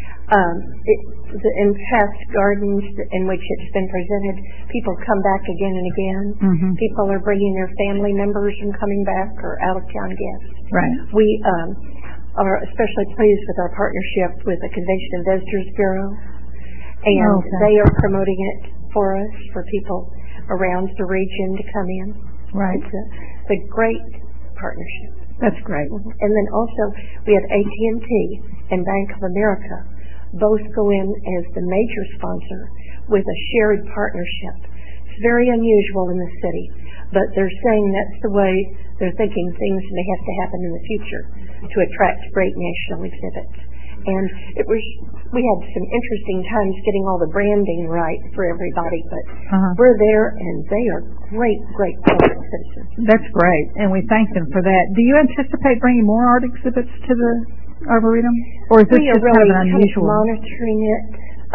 Speaker 9: In past gardens in which it's been presented, people come back again and again.
Speaker 8: Mm-hmm.
Speaker 9: People are bringing their family members and coming back, or out-of-town guests.
Speaker 8: Right.
Speaker 9: We are especially pleased with our partnership with the Convention and Visitors Bureau, and they are promoting it for us, for people around the region to come in.
Speaker 8: Right.
Speaker 9: It's a great partnership.
Speaker 8: That's great.
Speaker 9: And then also we have AT&T and Bank of America both go in as the major sponsor with a shared partnership. It's very unusual in the city, but they're saying that's the way they're thinking things may have to happen in the future to attract great national exhibits. And we had some interesting times getting all the branding right for everybody, but we're there and they are great corporate citizens.
Speaker 8: That's great, and we thank them for that. Do you anticipate bringing more art exhibits to the Arboretum, or is this just kind of an unusual?
Speaker 9: We are really monitoring it.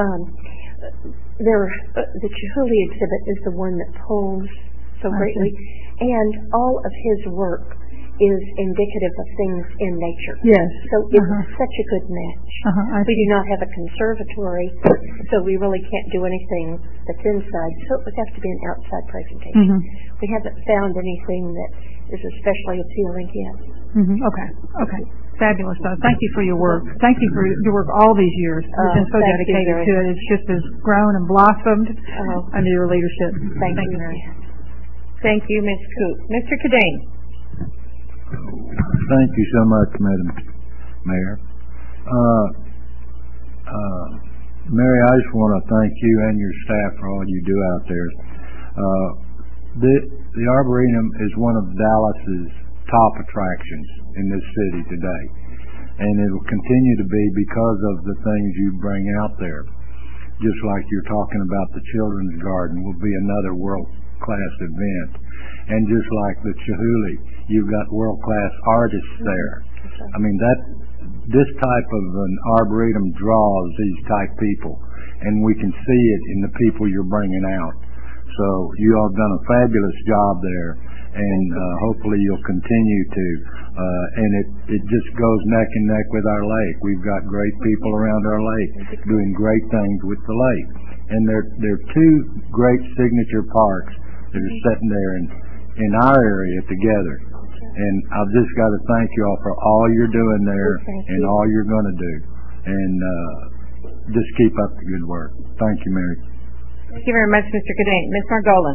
Speaker 9: The Chihuly exhibit is the one that pulls so greatly, and all of his work is indicative of things in nature.
Speaker 8: Yes.
Speaker 9: So it's such a good match. We do not have a conservatory, so we really can't do anything that's inside, so it would have to be an outside presentation. We haven't found anything that is especially appealing yet.
Speaker 8: Okay. Fabulous. Thank you for your work. Thank you for your work all these years. You've been so dedicated to it. It's just as grown and blossomed under your leadership.
Speaker 9: Thank you,
Speaker 8: Mary.
Speaker 1: Thank you, Ms. Coop. Mr. Cadane.
Speaker 15: Thank you so much, Madam Mayor. Mary, I just want to thank you and your staff for all you do out there. The Arboretum is one of Dallas's top attractions in this city today, and it will continue to be because of the things you bring out there. Just like you're talking about the Children's Garden will be another world-class event, and just like the Chihuly, you've got world-class artists there. I mean, this type of an Arboretum draws these type people, and we can see it in the people you're bringing out. So you all done a fabulous job there, and hopefully you'll continue to. And it just goes neck and neck with our lake. We've got great people around our lake doing great things with the lake. And there are two great signature parks that are sitting there in our area together. And I've just got to thank you all for all you're doing there and all you're going to do. And just keep up the good work. Thank you, Mary.
Speaker 1: Thank you very much, Mr. Cadane. Ms. Margolis.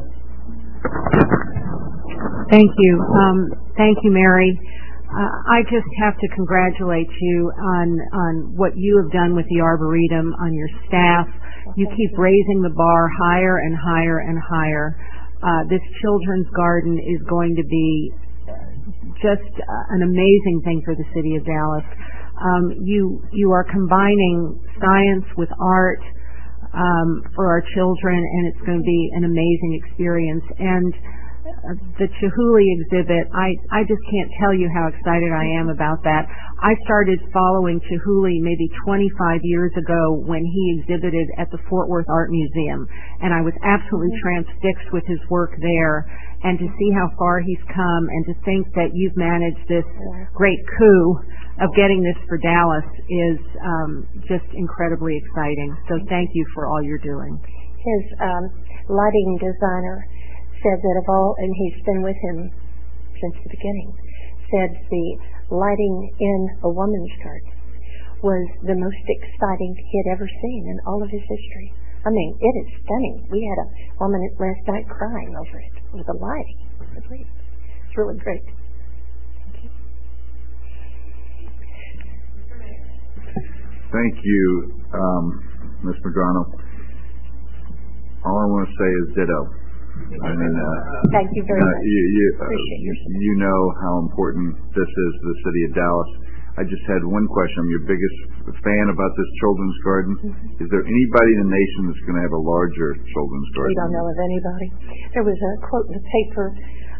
Speaker 17: Thank you. Thank you, Mary. I just have to congratulate you on what you have done with the Arboretum, on your staff. You keep raising the bar higher and higher and higher. This children's garden is going to be just an amazing thing for the city of Dallas. You are combining science with art for our children, and it's going to be an amazing experience. And the Chihuly exhibit, I just can't tell you how excited I am about that. I started following Chihuly maybe 25 years ago when he exhibited at the Fort Worth Art Museum, and I was absolutely transfixed with his work there. And to see how far he's come, and to think that you've managed this great coup of getting this for Dallas is just incredibly exciting. So thank you for all you're doing.
Speaker 9: His lighting designer said that of all, and he's been with him since the beginning, said the lighting in a woman's garden was the most exciting he had ever seen in all of his history. I mean, it is stunning. We had a woman last night crying over it, with the lighting. It's really great.
Speaker 19: Thank you, Ms. Medrano. All I want to say is ditto. I mean,
Speaker 9: thank you very much.
Speaker 19: You know how important this is to the city of Dallas. I just had one question. I'm your biggest fan about this children's garden. Is there anybody in the nation that's going to have a larger children's garden?
Speaker 9: We don't know of anybody. There was a quote in the paper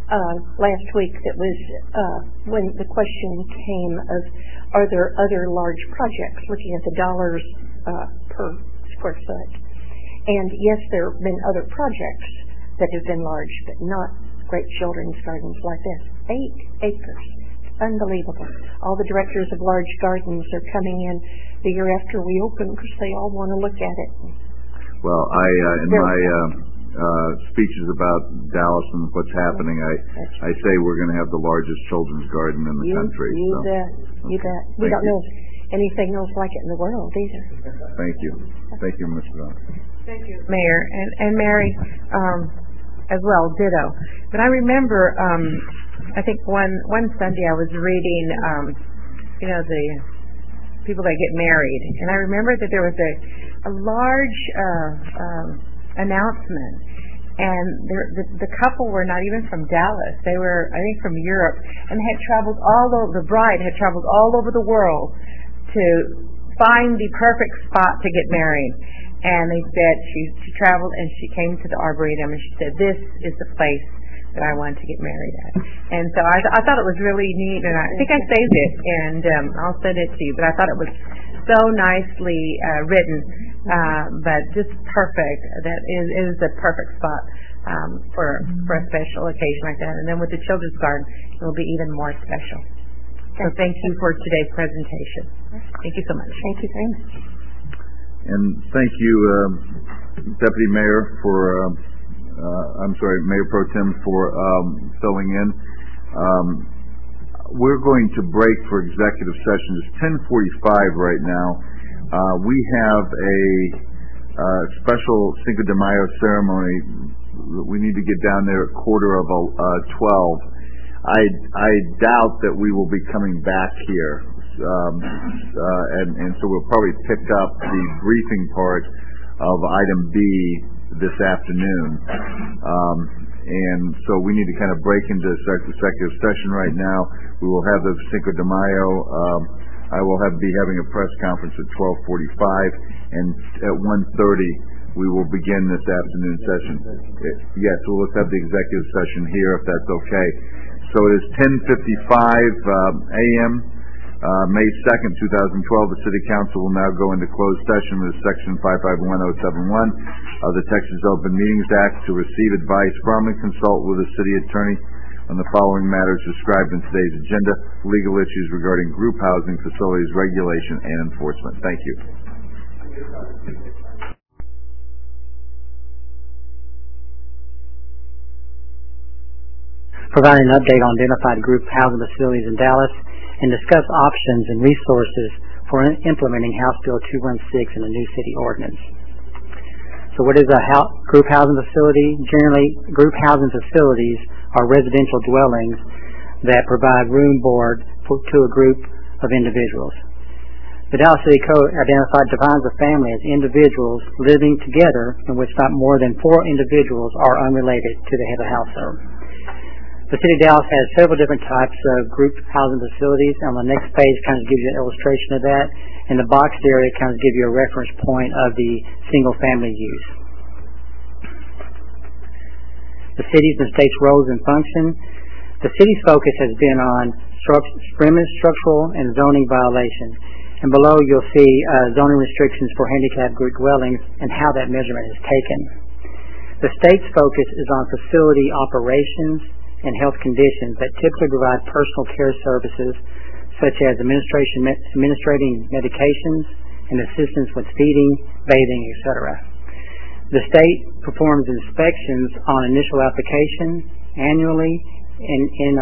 Speaker 9: last week that was when the question came of, are there other large projects, looking at the dollars per square foot. And yes, there have been other projects that have been large, but not great children's gardens like this. 8 acres. Unbelievable. All the directors of large gardens are coming in the year after we open because they all want to look at it.
Speaker 19: Well, in my speeches about Dallas and what's happening, I say we're going to have the largest children's garden in the country.
Speaker 9: You bet. You bet. We don't know anything else like it in the world either.
Speaker 19: Thank you. Thank you, Ms. Brown.
Speaker 1: Thank you, Mayor. And Mary, as well, ditto. But I remember, I think one Sunday I was reading, the people that get married, and I remember that there was a large announcement, and the couple were not even from Dallas. They were, I think, from Europe, and had traveled the bride had traveled all over the world to find the perfect spot to get married. And they said she traveled and she came to the Arboretum and she said, this is the place that I want to get married at. And so I thought it was really neat, and I think I saved it, and I'll send it to you. But I thought it was so nicely written, but just perfect. That is the perfect spot for a special occasion like that. And then with the Children's Garden, it will be even more special. So thank you for today's presentation. Thank you so much.
Speaker 9: Thank you very much.
Speaker 19: And thank you, Deputy Mayor, for Mayor Pro Tem for filling in. We're going to break for executive session. It's 10:45 right now. We have a special Cinco de Mayo ceremony. We need to get down there at 11:45. I doubt that we will be coming back here. And so we'll probably pick up the briefing part of item B this afternoon. And so we need to kind of break into executive session right now. We will have the Cinco de Mayo. I will be having a press conference at 12:45, and at 1:30 we will begin this afternoon session. Yes, so let's have the executive session here if that's okay. So it is 10:55 a.m. May 2nd, 2012, the City Council will now go into closed session with Section 551071 of the Texas Open Meetings Act to receive advice from and consult with the City Attorney on the following matters described in today's agenda: legal issues regarding group housing facilities, regulation, and enforcement. Thank you.
Speaker 7: Provide an update on identified group housing facilities in Dallas, and discuss options and resources for implementing House Bill 216 in the new city ordinance. So what is a group housing facility? Generally, group housing facilities are residential dwellings that provide room board to a group of individuals. The Dallas City Code defines a family as individuals living together in which not more than 4 individuals are unrelated to the head of the household. The City of Dallas has several different types of group housing facilities. On the next page kind of gives you an illustration of that. In the boxed area kind of gives you a reference point of the single-family use. The city's and state's roles and function. The city's focus has been on premise, structural, and zoning violations. And below you'll see zoning restrictions for handicapped group dwellings and how that measurement is taken. The state's focus is on facility operations and health conditions that typically provide personal care services such as administrating medications and assistance with feeding, bathing, etc. The state performs inspections on initial application annually in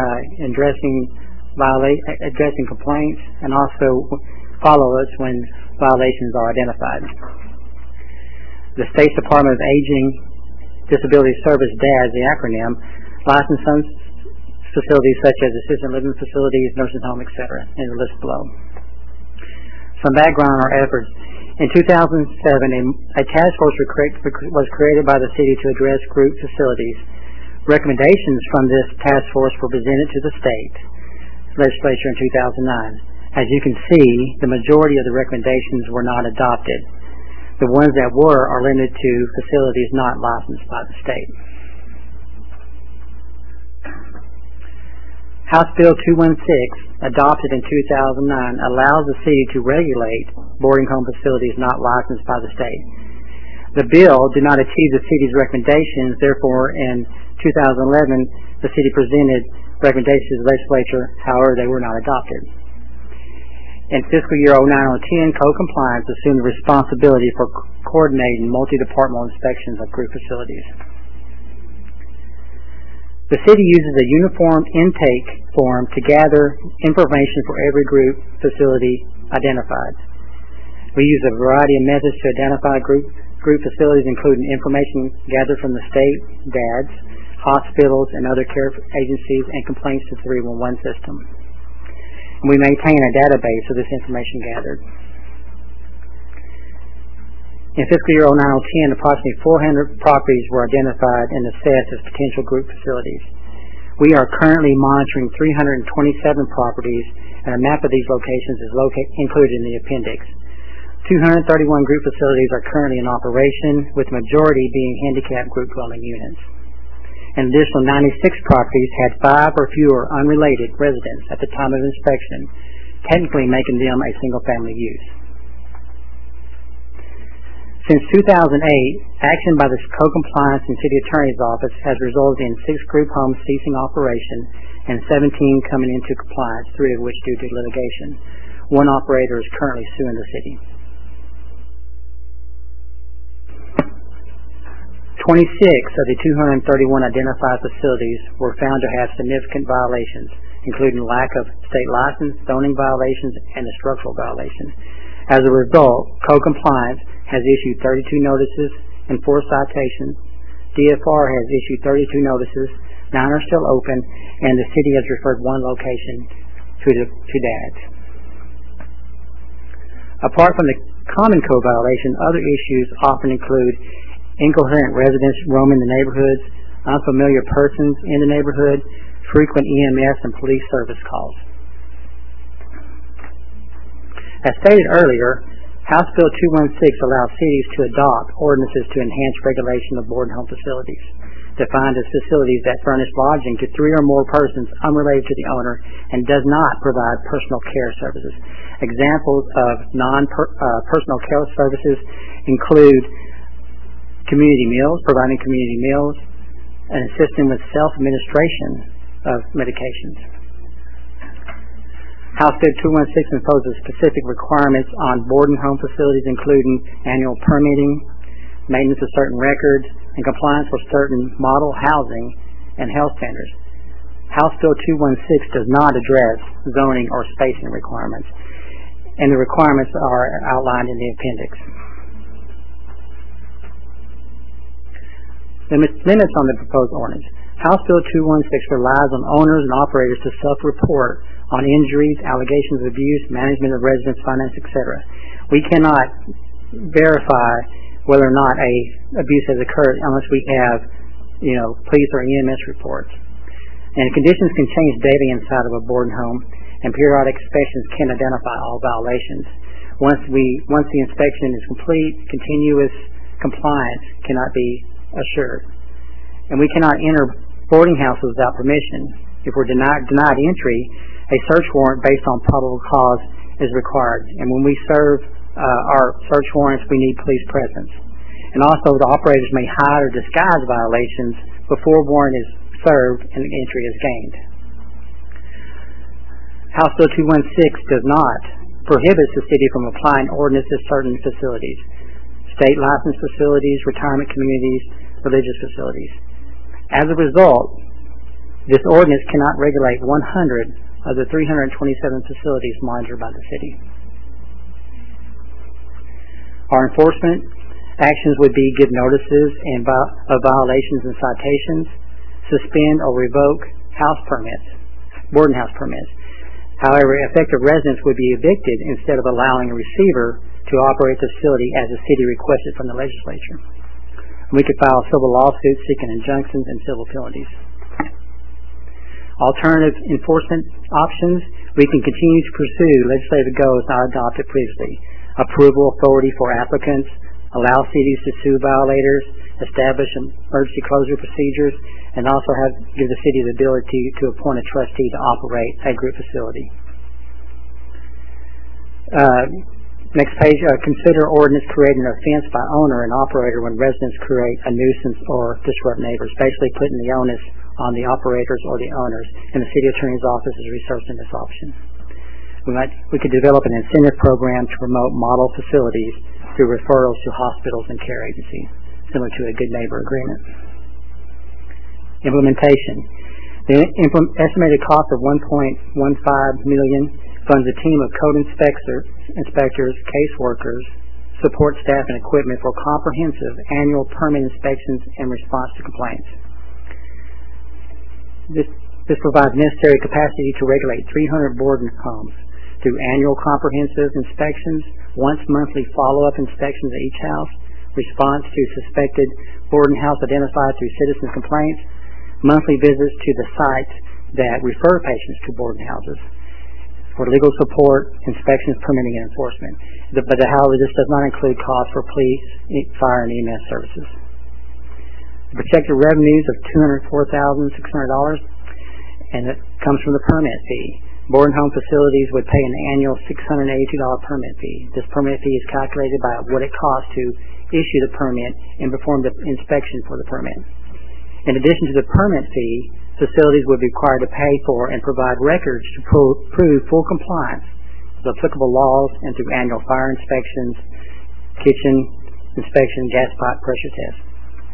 Speaker 7: addressing complaints, and also follow us when violations are identified. The State's Department of Aging Disability Service, DAS, the acronym, licensed some facilities such as assisted living facilities, nursing home, etc., and the list below. Some background on our efforts. In 2007, a task force was created by the city to address group facilities. Recommendations from this task force were presented to the state legislature in 2009. As you can see, the majority of the recommendations were not adopted. The ones that were are limited to facilities not licensed by the state. House Bill 216, adopted in 2009, allows the city to regulate boarding home facilities not licensed by the state. The bill did not achieve the city's recommendations. Therefore, in 2011, the city presented recommendations to the legislature. However, they were not adopted. In fiscal year 09-10, Code Compliance assumed the responsibility for coordinating multi-departmental inspections of group facilities. The city uses a uniform intake form to gather information for every group facility identified. We use a variety of methods to identify group facilities, including information gathered from the state, DADS, hospitals, and other care agencies, and complaints to the 311 system. And we maintain a database of this information gathered. In fiscal year 09-10, approximately 400 properties were identified and assessed as potential group facilities. We are currently monitoring 327 properties, and a map of these locations is included in the appendix. 231 group facilities are currently in operation, with the majority being handicapped group dwelling units. An additional 96 properties had 5 or fewer unrelated residents at the time of inspection, technically making them a single-family use. Since 2008, action by the Code Compliance and City Attorney's Office has resulted in 6 group homes ceasing operation and 17 coming into compliance, 3 of which due to litigation. 1 operator is currently suing the city. 26 of the 231 identified facilities were found to have significant violations, including lack of state license, zoning violations, and a structural violation. As a result, Code Compliance has issued 32 notices and 4 citations. DFR has issued 32 notices, 9 are still open, and the city has referred 1 location to DADS. Apart from the common code violation, other issues often include incoherent residents roaming the neighborhoods, unfamiliar persons in the neighborhood, frequent EMS and police service calls. As stated earlier, House Bill 216 allows cities to adopt ordinances to enhance regulation of boarding home facilities, defined as facilities that furnish lodging to 3 or more persons unrelated to the owner and does not provide personal care services. Examples of non-personal care services include community meals, providing community meals, and assisting with self-administration of medications. House Bill 216 imposes specific requirements on boarding home facilities, including annual permitting, maintenance of certain records, and compliance with certain model housing and health standards. House Bill 216 does not address zoning or spacing requirements, and the requirements are outlined in the appendix. Limits on the proposed ordinance. House Bill 216 relies on owners and operators to self-report on injuries, allegations of abuse, management of residents' finance, etc. We cannot verify whether or not abuse has occurred unless we have, police or EMS reports. And conditions can change daily inside of a boarding home, and periodic inspections can identify all violations. Once the inspection is complete, continuous compliance cannot be assured. And we cannot enter boarding houses without permission. If we're denied entry, a search warrant based on probable cause is required. And when we serve our search warrants, we need police presence. And also, the operators may hide or disguise violations before a warrant is served and entry is gained. House Bill 216 does not prohibit the city from applying ordinances to certain facilities, state licensed facilities, retirement communities, religious facilities. As a result, this ordinance cannot regulate 100 of the 327 facilities monitored by the city. Our enforcement actions would be give notices of violations and citations, suspend or revoke house permits, boarding house permits. However, affected residents would be evicted instead of allowing a receiver to operate the facility as the city requested from the legislature. We could file civil lawsuits seeking injunctions and civil penalties. Alternative enforcement options, we can continue to pursue legislative goals not adopted previously. Approval authority for applicants, allow cities to sue violators, establish emergency closure procedures, and also give the city the ability to appoint a trustee to operate a group facility. Next page, consider ordinance creating an offense by owner and operator when residents create a nuisance or disrupt neighbors, basically putting the onus on the operators or the owners, and the city attorney's office is researching this option. We could develop an incentive program to promote model facilities through referrals to hospitals and care agencies, similar to a good neighbor agreement. Implementation. The estimated cost of $1.15 million funds a team of code inspectors, caseworkers, support staff, and equipment for comprehensive annual permit inspections and response to complaints. This provides necessary capacity to regulate 300 boarding homes through annual comprehensive inspections, once monthly follow-up inspections at each house, response to suspected boarding house identified through citizen complaints, monthly visits to the sites that refer patients to boarding houses, for legal support, inspections, permitting, and enforcement. However, this does not include costs for police, fire, and EMS services. The projected revenues of $204,600, and it comes from the permit fee. Boarding home facilities would pay an annual $682 permit fee. This permit fee is calculated by what it costs to issue the permit and perform the inspection for the permit. In addition to the permit fee, facilities would be required to pay for and provide records to prove full compliance with applicable laws and through annual fire inspections, kitchen inspection, gas pipe pressure tests.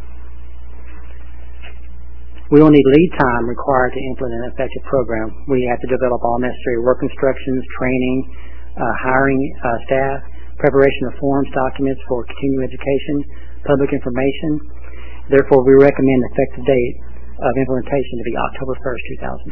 Speaker 7: We will need lead time required to implement an effective program. We have to develop all necessary work instructions, training, hiring staff, preparation of forms, documents for continuing education, public information. Therefore, we recommend the effective date of implementation to be October 1st,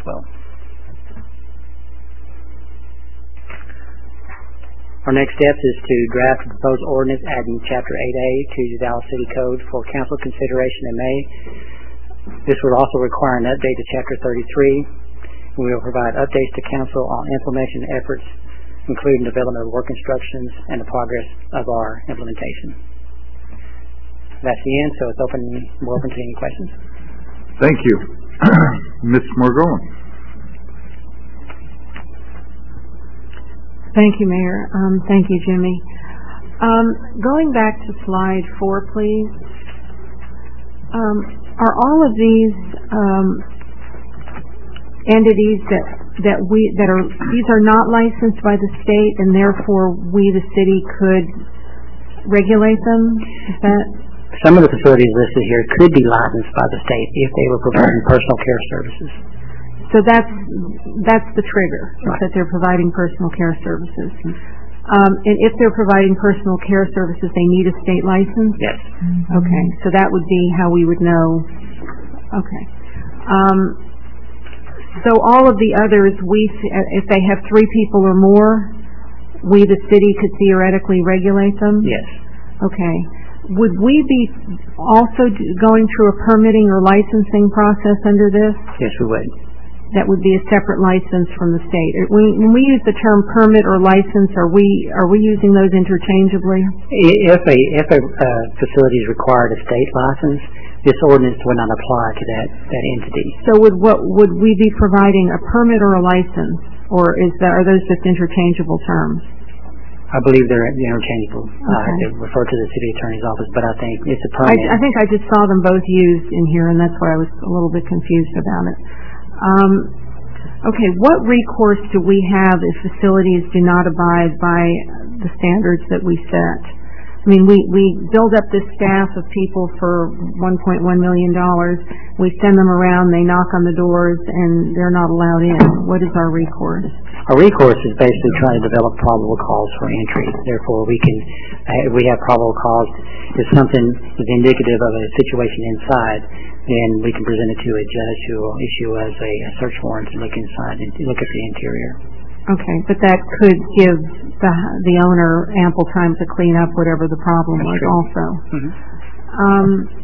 Speaker 7: 2012. Our next step is to draft a proposed ordinance adding Chapter 8A to the Dallas City Code for council consideration in May. This would also require an update to Chapter 33. We will provide updates to council on implementation efforts, including development of work instructions and the progress of our implementation. That's the end, so it's open to any questions.
Speaker 19: Thank you. Ms. Margolin.
Speaker 17: Thank you, Mayor. Thank you, Jimmy. Going back to slide 4, please. Are all of these entities these are not licensed by the state, and therefore we, the city, could regulate them? Is that?
Speaker 7: Some of the facilities listed here could be licensed by the state if they were providing personal care services.
Speaker 17: So that's the trigger, right, that they're providing personal care services. And if they're providing personal care services, they need a state license?
Speaker 7: Yes.
Speaker 17: Okay, so that would be how we would know. Okay. So all of the others, if they have 3 people or more, we, the city, could theoretically regulate them?
Speaker 7: Yes.
Speaker 17: Okay. Would we be also going through a permitting or licensing process under this?
Speaker 7: Yes, we would.
Speaker 17: That would be a separate license from the state. When we use the term permit or license, are we using those interchangeably?
Speaker 7: If a facility is required a state license, this ordinance would not apply to that entity. So
Speaker 17: would we be providing a permit or a license, or are those just interchangeable terms?
Speaker 7: I believe they're interchangeable.
Speaker 17: Okay.
Speaker 7: They refer to the city attorney's office, but I think it's a permit.
Speaker 17: I think I just saw them both used in here, and that's why I was a little bit confused about it. Okay, what recourse do we have if facilities do not abide by the standards that we set? I mean, we build up this staff of people for $1.1 million. We send them around, they knock on the doors, and they're not allowed in. What is our recourse?
Speaker 7: Our recourse is basically trying to develop probable cause for entry. Therefore, if we have probable cause, if something is indicative of a situation inside, then we can present it to a judge who will issue us a search warrant to look inside and look at the interior.
Speaker 17: Okay, but that could give the owner ample time to clean up whatever the problem was also. Mm-hmm.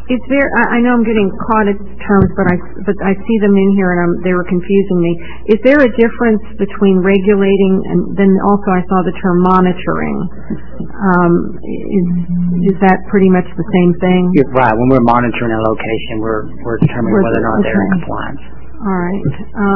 Speaker 17: Is there? I know I'm getting caught at terms, but I see them in here and they were confusing me. Is there a difference between regulating and then also I saw the term monitoring? Is that pretty much the same thing?
Speaker 7: You're right. When we're monitoring a location, we're determining whether or not they're in compliance.
Speaker 17: All right.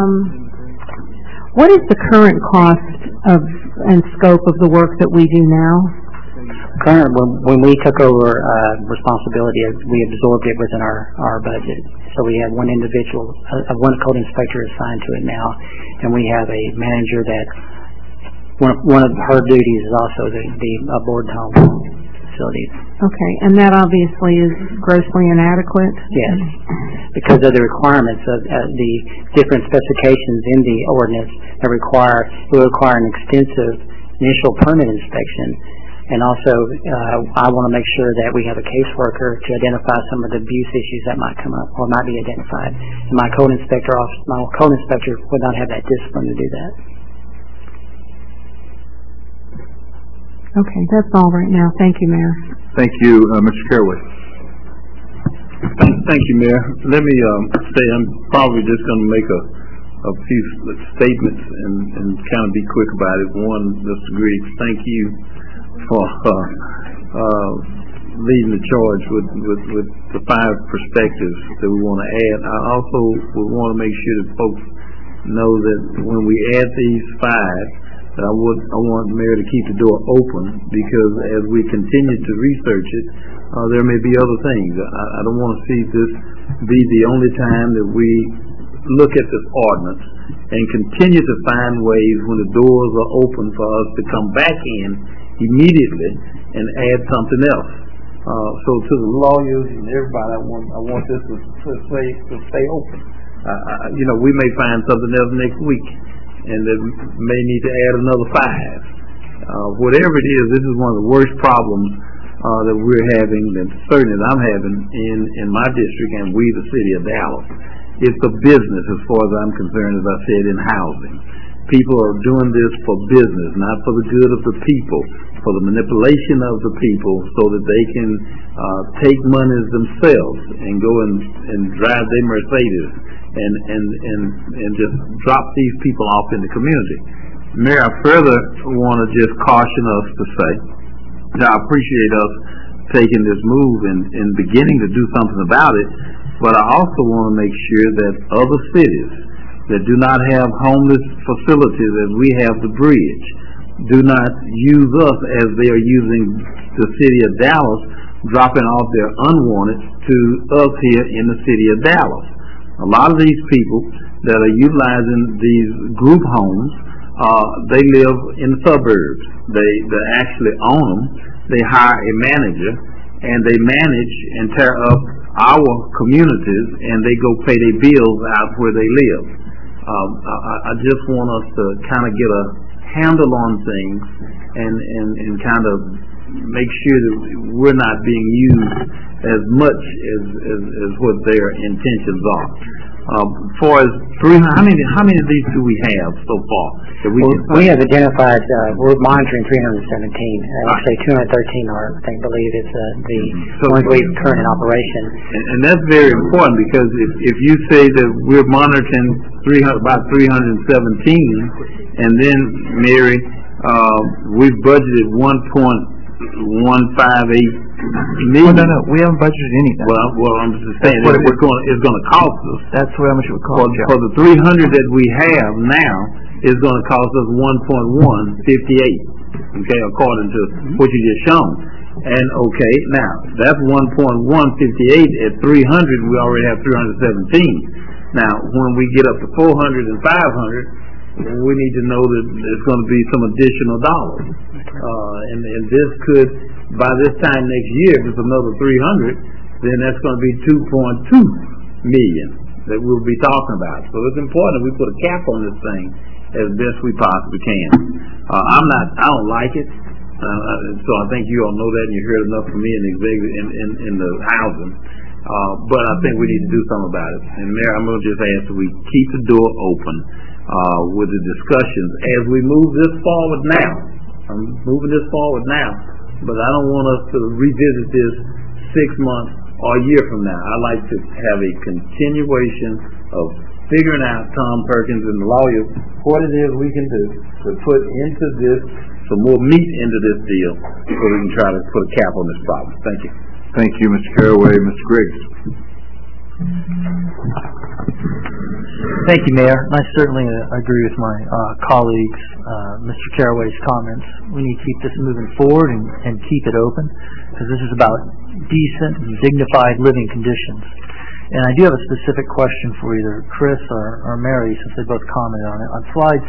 Speaker 17: What is the current cost of and scope of the work that we do now?
Speaker 7: When we took over responsibility, we absorbed it within our budget. So we have one individual, one code inspector assigned to it now, and we have a manager that one of her duties is also the board home facilities.
Speaker 17: Okay, and that obviously is grossly inadequate?
Speaker 7: Yes, because of the requirements of the different specifications in the ordinance that will require an extensive initial permit inspection. And also, I want to make sure that we have a caseworker to identify some of the abuse issues that might come up or might be identified. And my code inspector would not have that discipline to do that.
Speaker 17: Okay, that's all right now. Thank you, Mayor.
Speaker 21: Thank you, Mr. Caraway.
Speaker 20: Thank you, Mayor. Let me say I'm probably just going to make a few statements and kind of be quick about it. One, Mr. Griggs, thank you for leading the charge with the 5 perspectives that we want to add. I also would want to make sure that folks know that when we add these 5, that I want the mayor to keep the door open, because as we continue to research it, there may be other things. I don't want to see this be the only time that we look at this ordinance and continue to find ways when the doors are open for us to come back in immediately and add something else. So to the lawyers and everybody, I want this to stay open. We may find something else next week, and that may need to add another 5. Whatever it is, this is one of the worst problems that we're having, and certainly that I'm having in my district and we, the city of Dallas. It's a business as far as I'm concerned, as I said, in housing. People are doing this for business, not for the good of the people, for the manipulation of the people so that they can take monies themselves and go and drive their Mercedes and just drop these people off in the community. Mayor, I further want to just caution us to say that I appreciate us taking this move and beginning to do something about it, but I also want to make sure that other cities that do not have homeless facilities as we have the bridge do not use us as they are using the city of Dallas, dropping off their unwanted to us here in the city of Dallas. A lot of these people that are utilizing these group homes, they live in the suburbs. They actually own them. They hire a manager, and they manage and tear up our communities, and they go pay their bills out where they live. I just want us to kind of get a handle on things and kind of make sure that we're not being used as much as what their intentions are. For as how many of these do we have so far?
Speaker 7: We have identified. We're monitoring 317. I'd say 213 are, I believe, is the ones we current in operation.
Speaker 20: And that's very important, because if you say that we're monitoring about 317, and then Mary, we've budgeted 1.158 million.
Speaker 10: No, we haven't budgeted anything.
Speaker 20: Well, I'm just saying it's going to cost us.
Speaker 10: That's how much it would cost.
Speaker 20: For the 300 that we have now, is going to cost us 1.158. Okay, according to what you just shown. And okay, now that's 1.158 at 300. We already have 317. Now, when we get up to 400 and 500, we need to know that there's going to be some additional dollars. And this could, by this time next year, if it's another 300, then that's going to be 2.2 million that we'll be talking about. So it's important that we put a cap on this thing as best we possibly can. I don't like it. So I think you all know that, and you heard enough from me in the housing. But I think we need to do something about it. And Mayor, I'm going to just ask that we keep the door open with the discussions as we move this forward now. I'm moving this forward now, but I don't want us to revisit this 6 months or a year from now. I like to have a continuation of figuring out, Tom Perkins and the lawyers, what it is we can do to put into this, some more meat into this deal, so we can try to put a cap on this problem. Thank you.
Speaker 19: Thank you, Mr. Caraway. Mr. Griggs.
Speaker 14: Thank you, Mayor. I certainly agree with my colleagues, Mr. Caraway's comments. We need to keep this moving forward and keep it open, because this is about decent and dignified living conditions. And I do have a specific question for either Chris or Mary, since they both commented on it. On slide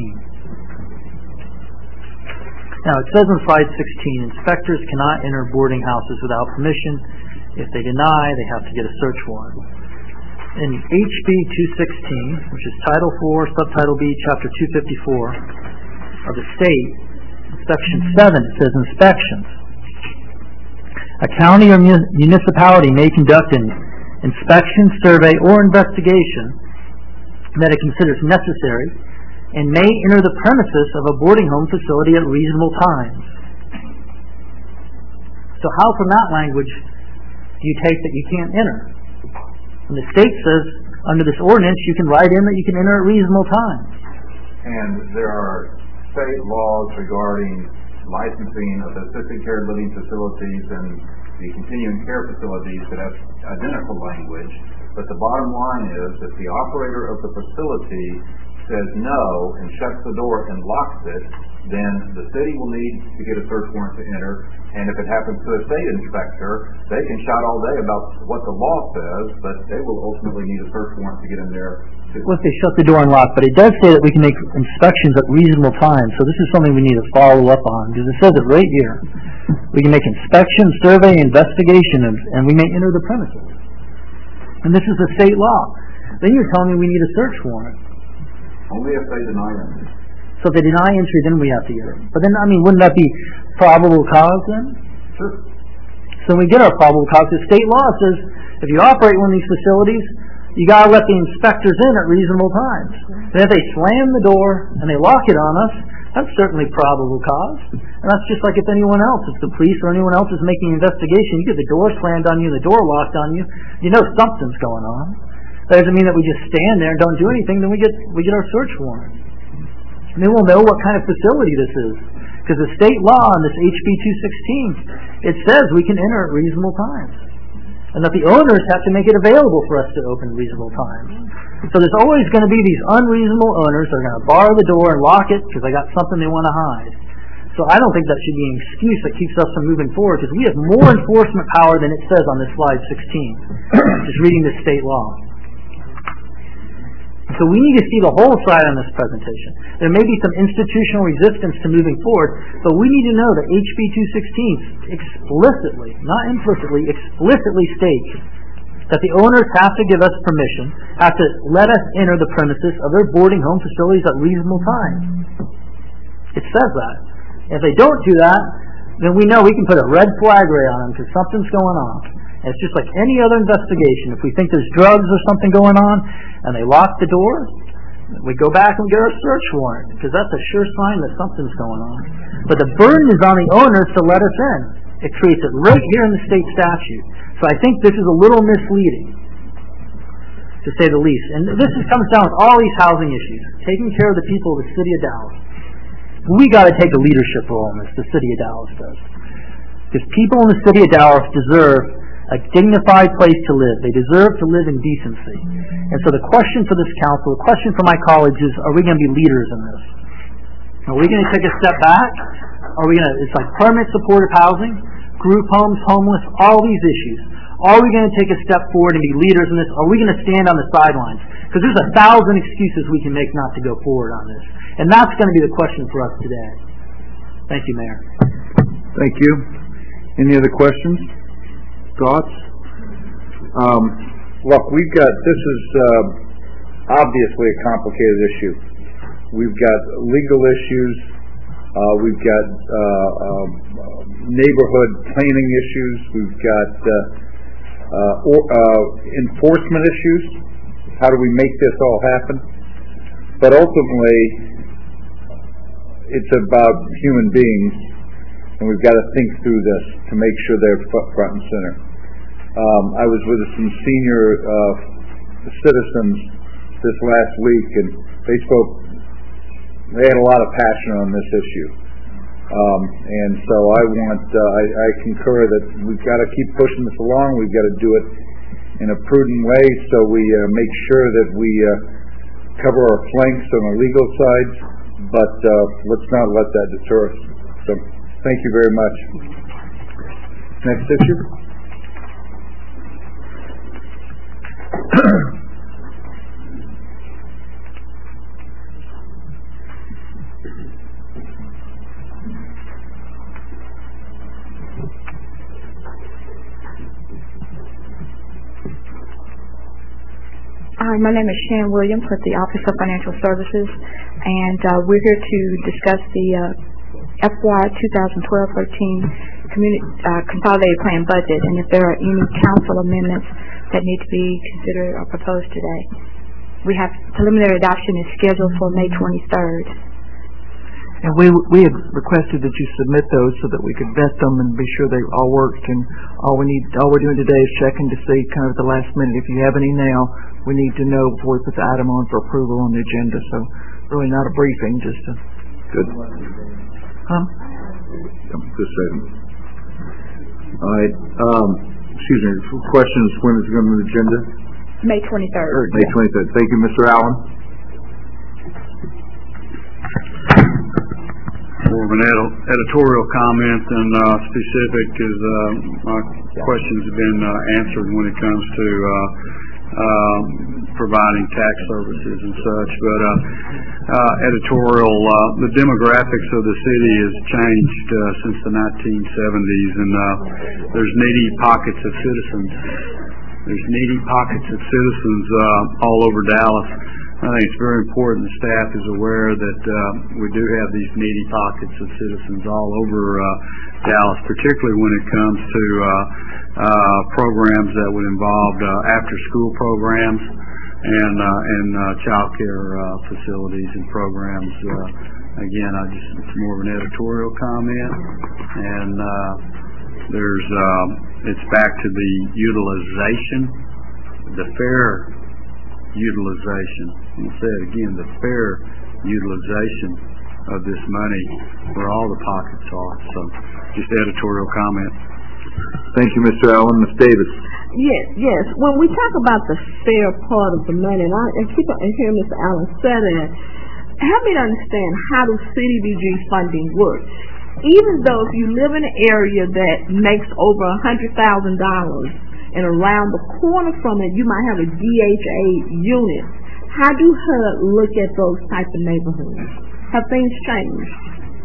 Speaker 14: 16. Now, it says on slide 16, inspectors cannot enter boarding houses without permission. If they deny, they have to get a search warrant. In HB 216, which is Title 4, Subtitle B, Chapter 254 of the state, Section 7, it says inspections. A county or municipality may conduct an inspection, survey, or investigation that it considers necessary and may enter the premises of a boarding home facility at reasonable times. So how from that language do you take that you can't enter? And the state says, under this ordinance, you can write in that you can enter at reasonable times.
Speaker 2: And there are state laws regarding licensing of assisted care living facilities and the continuing care facilities that have identical language. But the bottom line is that the operator of the facility says no and shuts the door and locks it, then the city will need to get a search warrant to enter. And if it happens to a state inspector, they can shout all day about what the law says, but they will ultimately need a search warrant to get in there too.
Speaker 14: Well, if they shut the door and lock, but it does say that we can make inspections at reasonable times, so this is something we need to follow up on, because it says it right here. We can make inspection, survey, investigation, and we may enter the premises. And this is a state law. Then you're telling me we need a search warrant.
Speaker 2: Only if they deny entry.
Speaker 14: So if they deny entry, then we have to get it. But then, I mean, wouldn't that be probable cause then?
Speaker 2: Sure.
Speaker 14: So we get our probable cause. The state law says if you operate one of these facilities, you got to let the inspectors in at reasonable times. And if they slam the door and they lock it on us, that's certainly probable cause. And that's just like if anyone else, if the police or anyone else is making an investigation, you get the door slammed on you, the door locked on you, you know something's going on. That doesn't mean that we just stand there and don't do anything, then we get our search warrant. And then we'll know what kind of facility this is. Because the state law on this HB 216, it says we can enter at reasonable times. And that the owners have to make it available for us to open reasonable times. So there's always going to be these unreasonable owners that are going to bar the door and lock it because they got something they want to hide. So I don't think that should be an excuse that keeps us from moving forward, because we have more enforcement power than it says on this slide 16. Just reading the state law. So we need to see the whole side on this presentation. There may be some institutional resistance to moving forward, but we need to know that HB 216 explicitly, not implicitly, explicitly states that the owners have to give us permission, have to let us enter the premises of their boarding home facilities at reasonable times. It says that. If they don't do that, then we know we can put a red flag right on them because something's going on. And it's just like any other investigation. If we think there's drugs or something going on, and they lock the door, we go back and get our search warrant, because that's a sure sign that something's going on. But the burden is on the owners to let us in. It creates it right here in the state statute. So I think this is a little misleading, to say the least. And this comes down with all these housing issues, taking care of the people of the city of Dallas. We got to take a leadership role in this, the city of Dallas does. Because people in the city of Dallas deserve a dignified place to live. They deserve to live in decency. And so the question for this council, the question for my colleagues is, are we going to be leaders in this? Are we going to take a step back? Are we going to, it's like permanent supportive housing, group homes, homeless, all these issues. Are we going to take a step forward and be leaders in this? Are we going to stand on the sidelines? Because there's 1,000 excuses we can make not to go forward on this. And that's going to be the question for us today. Thank you, Mayor.
Speaker 19: Thank you. Any other questions? Thoughts?
Speaker 15: Look, this is obviously a complicated issue. We've got legal issues, we've got neighborhood planning issues, we've got enforcement issues. How do we make this all happen? But ultimately, it's about human beings, and we've got to think through this to make sure they're front and center. I was with some senior citizens this last week, and they had a lot of passion on this issue. And so I concur that we've got to keep pushing this along. We've got to do it in a prudent way so we make sure that we cover our flanks on the legal side, but let's not let that deter us. So thank you very much. Next issue.
Speaker 18: Hi, my name is Shan Williams with the Office of Financial Services, and we're here to discuss the FY 2012-13 Consolidated Plan Budget, and if there are any council amendments that need to be considered or proposed today. We have preliminary adoption is scheduled for May 23rd.
Speaker 10: And we had requested that you submit those so that we could vet them and be sure they all worked. And all we're doing today is checking to see kind of at the last minute. If you have any now, we need to know before we put the item on for approval on the agenda. So really not a briefing, just a...
Speaker 19: Good.
Speaker 10: Huh?
Speaker 19: Just a second. All right. Excuse me. Questions, when is it going to be on the agenda?
Speaker 18: May 23rd.
Speaker 19: May 23rd. Thank you, Mr. Allen.
Speaker 22: More of an editorial comment than specific, as my questions have been answered when it comes to providing tax services and such. But editorial, the demographics of the city has changed since the 1970s, and there's needy pockets of citizens. There's needy pockets of citizens all over Dallas. I think it's very important the staff is aware that we do have these needy pockets of citizens all over Dallas, particularly when it comes to programs that would involve after-school programs and child care facilities and programs. Again, it's more of an editorial comment, and it's back to the utilization, the fair utilization. I'll say it again, the fair utilization of this money where all the pockets are. So just editorial comment.
Speaker 19: Thank you, Mr. Allen. Ms. Davis.
Speaker 3: Yes. When we talk about the fair part of the money, and I keep on hearing Mr. Allen say that, help me to understand how the CDBG funding works. Even though if you live in an area that makes over $100,000, and around the corner from it, you might have a DHA unit. How do HUD look at those type of neighborhoods? Have things changed?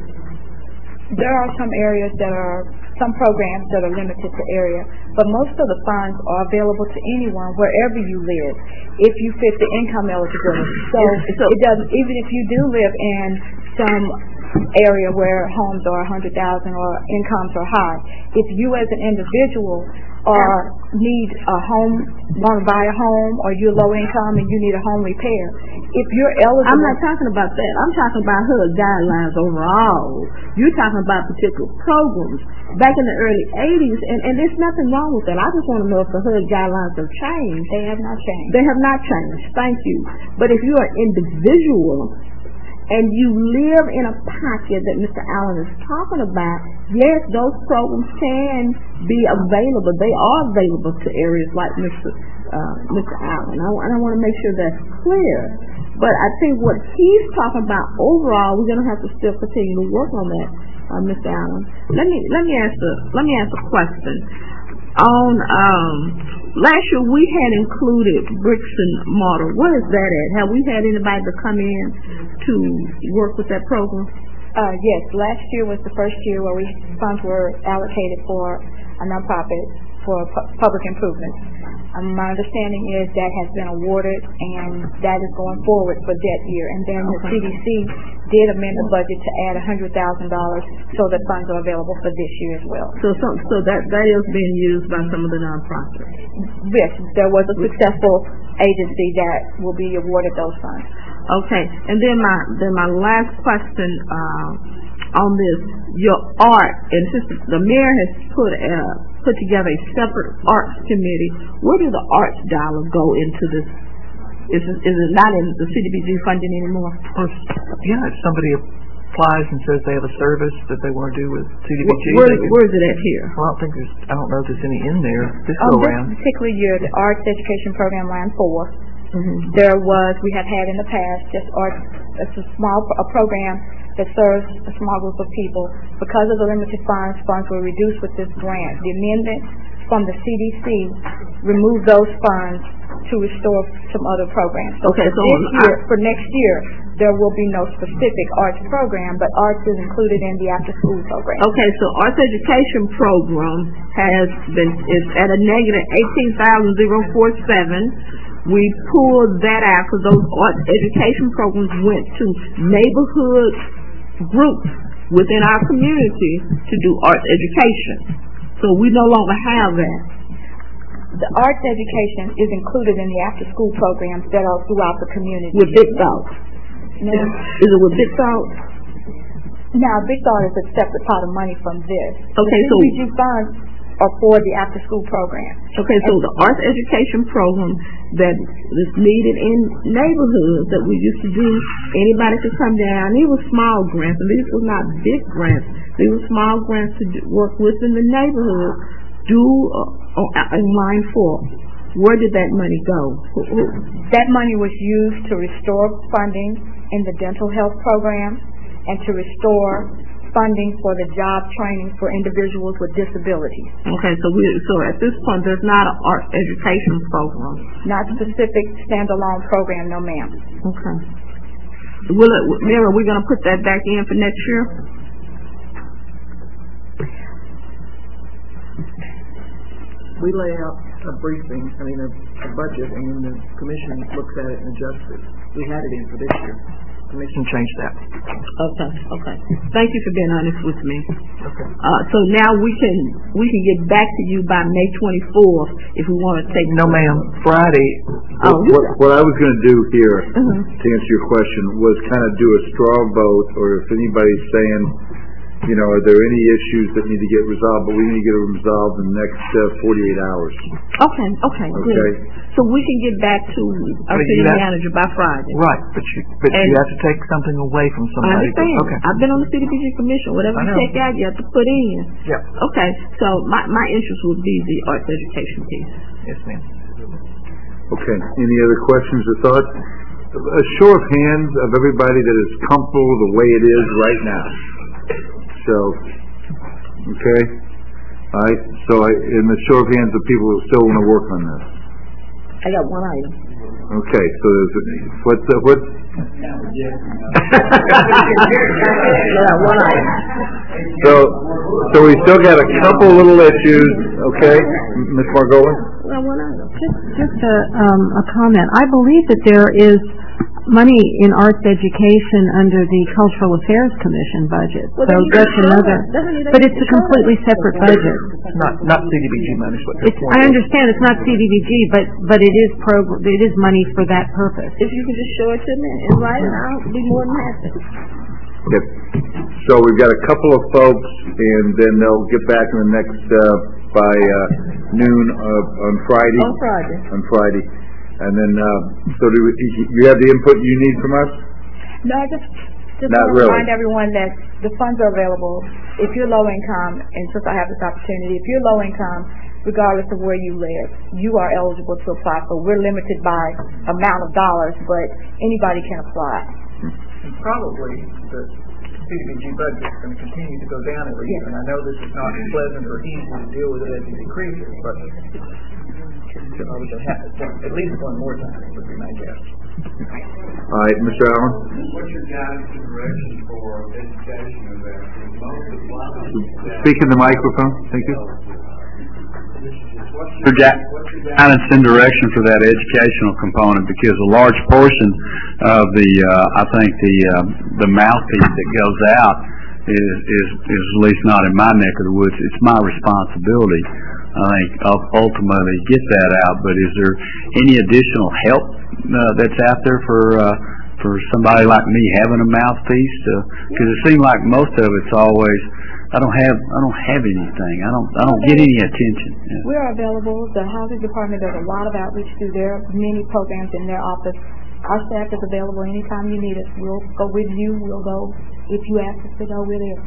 Speaker 18: There are some areas some programs that are limited to area, but most of the funds are available to anyone wherever you live, if you fit the income eligibility. So it doesn't, even if you do live in some area where homes are 100,000 or incomes are high, if you as an individual need a home, want to buy a home, or you're low income and you need a home repair, if you're eligible...
Speaker 3: I'm not talking about that. I'm talking about HUD guidelines overall. You're talking about particular programs. Back in the early 80s, and there's nothing wrong with that. I just want to know if the HUD guidelines have changed.
Speaker 18: They have not changed.
Speaker 3: They have not changed. Thank you. But if you're an individual and you live in a pocket that Mr. Allen is talking about, yes, those programs can be available. They are available to areas like Mr. Allen. I want to make sure that's clear. But I think what he's talking about overall, we're going to have to still continue to work on that, Mr. Allen. Let me ask a question. On last year, we had included bricks and mortar. What is that at? Have we had anybody to come in to work with that program?
Speaker 18: Yes, last year was the first year where funds were allocated for a nonprofit for public improvements. My understanding is that has been awarded, and that is going forward for that year. And then the CDC did amend the budget to add $100,000 so that funds are available for this year as well.
Speaker 3: So that is being used by some of the nonprofits.
Speaker 18: Yes, there was a successful agency that will be awarded those funds.
Speaker 3: Okay, and then my last question on this, your art, and since the mayor has put a put together a separate arts committee. Where does the arts dollar go into this? Is it not in the CDBG funding anymore?
Speaker 10: Yeah, if somebody applies and says they have a service that they want to do with CDBG.
Speaker 3: Where is it at here?
Speaker 10: Well, I don't know if there's any in there this go around.
Speaker 18: This particular year, the Arts Education Program Line 4, we have had in the past just arts. It's a program that serves a small group of people. Because of the limited funds were reduced with this grant. The amendment from the CDC removed those funds to restore some other programs. So for next year, there will be no specific arts program, but arts is included in the after-school program.
Speaker 3: Okay, so arts education program is at a negative $18,047. We pulled that out because those arts education programs went to neighborhood groups within our community to do arts education. So we no longer have that.
Speaker 18: The arts education is included in the after-school programs that are throughout the community.
Speaker 3: With Big Thought?
Speaker 18: No.
Speaker 3: Is it with Big Thought?
Speaker 18: Now, Big Thought is a separate pot of money from this.
Speaker 3: Okay,
Speaker 18: the CDBG funds are for the after-school program.
Speaker 3: Okay, so the arts education program that is needed in neighborhoods that we used to do, anybody could come down. These were small grants, and these were not big grants. These were small grants to work within the neighborhood. In line 4, where did that money go?
Speaker 18: That money was used to restore funding in the dental health program and to restore funding for the job training for individuals with disabilities.
Speaker 3: Okay, so at this point there's not an art education program.
Speaker 18: Not specific standalone program, no ma'am.
Speaker 3: Okay. Mary, are we going to put that back in for next year?
Speaker 10: We lay out a briefing, a budget, and then the commission looks at it and adjusts it. We had it in for this year. The commission changed that.
Speaker 3: Okay. Thank you for being honest with me.
Speaker 10: Okay.
Speaker 3: So now we can get back to you by May 24th if we want to take.
Speaker 10: No, ma'am. Friday.
Speaker 19: What I was going to do here to answer your question was kind of do a straw vote, or if anybody's saying, are there any issues that need to get resolved, but we need to get them resolved in the next 48 hours.
Speaker 3: Okay, good. So we can get back to our city manager by Friday.
Speaker 10: Right, but you have to take something away from somebody.
Speaker 3: I understand.
Speaker 10: Okay.
Speaker 3: I've been on the CDBG commission. Whatever you take out, you have to put in.
Speaker 10: Yeah.
Speaker 3: Okay, so my interest would be the arts education piece.
Speaker 10: Yes, ma'am.
Speaker 19: Okay, any other questions or thoughts? A show of hands of everybody that is comfortable the way it is right now. So, okay, all right. So, in the show of hands of people who still want to work on this.
Speaker 3: I got one item.
Speaker 19: Okay, so what's?
Speaker 3: One item.
Speaker 19: So we still got a couple little issues. Okay, Ms. Margolin.
Speaker 3: Well, one item.
Speaker 17: Just a comment. I believe that there is money in arts education under the Cultural Affairs Commission budget.
Speaker 3: Well,
Speaker 17: so that's another, but it's a completely separate budget.
Speaker 10: Not CDBG money.
Speaker 17: I understand it's not CDBG, but it is money for that purpose.
Speaker 3: If you could just show it to me and write it, I'll be more than happy.
Speaker 19: Yep. So we've got a couple of folks, and then they'll get back in the next by noon on Friday. On Friday. And then, so do you have the input you need from us?
Speaker 18: No, I just want to remind everyone that the funds are available if you're low income, and since I have this opportunity, if you're low income, regardless of where you live, you are eligible to apply. So we're limited by amount of dollars, but anybody can apply.
Speaker 10: And probably the CDBG budget is going to continue to go down every year, and I know this is not pleasant or easy to deal with it as it decreases, but at least one more time would be my guess.
Speaker 19: All right, Mr. Allen.
Speaker 5: What's your guidance and direction for education of that?
Speaker 19: Speak in the microphone. Thank you.
Speaker 22: For guidance and direction for that educational component, because a large portion of the mouthpiece that goes out is at least not in my neck of the woods. It's my responsibility. I think I'll ultimately get that out, but is there any additional help that's out there for somebody like me having a mouthpiece? Because it seems like most of it's always I don't have anything. I don't get any attention. Yeah.
Speaker 18: We are available. The housing department does a lot of outreach through their many programs in their office. Our staff is available anytime you need us. We'll go with you. We'll go if you ask us to go. We're there.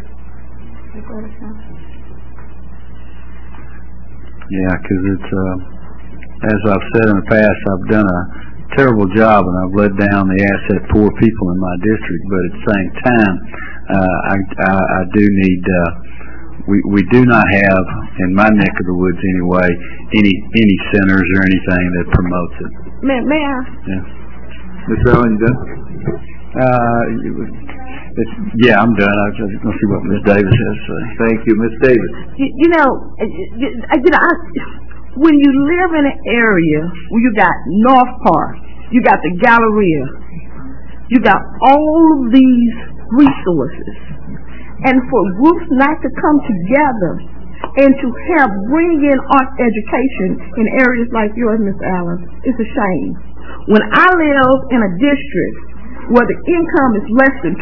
Speaker 22: Yeah, because it's as I've said in the past, I've done a terrible job and I've let down the asset poor people in my district. But at the same time, I do need. We do not have in my neck of the woods anyway any centers or anything that promotes it.
Speaker 3: May I?
Speaker 22: Yeah.
Speaker 19: Mr. Allen, you done?
Speaker 22: Yeah, I'm done. I was just going to see what Ms. Davis has to say.
Speaker 19: Thank you, Ms. Davis.
Speaker 3: When you live in an area where you got North Park, you got the Galleria, you got all of these resources, and for groups not to come together and to bring in art education in areas like yours, Ms. Allen, it's a shame. When I live in a district where the income is less than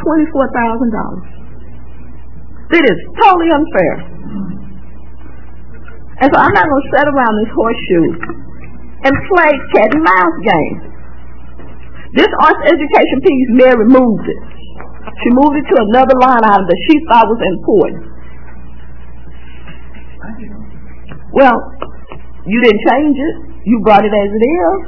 Speaker 3: $24,000, it is totally unfair. And so I'm not going to sit around this horseshoe and play cat and mouse game. This arts education piece, Mary moved it. She moved it to another line item that she thought was important. Well, you didn't change it. You brought it as it is.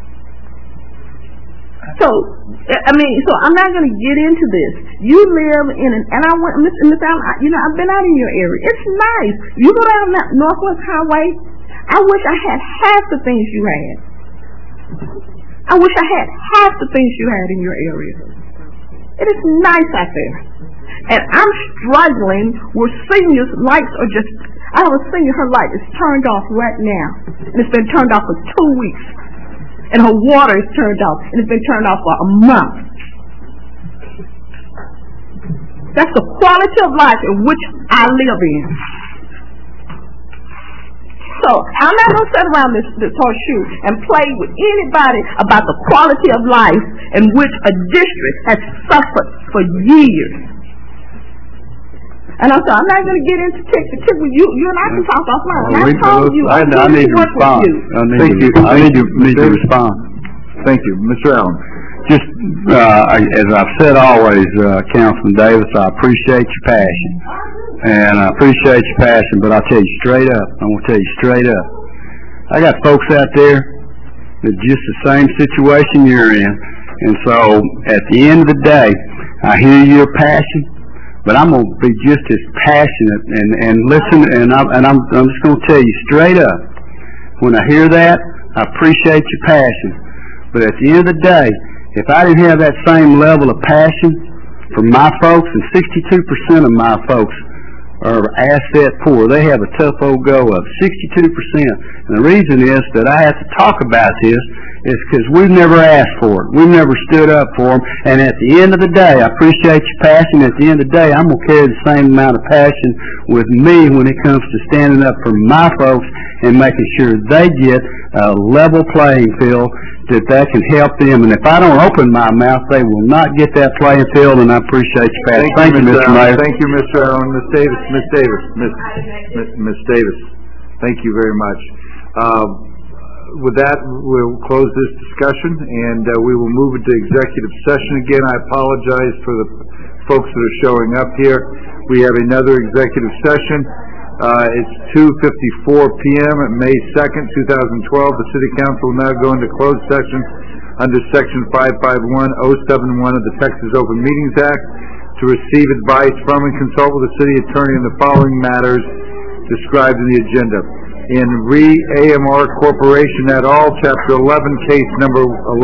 Speaker 3: So I'm not going to get into this. You live in and I went, Miss Allen, I've been out in your area. It's nice. You go down that Northwest Highway. I wish I had half the things you had. I wish I had half the things you had in your area. It is nice out there. And I'm struggling where seniors' lights are just, I have a senior, her light is turned off right now. And it's been turned off for 2 weeks. And her water is turned off, and it's been turned off for a month. That's the quality of life in which I live in. So I'm not going to sit around this horseshoe and play with anybody about the quality of life in which a district has suffered for years. And I'm not going to get into tick with you. You and I can talk offline. I told you I need to respond.
Speaker 22: I need to respond.
Speaker 19: Thank you, Mr. Allen.
Speaker 22: Just as I've said always, Councilman Davis, I appreciate your passion, and I appreciate your passion. But I'll tell you straight up. I'm going to tell you straight up. I got folks out there that just the same situation you're in, and so at the end of the day, I hear your passion. But I'm going to be just as passionate and listen, and I'm just going to tell you straight up. When I hear that, I appreciate your passion. But at the end of the day, if I didn't have that same level of passion for my folks, and 62% of my folks are asset poor, they have a tough old go of 62%. And the reason is that I have to talk about this is because we've never asked for it. We've never stood up for them. And at the end of the day, I appreciate your passion. At the end of the day, I'm going to carry the same amount of passion with me when it comes to standing up for my folks and making sure they get a level playing field that can help them. And if I don't open my mouth, they will not get that playing field, and I appreciate your passion. Thank you, Mr. Mayor.
Speaker 19: Thank you, Mr. Allen. Ms. Davis. Thank you very much. With that, we'll close this discussion, and we will move into executive session again. I apologize for the folks that are showing up here. We have another executive session. It's 2:54 p.m. on May 2nd, 2012. The City Council will now go into closed session under Section 551.071 of the Texas Open Meetings Act to receive advice from and consult with the City Attorney on the following matters described in the agenda. In AMR Corporation et al., Chapter 11, Case Number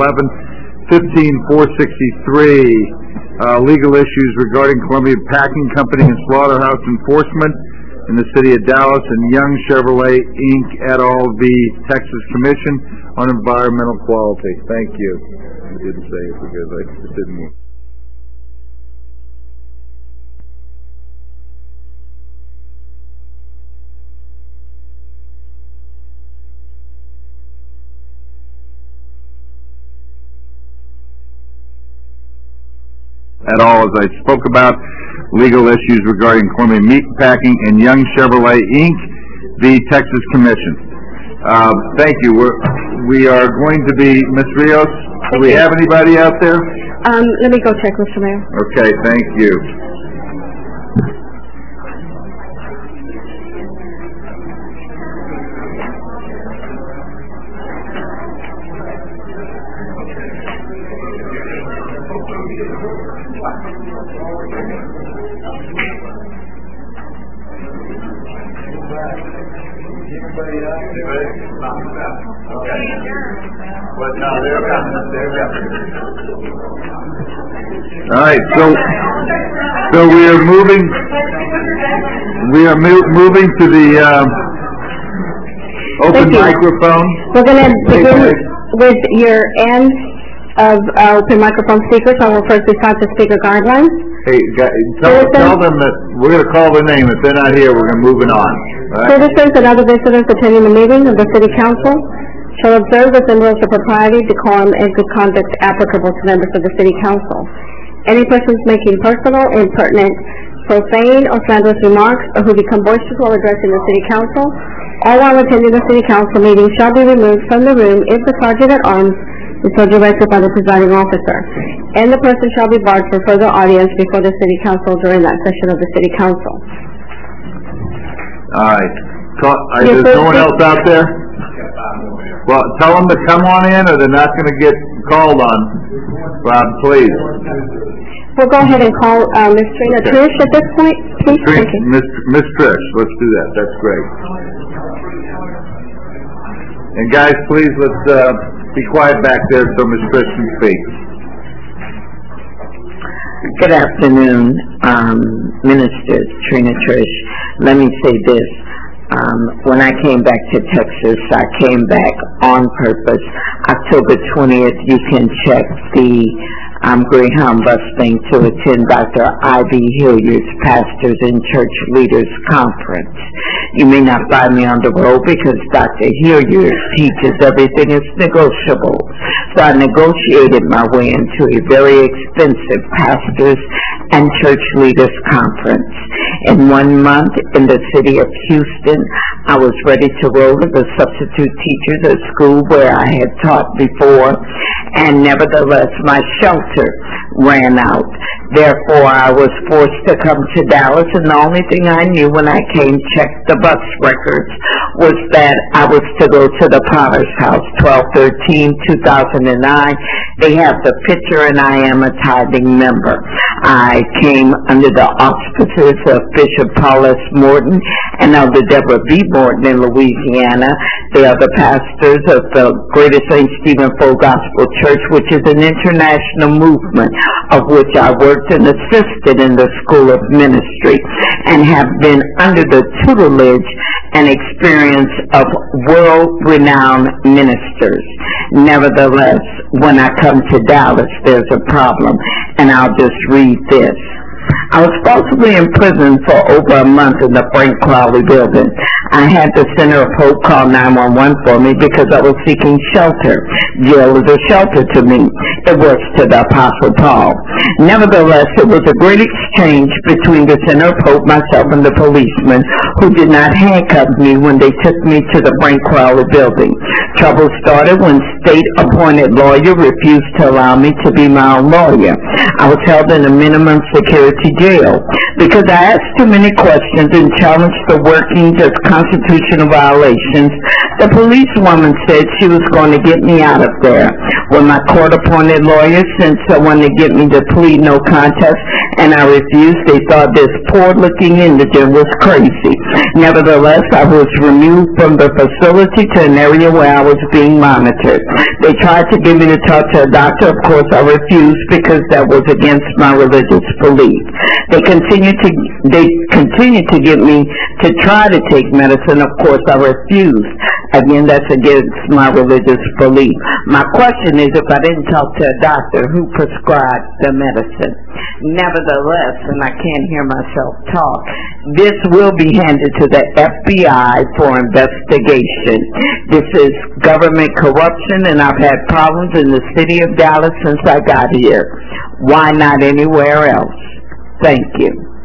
Speaker 19: 11-15463, legal issues regarding Columbia Packing Company and Slaughterhouse Enforcement in the City of Dallas, and Young Chevrolet, Inc. et al., v. Texas Commission on Environmental Quality. Thank you. I didn't say it because I just didn't want. At all, as I spoke about, legal issues regarding Columbia Meatpacking and Young Chevrolet Inc., the Texas Commission. Thank you. We are going to be, Ms. Rios, do we have anybody out there?
Speaker 6: Let me go check, Mr. Mayor.
Speaker 19: Okay, thank you. All right, so we are moving to the open microphone.
Speaker 6: We're going to begin with your end of open microphone speakers. I will first recite the speaker guidelines.
Speaker 19: Hey, tell them that we're going to call their name. If they're not here, we're going to move it on. Right?
Speaker 6: Citizens and other visitors attending the meeting of the City Council shall observe the rules of propriety, decorum, and good conduct applicable to members of the City Council. Any persons making personal, impertinent, profane, or slanderous remarks, or who become boisterous while addressing the City Council, or while attending the City Council meeting, shall be removed from the room if the Sergeant at Arms is so directed by the presiding officer, and the person shall be barred for further audience before the City Council during that session of the City Council.
Speaker 19: All right. There's no one else out there? Well, tell them to come on in, or they're not going to get called on. Rob, please.
Speaker 6: We'll go ahead and call Ms. Trina Trish at this point, please. Thank you.
Speaker 19: Ms. Trish, let's do that. That's great. And guys, please, let's be quiet back there so Ms. Trish can speak.
Speaker 11: Good afternoon, Minister Trina Trish. Let me say this. When I came back to Texas, I came back on purpose. October 20th, you can check the Greyhound bus thing to attend Dr. Ivy Hilliard's Pastors and Church Leaders Conference. You may not find me on the road because Dr. Hilliard teaches everything is negotiable. So I negotiated my way into a very expensive Pastors and Church Leaders Conference. In 1 month in the city of Houston, I was ready to roll as a substitute teacher at a school where I had taught before, and nevertheless my shelter ran out. Therefore, I was forced to come to Dallas, and the only thing I knew when I came, checked the bus records, was that I was to go to the Potter's House, 12/13/2009. They have the picture, and I am a tithing member. I came under the auspices of Bishop Paul S. Morton and Elder Deborah B. Morton in Louisiana. They are the pastors of the Greater St. Stephen Full Gospel Church, which is an international movement of which I worked and assisted in the School of Ministry, and have been under the tutelage and experience of world-renowned ministers. Nevertheless, when I come to Dallas, there's a problem, and I'll just read this. I was falsely imprisoned for over a month in the Frank Crowley building. I had the Center of Hope call 911 for me because I was seeking shelter. Jail is a shelter to me. It was to the Apostle Paul. Nevertheless, it was a great exchange between the Center of Hope, myself, and the policeman who did not handcuff me when they took me to the Frank Crowley building. Trouble started when state-appointed lawyer refused to allow me to be my own lawyer. I was held in a minimum security jail because I asked too many questions and challenged the workings of constitutional violations. The policewoman said she was going to get me out of there. When my court-appointed lawyer sent someone to get me to plead no contest, and I refused, they thought this poor-looking indigent was crazy. Nevertheless, I was removed from the facility to an area where I was being monitored. They tried to get me to talk to a doctor. Of course, I refused because that was against my religious belief. They continued to get me to try to take medicine. Of course, I refused. Again, that's against my religious belief. My question is, if I didn't talk to a doctor, who prescribed the medicine? Nevertheless, and I can't hear myself talk, this will be handed to the FBI for investigation. This is government corruption, and I've had problems in the city of Dallas since I got here. Why not anywhere else? Thank you.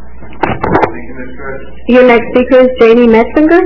Speaker 6: Your next speaker is Janie Metzinger.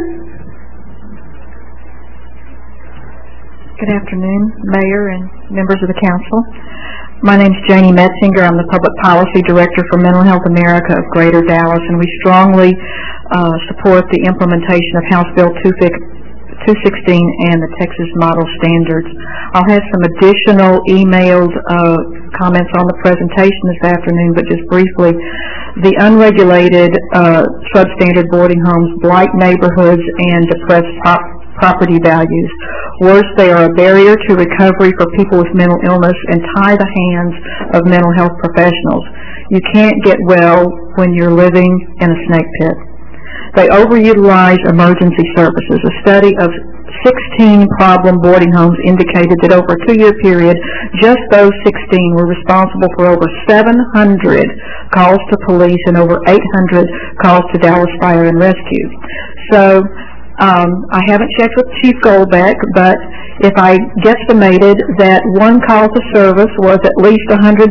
Speaker 13: Good afternoon, Mayor and members of the Council. My name is Janie Metzinger. I'm the Public Policy Director for Mental Health America of Greater Dallas, and we strongly support the implementation of House Bill 216 and the Texas Model Standards. I'll have some additional emailed comments on the presentation this afternoon, but just briefly, the unregulated substandard boarding homes blight neighborhoods and depress property values. Worse, they are a barrier to recovery for people with mental illness and tie the hands of mental health professionals. You can't get well when you're living in a snake pit. They overutilize emergency services. A study of 16 problem boarding homes indicated that over a 2-year period, just those 16 were responsible for over 700 calls to police and over 800 calls to Dallas Fire and Rescue. So, I haven't checked with Chief Goldbeck, but if I guesstimated that one call to service was at least $100,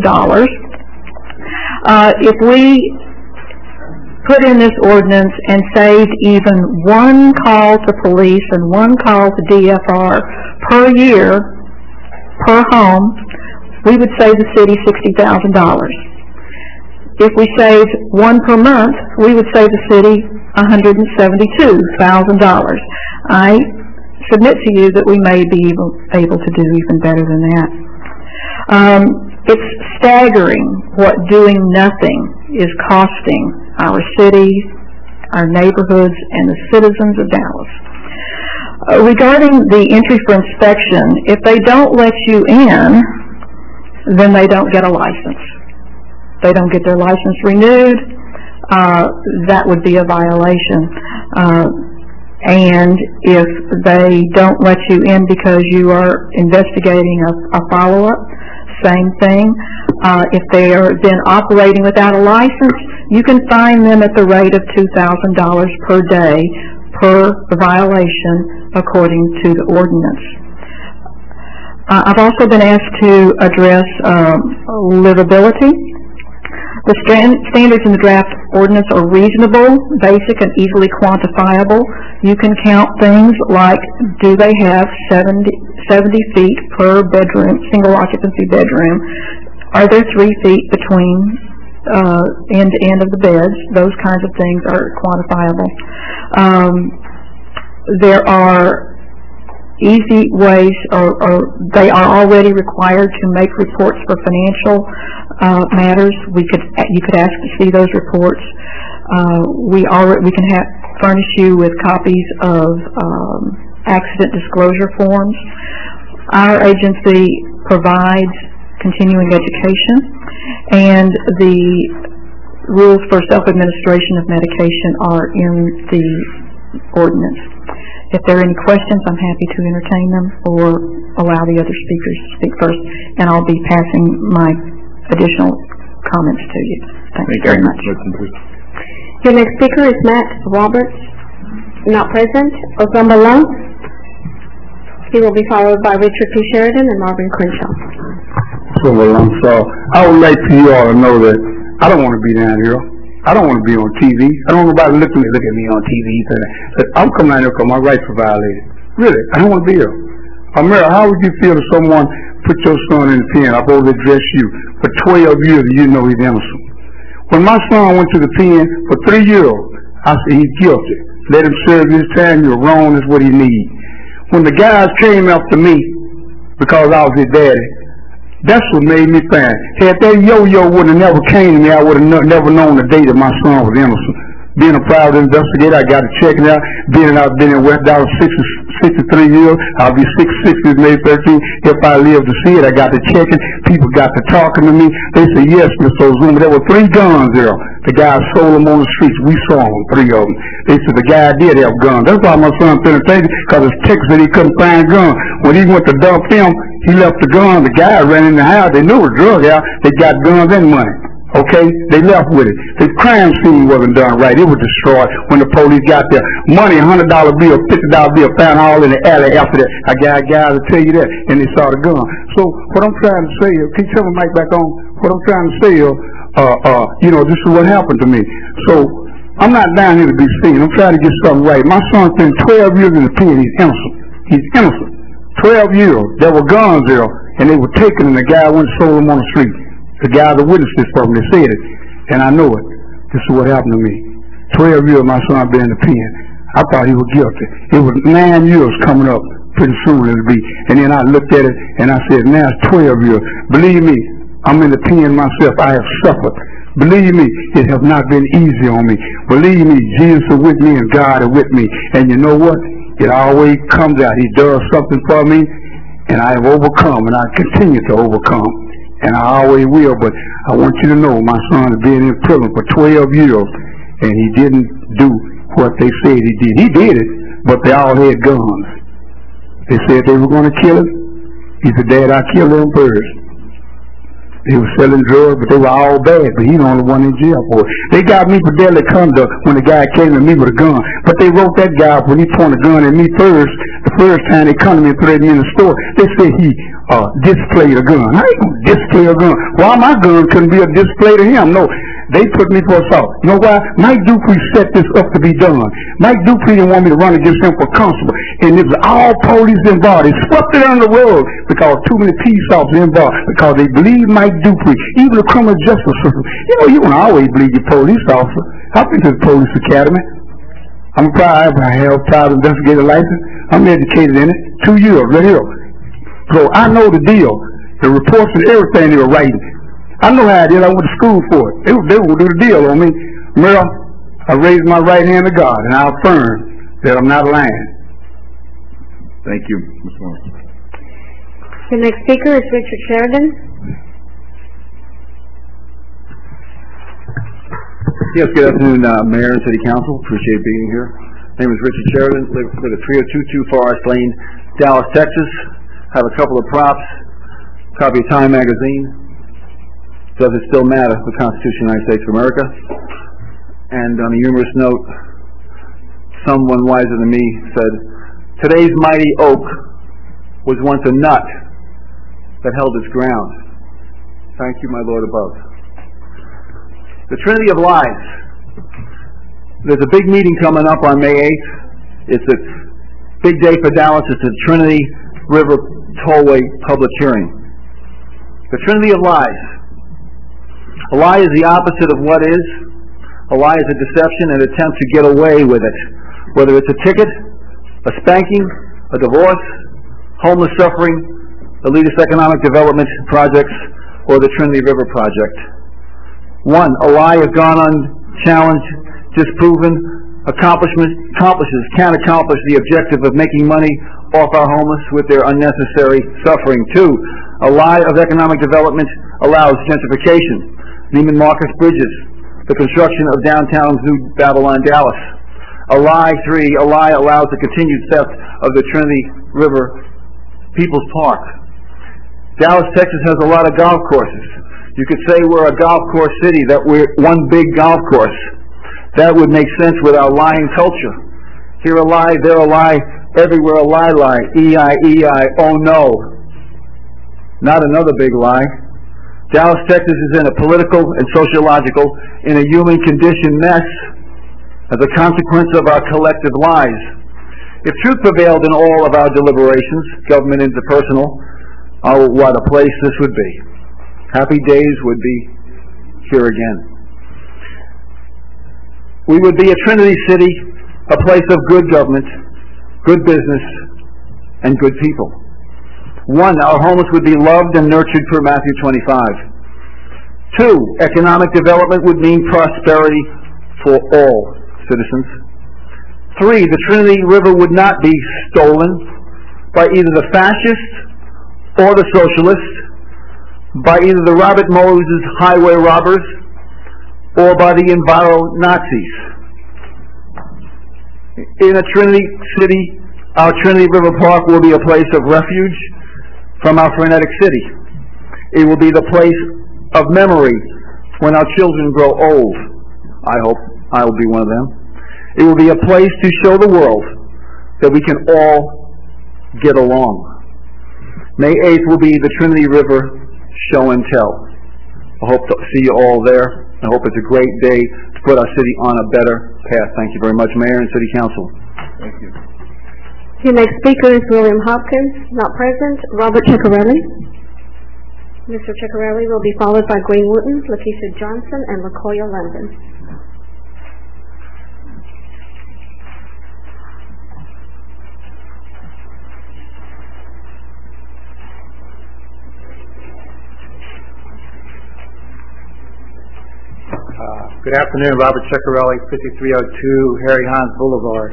Speaker 13: if we put in this ordinance and saved even one call to police and one call to DFR per year, per home, we would save the city $60,000. If we saved one per month, we would save the city $172,000. I submit to you that we may be able to do even better than that. It's staggering what doing nothing is costing our city, our neighborhoods, and the citizens of Dallas. Regarding the entry for inspection, if they don't let you in, then they don't get a license. They don't get their license renewed, that would be a violation. And if they don't let you in because you are investigating a follow-up, same thing. If they are then operating without a license, you can fine them at the rate of $2,000 per day per violation according to the ordinance. I've also been asked to address livability. The standards in the draft ordinance are reasonable, basic, and easily quantifiable. You can count things like, do they have 70 feet per bedroom, single occupancy bedroom? Are there 3 feet between end to end of the beds? Those kinds of things are quantifiable. There are easy ways, or they are already required to make reports for financial matters. You could ask to see those reports. We can furnish you with copies of accident disclosure forms. Our agency provides continuing education, and the rules for self-administration of medication are in the ordinance. If there are any questions, I'm happy to entertain them or allow the other speakers to speak first, and I'll be passing my additional comments to you. Thank you very much.
Speaker 6: Your next speaker is Matt Roberts, not present. Osama Lung. He will be followed by Richard P. Sheridan and Marvin Crenshaw.
Speaker 16: So I would like for you all to know that I don't want to be down here. I don't want to be on TV. I don't want nobody look at me on TV. But I'm coming out here because my rights are violated. Really, I don't want to be here. Amira, how would you feel if someone put your son in the pen? I've already addressed you for 12 years and you know he's innocent. When my son went to the pen for 3 years, I said he's guilty. Let him serve his time. You're wrong. Is what he needs. When the guys came after me because I was his daddy, that's what made me fan. Had that yo-yo would have never came to me, I would have never known the day that my son was innocent. Being a private investigator, I got to check it out. I've been in West Dallas 63 years. I'll be 660 May 13th. If I live to see it, I got to check it. People got to talking to me. They say, yes, Mr. Ozuma, there were 3 guns there. The guy sold them on the streets. We saw them, 3 of them. They said the guy did have guns. That's why my son couldn't take it, because his text said he couldn't find a gun. When he went to dump him, he left the gun. The guy ran in the house. They knew it was drug out. They got guns and money. Okay? They left with it. The crime scene wasn't done right. It was destroyed when the police got there. Money, $100 bill, $50 bill, found all in the alley after that. I got guys to tell you that, and they saw the gun. So what I'm trying to say is, can you turn the mic back on? What I'm trying to say is, this is what happened to me. So I'm not down here to be seen. I'm trying to get something right. My son spent 12 years in the pen. He's innocent. He's innocent. 12 years. There were guns there, and they were taken, and the guy went and sold them on the street. The guy that witnessed this for me, they said it, and I know it. This is what happened to me. 12 years my son been in the pen. I thought he was guilty. It was 9 years coming up pretty soon it'll be. And then I looked at it, and I said, now it's 12 years. Believe me, I'm in the pen myself. I have suffered. Believe me, it has not been easy on me. Believe me, Jesus is with me and God is with me. And you know what? It always comes out. He does something for me, and I have overcome, and I continue to overcome. And I always will, but I want you to know my son has been in prison for 12 years, and he didn't do what they said he did. He did it, but they all had guns. They said they were going to kill him. He said, Dad, I killed them first. They were selling drugs, but they were all bad, but he's the only one in jail for it. They got me for deadly conduct when the guy came to me with a gun, but they wrote that guy up when he pointed a gun at me first. The first time they come to me and threatened me in the store, they said he displayed a gun. I ain't gonna display a gun. Why my gun couldn't be a display to him? No, they put me for assault. You know why? Mike Dupree set this up to be done. Mike Dupree didn't want me to run against him for constable, and it was all police involved. They swept it under the rug because too many peace officers involved, because they believed Mike Dupree, even the criminal justice system. You know, you won't always believe your police officer. I've been to the police academy. I'm proud I have child investigator license. I'm educated in it. 2 years, right here. So I know the deal, the reports and everything they were writing. I know how I did. I went to school for it. They will do the deal on me. Merle, I raised my right hand to God, and I affirm that I'm not lying.
Speaker 19: Thank you, Ms. Morris.
Speaker 6: The next speaker is Richard Sheridan.
Speaker 4: Yes, good afternoon, Mayor and City Council. Appreciate being here. My name is Richard Sheridan. Live at 3022 Forest Lane, Dallas, Texas. Have a couple of props. Copy of Time magazine. Does it still matter? The Constitution of the United States of America. And on a humorous note, someone wiser than me said, today's mighty oak was once a nut that held its ground. Thank you, my Lord above. The Trinity of Lies. There's a big meeting coming up on May 8th. It's a big day for Dallas. It's a Trinity River Tollway public hearing. The Trinity of Lies. A lie is the opposite of what is. A lie is a deception and attempt to get away with it. Whether it's a ticket, a spanking, a divorce, homeless suffering, elitist economic development projects, or the Trinity River Project. One, a lie has gone unchallenged, disproven, can't accomplish the objective of making money off our homeless with their unnecessary suffering. Two, a lie of economic development allows gentrification, Neiman Marcus bridges, the construction of downtown New Babylon, Dallas. A lie. Three, a lie allows the continued theft of the Trinity River People's Park. Dallas, Texas has a lot of golf courses. You could say we're a golf course city, that we're one big golf course. That would make sense with our lying culture. Here a lie, there a lie, everywhere a lie, E-I-E-I, oh no. Not another big lie. Dallas, Texas is in a political and sociological, in a human condition mess as a consequence of our collective lies. If truth prevailed in all of our deliberations, government interpersonal, oh, what a place this would be. Happy days would be here again. We would be a Trinity City, a place of good government, good business, and good people. One, our homeless would be loved and nurtured per Matthew 25. Two, economic development would mean prosperity for all citizens. Three, the Trinity River would not be stolen by either the fascists or the socialists, by either the Robert Moses highway robbers or by the enviro-Nazis. In a Trinity City, our Trinity River Park will be a place of refuge from our frenetic city. It will be the place of memory when our children grow old. I hope I will be one of them. It will be a place to show the world that we can all get along. May 8th will be the Trinity River Show and Tell. I hope to see you all there. I hope it's a great day to put our city on a better path. Thank you very much, Mayor and City Council.
Speaker 2: Thank you.
Speaker 6: Your next speaker is William Hopkins, not present. Robert Ciccarelli. Mr. Ciccarelli will be followed by Green Wooten, Lakeisha Johnson, and LaCoya London.
Speaker 8: Good afternoon, Robert Ciccarelli, 5302 Harry Hines Boulevard.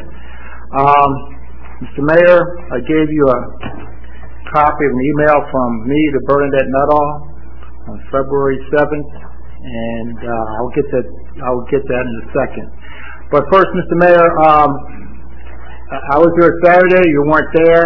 Speaker 8: Mr. Mayor, I gave you a copy of an email from me to Bernadette Nuttall on February 7th, and I'll get that in a second. But first, Mr. Mayor, I was there Saturday. You weren't there.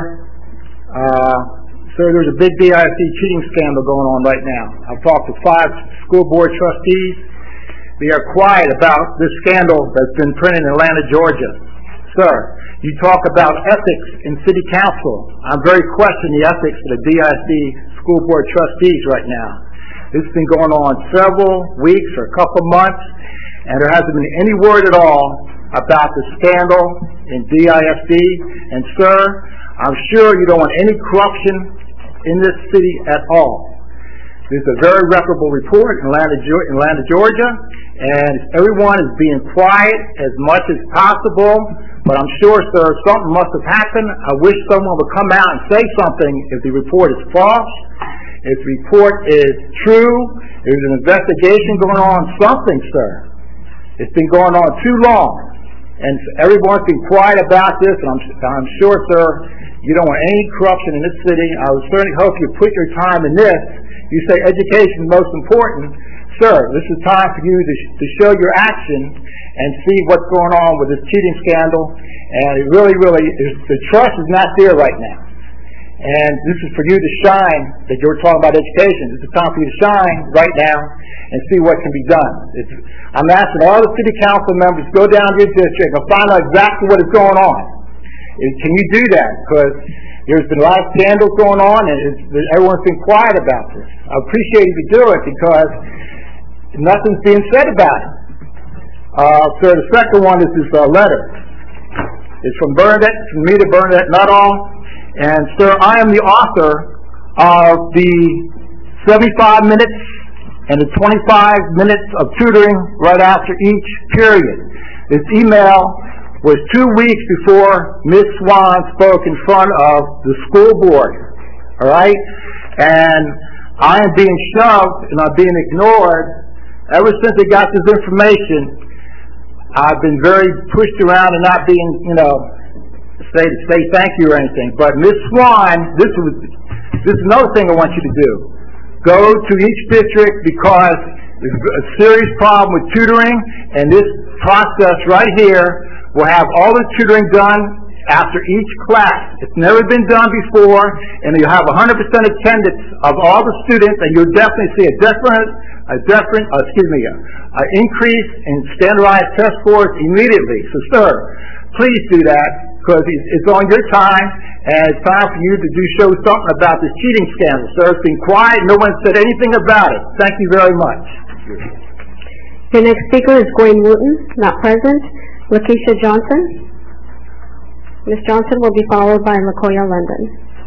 Speaker 8: So there's a big DIC cheating scandal going on right now. I've talked to 5 school board trustees. They are quiet about this scandal that's been printed in Atlanta, Georgia. Sir, you talk about ethics in city council. I'm very questioning the ethics of the DIC school board trustees right now. This has been going on several weeks or a couple months, and there hasn't been any word at all about the scandal in DISD. And sir, I'm sure you don't want any corruption in this city at all. This is a very reputable report in Atlanta, Georgia, and everyone is being quiet as much as possible. But I'm sure, sir, something must have happened. I wish someone would come out and say something if the report is false, if the report is true, there's an investigation going on, something, sir. It's been going on too long, and everyone's been quiet about this, and I'm sure, sir, you don't want any corruption in this city. I would certainly hope you put your time in this. You say education is most important. Sir, this is time for you to show your action and see what's going on with this cheating scandal. And it really, the trust is not there right now. And this is for you to shine, that you were talking about education. This is time for you to shine right now and see what can be done. I'm asking all the city council members to go down to your district and find out exactly what is going on. Can you do that? Because there's been a lot of scandals going on, and everyone's been quiet about this. I appreciate if you do it, because nothing's being said about it. So the second one is this letter. It's from me to Bernadette Nuttall. And sir, I am the author of the 75 minutes and the 25 minutes of tutoring right after each period. This email was 2 weeks before Ms. Swan spoke in front of the school board. All right? And I am being shoved and I'm being ignored. Ever since I got this information, I've been very pushed around and not being, say thank you or anything. But Ms. Swan, this is another thing I want you to do. Go to each district, because there's a serious problem with tutoring, and this process right here will have all the tutoring done after each class. It's never been done before, and you'll have 100% attendance of all the students, and you'll definitely see an increase in standardized test scores immediately. So, sir, please do that, because it's on your time, and it's time for you to show something about this cheating scandal. Sir, it's been quiet. No one said anything about it. Thank you very much.
Speaker 6: Your next speaker is Green Wooten, not present. Lakeisha Johnson. Ms. Johnson will be followed by LaCoya London.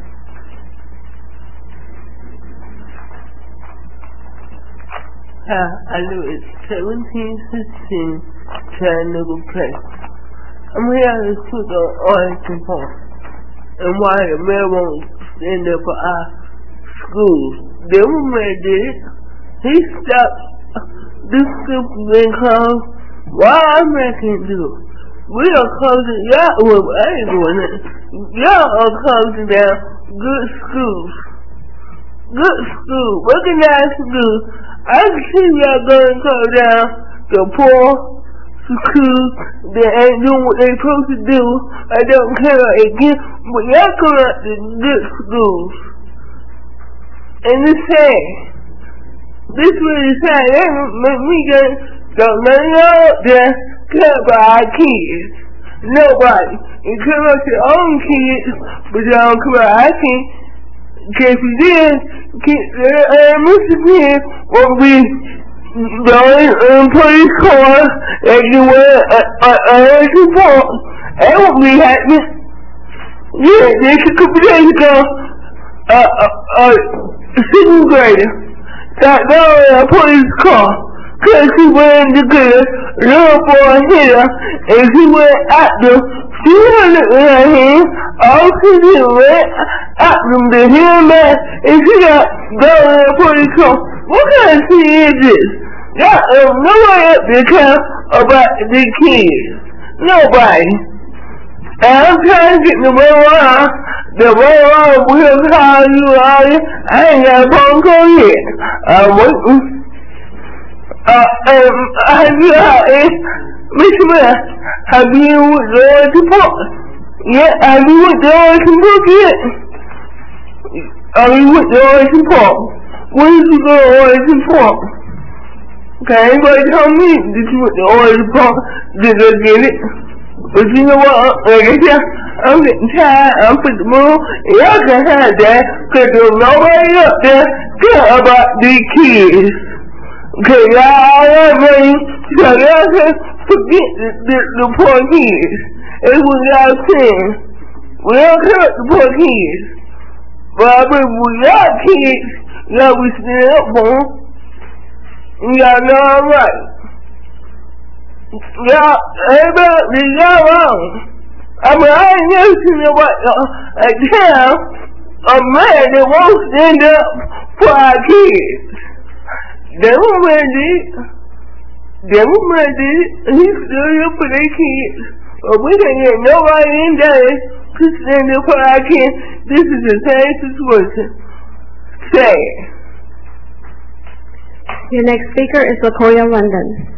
Speaker 12: I live at 1716 Chattanooga Place. I'm here to put on Arlington Park and why the mayor won't stand up for our schools. The mayor did it. He stopped this stupid thing called why I'm making do. We are closing y'all, well, I ain't doing it. Y'all are closing down good schools. Good school, recognized schools. I can see y'all going to close down the poor schools that ain't doing what they supposed to do. I don't care again, but y'all come out to good schools. And it's sad. This really sad. That make me get don't let y'all up there care about our kids. Nobody. You care about your own kids, but y'all don't care about our kids. Cause then, Mr. Penn will be going in police car and you wear a report. That won't be happening. Yeah, just a couple days ago, a second grader got down in a police car cause she wearing the good little boy here and she went after 200 in her hand, all she did went after the hearing back and she got down in a police car. What kind of thing is this? Nobody up there care about the kids. Nobody. And I'm trying to get the way around. The way around will call you out here. I ain't got a phone call yet. I'm waiting. Have you Mr. Mayor, have you with the Oregon Park? Yeah, have you with the Oregon Park yet? Are you with the Oregon Park? When did you go to Oregon Park? Okay, anybody tell me that you went to Oregon Park? Did I get it? But you know what? Like I said, I'm getting tired. I'm putting the moon. Y'all can have that because there's nobody up there care about these kids. Okay, y'all are ready. So y'all can forget the poor kids. That's what y'all saying. We don't care about the poor kids. But I mean, with y'all kids, y'all be standing up for them. Y'all know I'm right. Y'all, everybody, y'all wrong. I mean, I ain't never seen nobody, a town, a man that won't stand up for our kids. That one man did. That one man did. He stood up for their kids. But we can't get nobody in there to stand up for our kids. This is the same situation. Sad.
Speaker 6: Your next speaker is LaCoya London.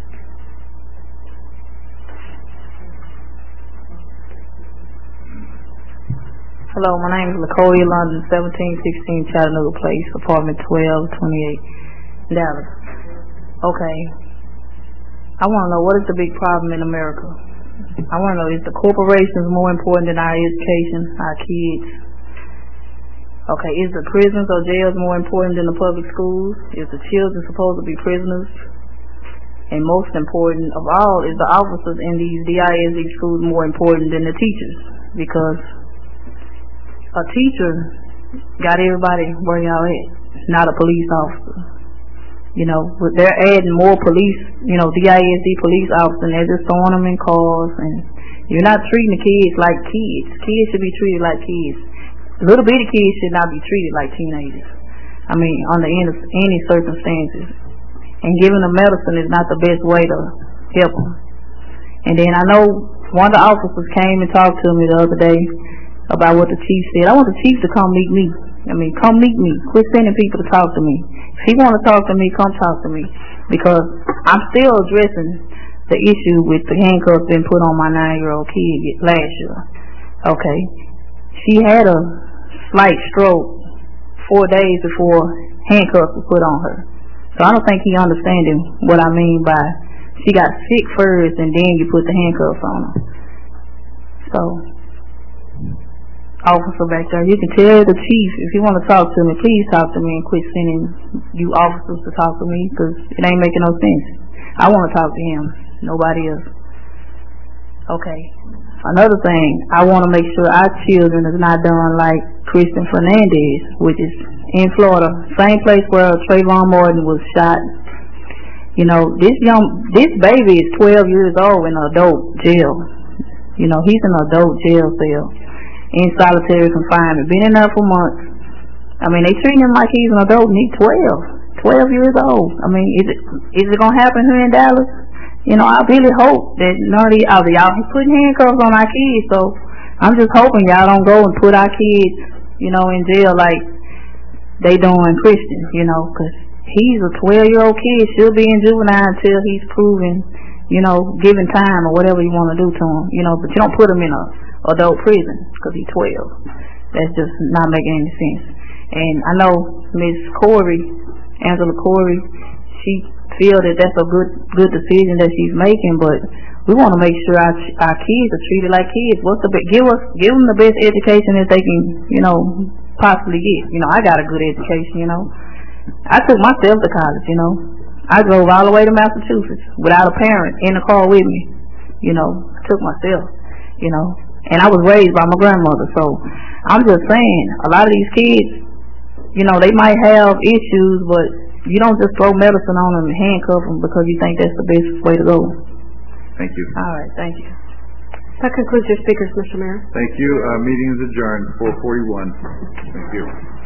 Speaker 1: Hello, my name is LaCoya London, 1716 Chattanooga Place, apartment 1228, Dallas. Okay. I want to know, what is the big problem in America? I want to know, is the corporations more important than our education, our kids? Okay, is the prisons or jails more important than the public schools? Is the children supposed to be prisoners? And most important of all, is the officers in these DISD schools more important than the teachers? Because a teacher got everybody where y'all at, not a police officer. You know, but they're adding more police, DISD police officers, and they're just throwing them in cars, and you're not treating the kids like kids. Kids should be treated like kids. Little bitty kids should not be treated like teenagers. I mean, under any circumstances. And giving them medicine is not the best way to help them. And then I know one of the officers came and talked to me the other day about what the chief said. I want the chief to come meet me. Come meet me. Quit sending people to talk to me. If he want to talk to me, come talk to me. Because I'm still addressing the issue with the handcuffs being put on my 9-year-old kid last year. Okay. She had a slight stroke 4 days before handcuffs were put on her. So I don't think he understanding what I mean by she got sick first and then you put the handcuffs on her. So, officer back there, you can tell the chief, if you want to talk to me, please talk to me and quit sending you officers to talk to me, because it ain't making no sense. I want to talk to him, nobody else. Okay. Another thing, I want to make sure our children is not done like Christian Fernandez, which is in Florida, same place where Trayvon Martin was shot. This baby is 12 years old in an adult jail. He's in an adult jail cell in solitary confinement. Been in there for months. They treating him like he's an adult and he's 12 years old. Is it gonna happen here in Dallas? I really hope that none of y'all putting handcuffs on our kids, so I'm just hoping y'all don't go and put our kids, in jail like they doing Christian, because he's a 12-year-old kid, should be in juvenile until he's proven, given time or whatever you want to do to him, but you don't put him in a adult prison because he's 12. That's just not making any sense. And I know Miss Angela Corey, she feel that that's a good decision that she's making, but we want to make sure our kids are treated like kids. Give them the best education that they can, possibly get. You know, I got a good education, you know. I took myself to college, you know. I drove all the way to Massachusetts without a parent in the car with me. You know, I took myself, you know. And I was raised by my grandmother, so I'm just saying, a lot of these kids, you know, they might have issues, but you don't just throw medicine on them and handcuff them because you think that's the best way to go.
Speaker 19: Thank you.
Speaker 1: All right, thank you.
Speaker 6: That concludes your speakers, Mr. Mayor.
Speaker 19: Thank you. Meeting is adjourned, 4:41. Thank you.